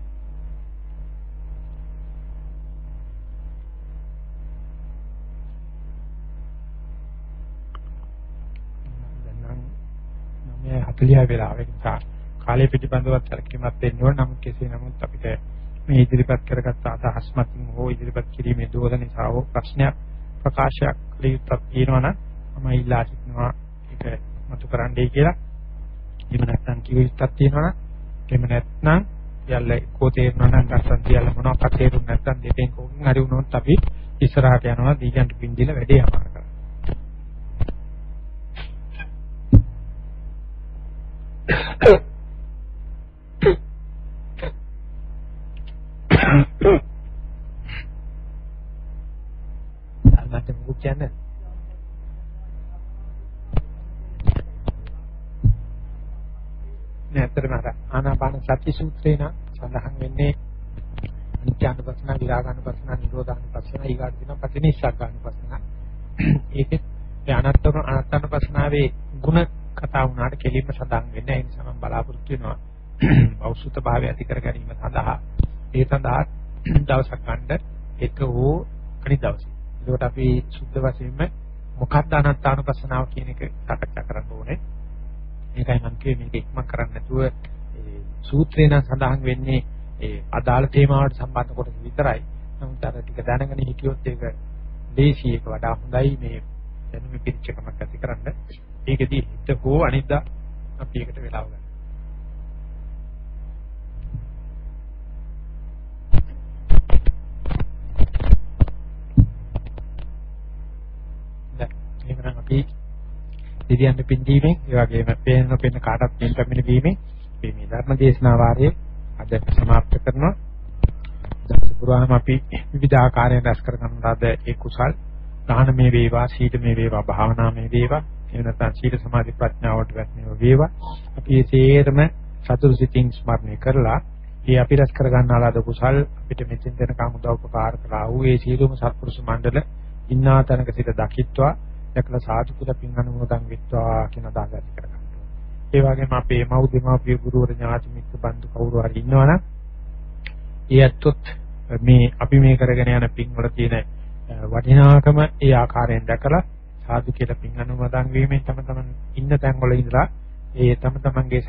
දැන් 40 වෙලාවෙක කාලය පිටිබඳවත් සැලකීමක් දෙන්න ඕන. නමුත් කෙසේ නමුත් අපිට මේ ඉදිරිපත් කරගත්ත අදහස් මතින් හෝ ඉදිරිපත් කිරීමේ දෝෂ නිසා හෝ ප්‍රශ්නයක් ප්‍රකාශයක් ලියුත්තක් තියෙනවා නම් මම ඉල්ලා සිටිනවා ඒක මතු කරන්නයි කියලා. එහෙම නැත්නම් කිවිත්තක් තියෙනවා නම් එහෙම නැත්නම් යල්ල කෝ තේරෙනවා නම් නැත්නම් කියලා මොනවක්ද තේරුම් නැත්නම් දෙකෙන් කෝකින් හරි වුණොත් අපි ඉස්සරහට යනවා දීගන්ට පින්දිලා වැඩේ අමාර කරනවා. අල්මත් මුකුත් කියන්නේ නැත්තරම ආනාපාන සති සූත්‍රේ නම් සඳහන් වෙන්නේ අනිත්‍යනුපස්සන, විරාගානුපස්සන, නිරෝධානුපස්සන, ඊගාට දින පටිනිස්සග්ගානුපස්සන. ඒකේ අනාත්මනුපස්සනාවේ ಗುಣ කතා වුණාට කෙලින්ම සඳහන් වෙන්නේ. ඒ නිසා මම බලාපොරොත්තු වෙනවා බෞද්ධ භාවය ඇති කර ගැනීම සඳහා ඒ සඳහා දවසක් ගන්න එක හෝ අනිත් දවසේ. ඒකට අපි සුද්ධ වශයෙන්ම මොකක්ද අනාත්මානුපස්සනාව කියන එක සාකච්ඡා කරන්න ඕනේ. මේකයි මම කියේ මේක ඉක්මන් කරන්න නැතුව ඒ සූත්‍රේ නම් සඳහන් වෙන්නේ ඒ අදාළ තේමාවට සම්බන්ධ කොටස විතරයි. නමුත් අර ටික දැනගෙන හිටියොත් ඒක දේශී එක වඩා හොඳයි මේ දැනුම පිරිච්චකමක් ඇති කරන්න. ඒකදී හිත හෝ අනිද්දා අපි ඒකට වෙලාව ගන්න. එහෙනම් අපි දෙවියන්ට පින් දීමෙන් ඒ වගේම පේන කාටත් පින් පැමිණ දීමෙන් මේ ධර්ම දේශනා වාරයේ අද සමාප්ත කරනවා. දවස පුරාම අපි විවිධ ආකාරයෙන් රැස් කරගන්න ලද ඒ කුසල් දාන මේ වේවා, සීල මේ වේවා, භාවනා මේ වේවා, එහෙම නැත්නම් සීල සමාධි ප්‍රඥාවට වැටෙනව වේවා. අපි ඒ සේරම සතුරු සිතින් ස්මරණය කරලා මේ අපි රැස් කර ගන්නාලාද කුසල් අපිට මෙතෙන් දෙනකම් උදව් උපකාර කළා වූ ඒ සීලුම සත්පුරුෂ මණ්ඩල ඉන්නා තැනක සිට දකිත්වා දැකලා සාදු කියලා පින් අනුමෝදන් වෙත්වා කියන අදහස ඇති කරගන්නවා. ඒ වගේම අපේ මව් දෙමාපිය ගුරුවර ඥාති මිත්‍ර බන්දු කවුරු හරි ඉන්නවනම් ඒ ඇත්තොත් මේ අපි මේ කරගෙන යන පින් වල තියෙන වටිනාකම ඒ ආකාරයෙන් දැකලා සාදු කියලා පින් අනුමෝදන් වීමෙන් තම තමන් ඉන්න තැන් වල ඉඳලා ඒ තම තමන්ගේ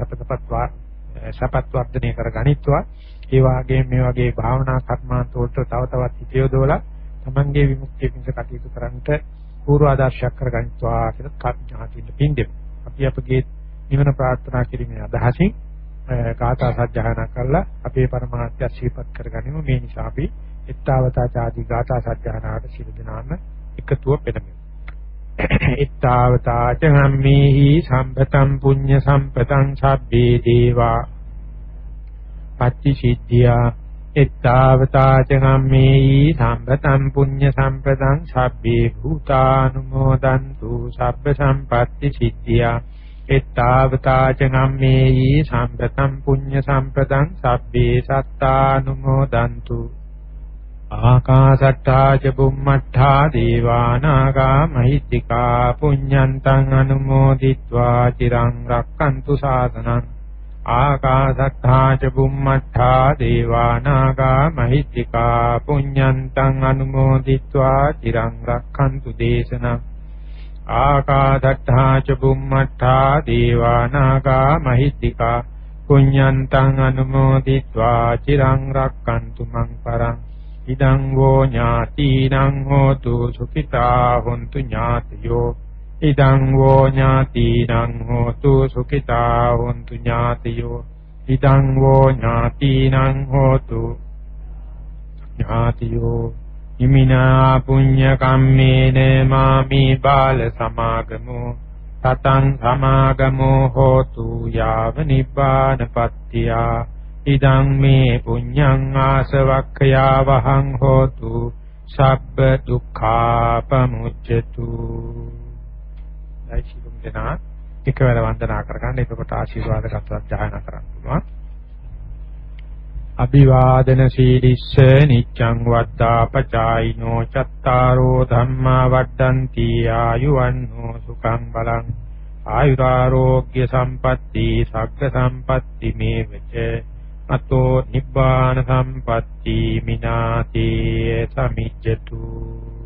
සපත් වර්ධනය කරගනිත්වා. ඒ වගේම මේ වගේ භාවනා කර්මාන්ත වලට තව තවත් හිතියොදවලා තමන්ගේ විමුක්තිය පිණිස කටයුතු කරන්නට පූර්ව ආදර්ශයක් කරගනිත්වා කියලා කාඥාකින් පින් දෙමු. අපි අපගේ නිවන ප්‍රාර්ථනා කිරීමේ අදහසින් ගාථා සජ්ජායනා කළා අපේ පරමාර්ථය ශීපත් කරගනිමු. මේ නිසා අපි ඊත්තාවතා ආදී ගාථා සජ්ජායනාට සිදු දනාම එකතුව පෙළමු. ඊත්තාවතා චම්මේහි සම්පතං පුඤ්ඤ සම්පතං සබ්බේ දේවා පච්චිසිද්ධියා ඊත්තාවතා චම්මේහි සම්පතං පුඤ්ඤ සම්පතං සබ්බේ භූතානුමෝදන්තු සබ්බ සම්පatti සිද්ධියා ඊත්තාවතා චම්මේහි සම්පතං පුඤ්ඤ සම්පතං සබ්බේ සත්තානුමෝදන්තු ආකාශට්ටා ච බුම්මට්ටා දේවානාගා මහිත්‍තිකා පුඤ්ඤන්තං අනුමෝදිත්වා චිරං රක්칸තු ශාසනං ආකාශට්ටා ච බුම්මට්ටා දේවානාගා මහිත්‍තිකා පුඤ්ඤන්තං අනුමෝදිත්වා චිරං රක්칸තු දේශනං ආකාශට්ටා ච බුම්මට්ටා දේවානාගා මහිත්‍තිකා පුඤ්ඤන්තං අනුමෝදිත්වා චිරං රක්칸තු මං පරං ඉදං වෝ ඥාතිනං හෝතු සුඛිතා හොන්තු ඥාතයෝ ඉදං වෝ ඥාතිනං හෝතු සුඛිතා හොන්තු ඥාතයෝ ඉදං වෝ ඥාතිනං හෝතු ඥාතයෝ ඉමිනා පුඤ්ඤ කම්මේන මාමි බාල සමාගමෝ තතං සමාගමෝ හෝතු යාව නිබ්බානපත්තියා ඉදං මේ පුඤ්ඤං ආසවක්ඛයා වහං හෝතු සබ්බ දුක්ඛාපමුච්ඡතු. දෛශිකුම් දෙනා එකවර වන්දනා කරගන්න. එතකොට ආශිර්වාද ගතවත් ජායනා කරන්න පුළුවන්. අභිවාදන සීලිස්ස නිච්ඡං වද්දා පචායිනෝ චත්තාරෝ ධම්මා වඩ්ඩಂತಿ ආයුවන්නෝ සුඛං බලං ආයුරාෝග්‍ය සම්පatti සග්ග සම්පatti මේවච අතෝ නිබ්බාන සම්පatti මිනාතේ සමිජ්ජතු.